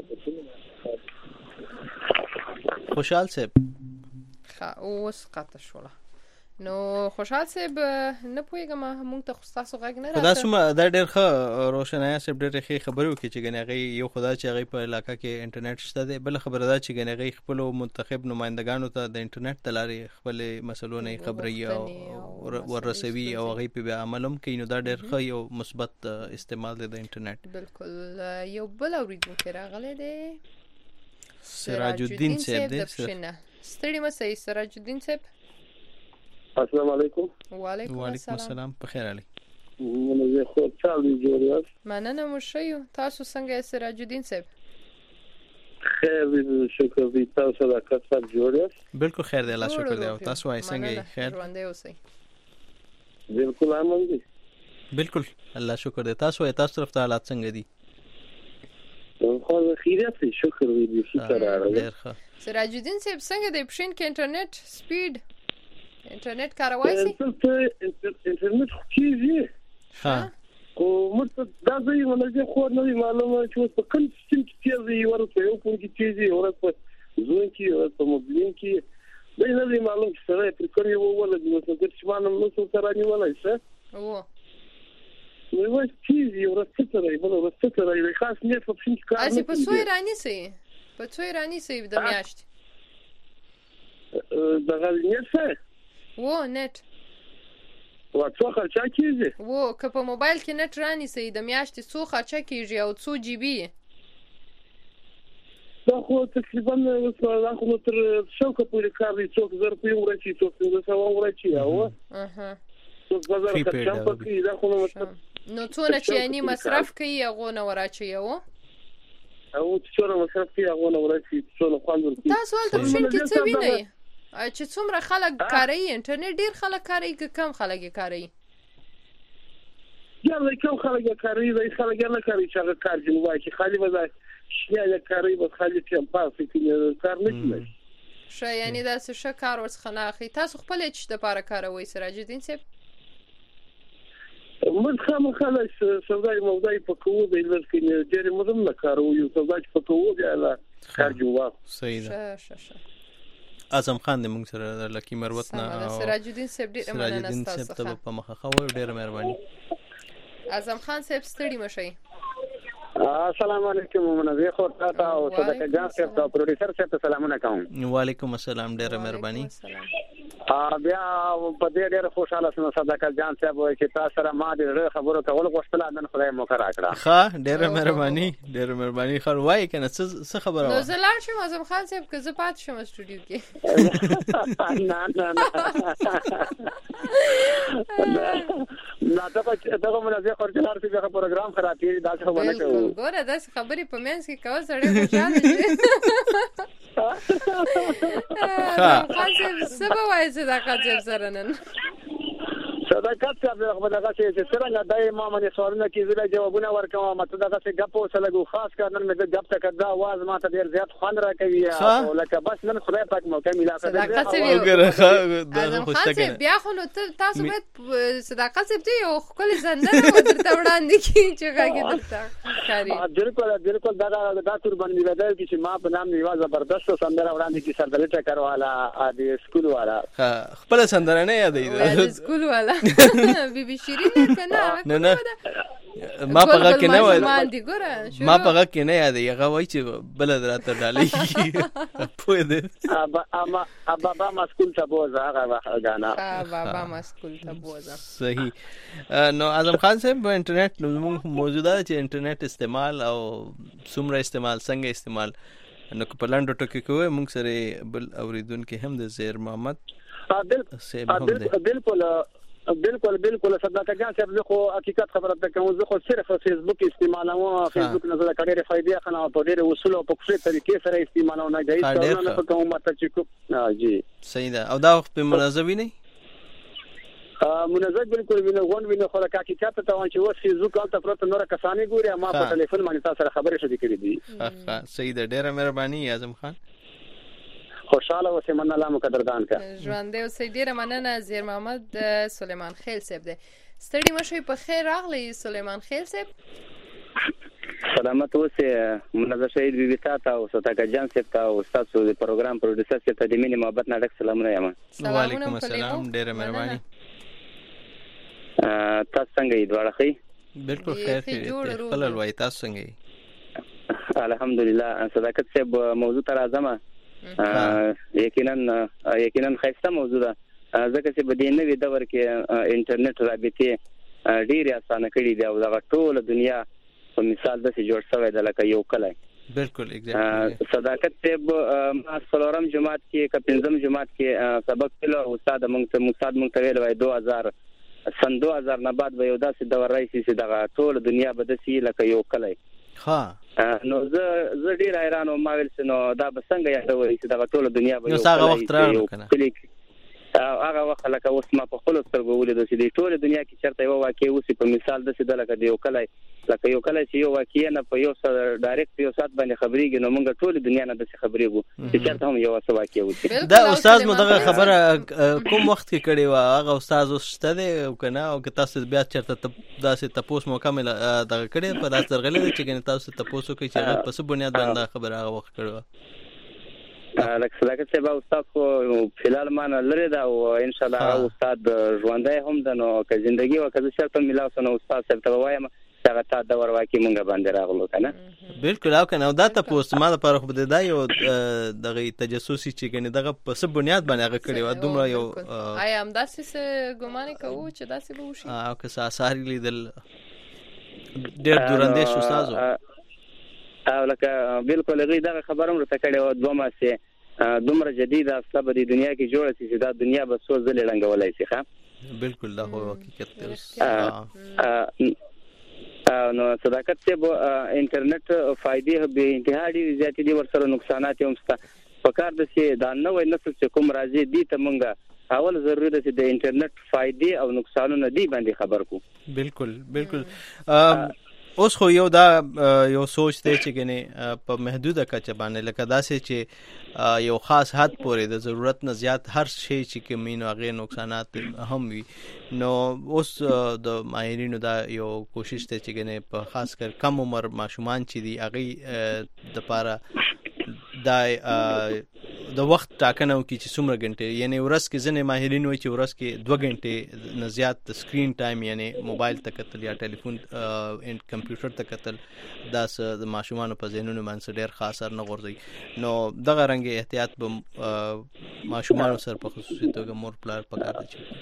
خوشحال صاحب اوس قطع شوله نو خوشحال صاحب نه پوهیږم موږ ته خو تاسو غږ نه راځي دا سم دا ډېر ښه روشنایا صاحب ډېر ښه خبرو کې چې ګنې هغه یو خدای چې هغه په علاقې کې انټرنیټ شته دی بل خبره دا چې ګنې هغه خپل منتخب نمائندګانو ته د انټرنیټ د لارې خپل مسلو نه خبري او ورسوي او هغه په عملم کې نو دا ډېر ښه یو مثبت استعمال دی د انټرنیټ بالکل یو بل اوریدونکو راغلی دی سراج الدین صاحب دی ستړي مسئ سراج الدین صاحب السلام علیکم وعلیکم السلام په خیر علي زه خو چالو جوړیاس مننه مو شيو تاسو څنګه سراج الدین صاحب خیر دې شکر دې تاسو دا کار جوړیاس بالکل خیر دې الله شکر دې تاسو وايي څنګه خیر ژوندې اوسئ بالکل امن دي بالکل الله شکر دې تاسو وايي تاسو طرف ته حالات څنګه دي خو خیریت شکر دې شکر راغلی سراج الدین صاحب څنګه د پښین کې انټرنیټ سپیډ انټرنیټ کاروي سي انټرنیټ کیږي ها او مت دا ځای ولې خو نه معلومه چې په کوم سیستم کې تیزي ورته یو کوم کې تیزي ورته زون کې ورته موبایل کې دا نه معلوم چې سره پر کړی وو ولې نو څه چې باندې نو څه سره نیولای څه او نو وایي تیزي ورته سره ورته سره خاص نه په فین کې کار اسی په سوی رانی سي په سوی رانی سي د میاشت دا غلنه څه و نت څو خرچه کیږي که په موبایل کې نت رانی سي د میاشتې څو خرچه کیږي او څو جی بي دا خو تقریبا دا خو تر شوکه پورې کار دي څوک زر په ورچی څوک څنګه سوا ورچی او څوک بازار خرچه پکې دا خو نو څونه چې یعنی مصرف کوي هغه نه ورچی او څونه مصرف کوي هغه نه ورچی څونه خوند ورکوي تاسو ولته شین کې څه وینئ چې څومره خلک کاروي انټرنیټ ډیر خلک کاروي که کم خلک یې کاروي یا کم خلک یې کاروي دا خلک نه کاروي چې هغه کار جوړوي چې خالي وځي شنه یې کاروي بس خالي چې پاسې کې کار نه کوي شه یعنی دا څه کار ورڅخه نه اخی تاسو خپل هیڅ د پاره کاروي سراج الدین صاحب موږ خلک سودای موضوعي په کوو د لږ ډېر مدام نه کاروي سودای په کوو دا کار جوړه صحیح ده اعظم خان دې موږ سره لکی مروت نه سراج الدین صاحب ډېر مننه تاسو ته په مخه خو ډېر مهرباني اعظم خان صاحب ستړي مشي السلام علیکم منزه خو تاسو او صدقه جان صاحب ته پروډوسر صاحب ته سلامونه کوم وعلیکم السلام ډېر مهرباني بیا په دې ډېر خوشاله سم صدقه جان صاحب وایي چې تاسو سره ما دې خبرو کول غوښتل نن خدای مو کرا کړه ښه ډېر مهرباني خو وایي کنه څه خبره نو زلال شم اعظم خان صاحب که زه پات شم سټوډیو کې نه دا منزه خورجلار چې دا پروګرام خرابې دا څه ونه کوي ګوره دا خبرې په منځ کې کول سړی خوشاله شي سبا وای صداقت سره نن صداقت صاحب دغه چې څنګه دای ما باندې سوالونه کې زړه جوابونه ورکوم مته دغه څه غپ وسلګو خاص کار نن مې غپ تک دا आवाज ما ته ډیر زیات خوان راکوي او لکه بس نن خدای پاک موقع ملا کړ صداقت بیا خو تاسو به صداقت دې یو خپل زندره ودرته وړاندې کی چې هغه درته کاری بالکل دا تور باندې ودل چې ما په نام یو زبردست سندره وړاندې کی سردلې ټکر والا د سکول والا خپل سندره نه یادې سکول والا بیبي شیرین کنه نه ما په غږ کې نه وای ما په غږ کې نه یادې هغه وای چې بل دراته ډالې پوه دې بابا ما سکول ته بوزا هغه غانا بابا ما سکول ته بوزا صحیح نو اعظم خان صاحب انټرنیټ موجوده چې انټرنیټ استعمال او څومره استعمال څنګه استعمال نو په لاندې ټکو کې موږ سره بل اوریدونکو هم د زیر محمد بالکل صدقه جان صاحب زه خو حقیقت خبره ده کوم زه خو صرف فیسبوک استعمالوم فیسبوک نه زړه کړي فائدې خنه په ډېر اصول او په څه طریقې سره استعمالوم نه جایز نه کوم ماته چې جی صحیح ده او دا په منظمي نه منظم بالکل وینه وینه خو حقیقت ته وان چې و فیسبوک او تاسو نور کسانې ګوري ما په ټلیفون باندې تاسو سره خبرې شې کړې دي صحیح ده ډېر مهرباني اعظم خان خوشاله اوسې مننه مو قدردان کا ژوندې اوسې ډیره مننه زیر محمد سلیمان خیل صاحب دی ستړي مشئ په خیر راغلی سلیمان خیل صاحب سلامت اوسې منظر شهید بیبي تا او ستاکه جان صاحب ته او تاسو د پروګرام پروډوسر صاحب ته د مینې محبت نه ډک سلامونه یم. وعلیکم السلام ډیره مهرباني. تاسو څنګه یې دواړه ښه؟ بالکل خیر ښه خپل وای تاسو څنګه یې؟ الحمدلله. صداقت صاحب موضوع ته راځم. یقینا ښایسته موضوع ده ځکه چې په دې نوي دور کې انټرنیټ رابطې ډېرې اسانه کړي دي او دغه ټوله دنیا په مثال داسې جوړ شوی ده لکه یو کلی. بالکل ایگزیکټلی. صداقت صاحب ما څلورم جماعت کې که پنځم جماعت کې سبق ویلو استاد موږ ته ویل وای 2000 سن 2000 نه بعد به یو داسې دور راشي چې دغه ټوله دنیا به داسې لکه یو کلی. نو زه ډېر حیران وم ما ویل چې نو دا به څنګه یادوي چې دغه ټوله دنیا به یو کلی هغه وخت لکه اوس ما په خپلو سترګو ولیدو چې د ټولې دنیا کې چېرته یوه واقع اوسي په مثال داسې ده لکه د یو کلی چې یو واقعه نه په یو ډایرکټ یو ساعت باندې خبرېږي نو موږ ټولې دنیا نه داسې خبرېږو چې چېرته هم یوه څه واقع اوسي. دا استاد مو دغه خبره کوم وخت کې کړې وه هغه استاد اوس شته دی که نه او که تاسو بیا چېرته داسې تپوس مکمل دغه کړې په داسې درغلې ده چې ګنې تاسو تپوس وکړئ چې هغه په څه بنیاد باندې دا خبره هغه وخت کړې وه؟ لکه صداقت صاحب استاد خو فلحال ما نه لرې ده او انشاءالله هغه استاد ژوندی هم ده نو که زندګي وه که زه چېرته میلاو شم نو استاد صاحب ته به وایم چې هغه تا دور واقع مونږ باندې راغلو که نه. بالکل او که نه او دا تپوس ما دپاره خو به دا یو دغه تجسسي چې ګنې دغه په څه بنیاد باندې هغه کړې وه دومره یو آیا همداسې څه ګمان یې کوو چې داسې به وشي او که څه اثار یې لیدل ډېر دوراندیش استاد و او لکه بالکل هغوی دغه خبره هم راته کړې وه دوه ماسې دومره جدید اصله به د دنیا کې جوړه شي چې دا دنیا به څو ځلې ړنګولی شي. ښه بالکل دا خو حقیقت دی. نو صداقت صاحب انټرنیټ فایدې به انتها ډېرې زیاتې دي ورسره نقصانات هم شته په کار ده چې دا نوی نسل چې کوم راځي دې ته مونږ اول ضروري ده چې د انټرنیټ فایدې او نقصانونه دې باندې خبر کړو. بالکل بالکل. اوس خو یو دا یو سوچ دی چې ګنې په محدوده کچه باندې لکه داسې چې یو خاص حد پورې د ضرورت نه زیات هر شی چې کمی نو هغې نقصانات هم وي نو اوس د ماهرینو دا یو کوشش دی چې ګنې په خاص کر کم عمر ماشومان چې دي هغې دپاره دا د وخت ټاکنه وکړي چې څومره غنټې یعنی ورځ کې ځینې ماهرین وایي چې ورځ کې 2 غنټې نه زیات د سکرین ټایم یعنی موبایل ته کتل یا ټلیفون کمپیوټر ته کتل دا د ماشومانو په ذهنونو باندې ډېر ښه اثر نه غورځوي نو دغه رنګې احتیاط به ماشومانو سره په خصوصي توګه مور پلار پکار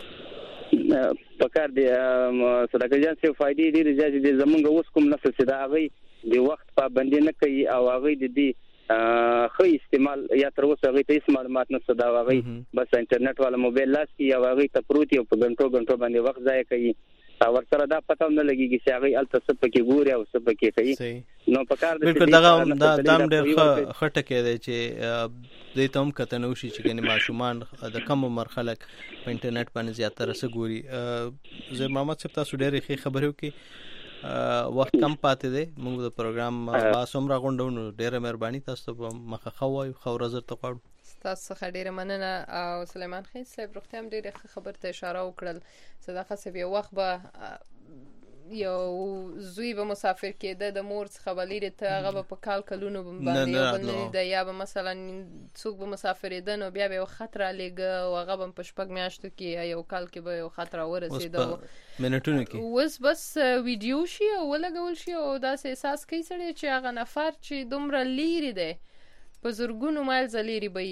دی پکار دی. صداقت جان صاحب فایدې ډېرې زیاتې دي زمونږ اوس کوم نسل چې د هغوی د وخت پابندي نه کوي او هغوی د دې ښه استعمال یا تر اوسه هغوی ته هېڅ معلومات نشته دا هغوی بس انټرنیټ والا موبایل لاس کړي او هغوی ته پروت او په ګنټو باندې وخت ضایع کوي او ورسره دا پته هم نه لګېږي چې هغوی هلته څه پکې ګوري او څه پکې کوي نو په کار ده بالکل دغه هم ډېر ښه ټکی دی چې دې ته هم کتنه وشي چې ګنې ماشومان د کم عمر خلک په انټرنیټ باندې زیاتره څه ګوري. زیر محمد صاحب تاسو ډېرې ښې خبرې وکړې وخت کم پاتې دی موږ د پروګرام باس هم راغونډو نو ډېره مهرباني تاسو ته به مخه ښه وایو ښه ورځ درته غواړو. ستاسو څخه ډېره مننه او سلیمان خیل صاحب روغتیا هم ډېرې ښه خبر ته اشاره وکړل. صداقت صاحب یو وخت به یو زوی به مسافر کېده د مور څخه به لرې ته هغه به په کال کلونو باندې یو بل نه لیده یا به مثلا څوک به مسافرېده نو بیا به یو خط رالیږه او هغه به په 6 میاشتو کې یو کال کې به یو خط راورسېده منټونو کې اوس بس ویډیو شي او ولګول شي او داسې احساس کوي سړی چې هغه نفر چې دومره لیرې دی په زرګونو مایلز لیرې به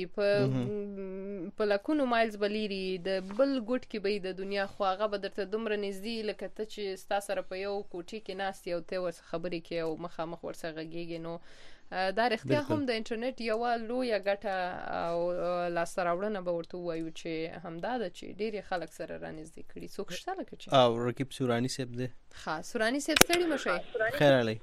یې په لکونو مایلز به لیرې د بل ګوټ کې به یې د دنیا خو هغه به درته دومره نږدې لکه ته چې ستا سره په یو کوټې کې ناست یې او ته ورسره خبرې کوې او مخامخ ورسره غږېږې نو دا رښتیا هم د انټرنیټ یوه لویه ګټه او لاسته راوړنه به ورته ووایو چې همدا ده چې ډېرې خلک سره رانږدې کړي. څوک شته لکه چې او رقیب سوراني صاحب دی. ښه سوراني صاحب ستړي مه شئ. خیر علی.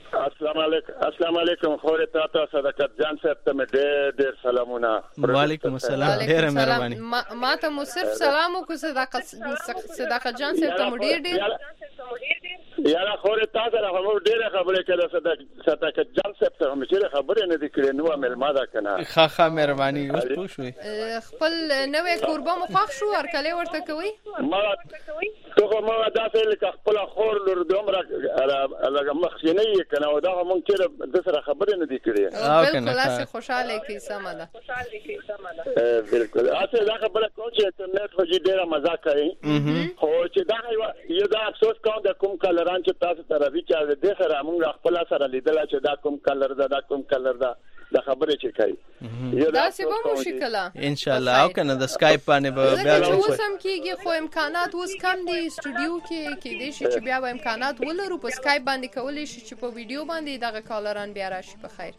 السلام علیکم خورې تا ته صداقت جان صاحب ته مې ډېر سلامونه. وعلیکم السلام ډېره مهرباني. ما ته مو صرف سلام وکړو صداقت جان صاحب ته مو ډېر یاره خورې تاسو را هم ډېر خبرې کړې صدقت جان صاحب ته هم چې خبرې نه دي کړې نو ملما دا کنه خا مهرباني اوس پوښوي خپل نوې کوربه مو خوښ شو هرکلی ورته کوي ما ته ما دا څه لکه خپل خور لور دومره لکه مخینه یې کنه او دا هم چې د سره خبرې نه دي کړې بالکل اسه خوشاله کی سم ده بالکل اسه دا خبره کوم چې انټرنیټ خو ډېره مزه کوي خو چې دا یو دا افسوس کوم د کوم کلران چې تاسو ته راوي چې د سره موږ خپل سره لیدل چې دا کوم کلر دا کوم کلر دا د خبرې چې کوي دا څه به مشکله ان شاء الله او کنه د سکایپ باندې به بیا اوسم کېږي خو امکانات اوس کم دي سټوډیو کې دې شي چې بیا به امکانات ولرو په سکایپ باندې کولای شي چې په ویډیو باندې دغه کالران بیا راشي په خیر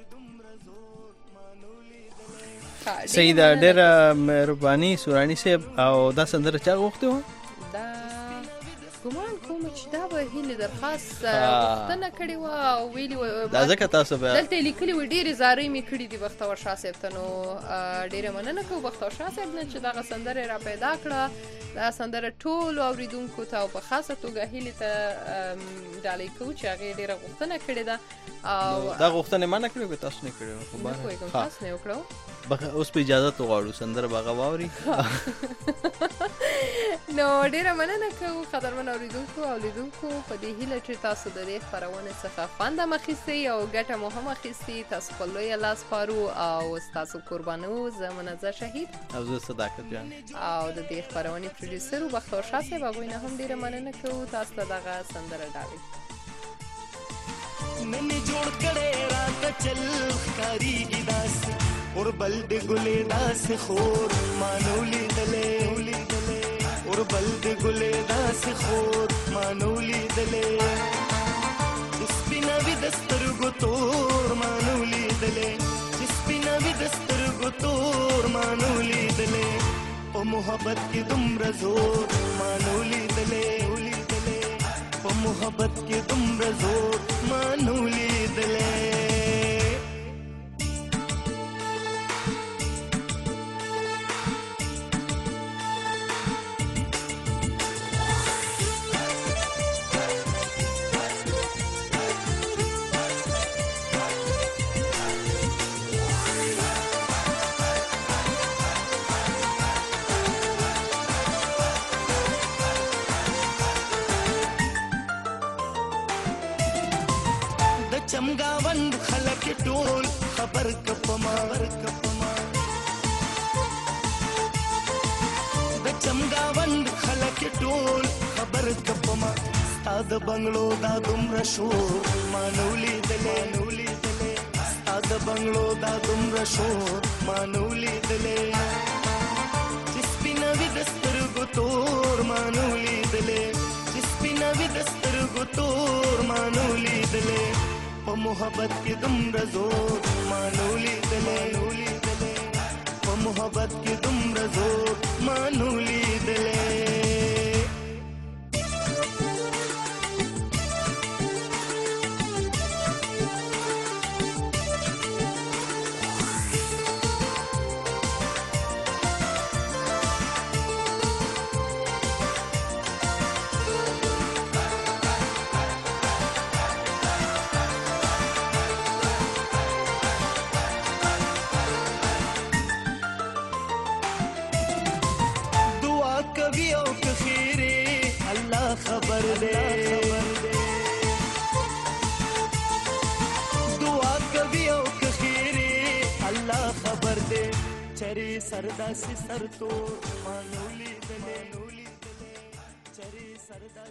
سیدا ډېر مهرباني سورانی صاحب او دا سندره چا غوښته و دا ګمان کوم چې دا به هیله درخواست غوښتنه کړې و او ویلي و دا ځکه تاسو به دلته لیکلي و ډېرې زارۍ مې کړي دي بختور شاه صاحب ته نو ډېره مننه کوم بختور شاه صاحب نه چې دغه سندره را پیدا کړه دا سندره ټول اوریدونکو ته او په خاصه توګه هیله ته ډالۍ کوو چې هغه ډېره غوښتنه کړې ده او دا غوښتنه ما نه کړې تاسو نه کړې خو باندې تاسو نه وکړو اوس په اجازه تو غواړو سندره باغ واوري نو ډیره مننه کوم قدرمن اوریدونکو او لیدونکو په دې هیله چې تاسو د دې خبرونه څخه خوند مخېسي او ګټه مو هم اخیستي تاسو په لوی لاس پارو او تاسو قربانو زمونږ شهید او زه صداقت جان او د دې خبرونه پروډوسر بختور شاه صاحب غوینه هم ډیره مننه کوم تاسو ته دغه سندره ډالۍ نن جوړ کړه رات چل خاري داس اور بلد ګلې داس خور مانولی دلې اور بلد ګلې داس خور مانولی دلې سپیناوي دسترګو تور مانولی دلې سپیناوي دسترګو تور مانولی دلې په محبت کې دومره زور مانولی دلې په محبت کې دومره زور مانولی دلې چمګاوند خلک ټول خبر کپما د چمګاوند خلک ټول خبر کپما ستاد بنگلو دا دومره شور مانولی دلې ستاد بنگلو دا دومره شور مانولی دلې سپیناوي دسترګو تور مانولی دلې سپیناوي دسترګو تور مانولی دلې په محبت کې دومره زور مانولی دلې په محبت کې دومره زور مانولی دلې خبر دے دعا کبھی او کخیرے اللہ خبر دے چری سردا سی سر تو مانولی دلے چری سردا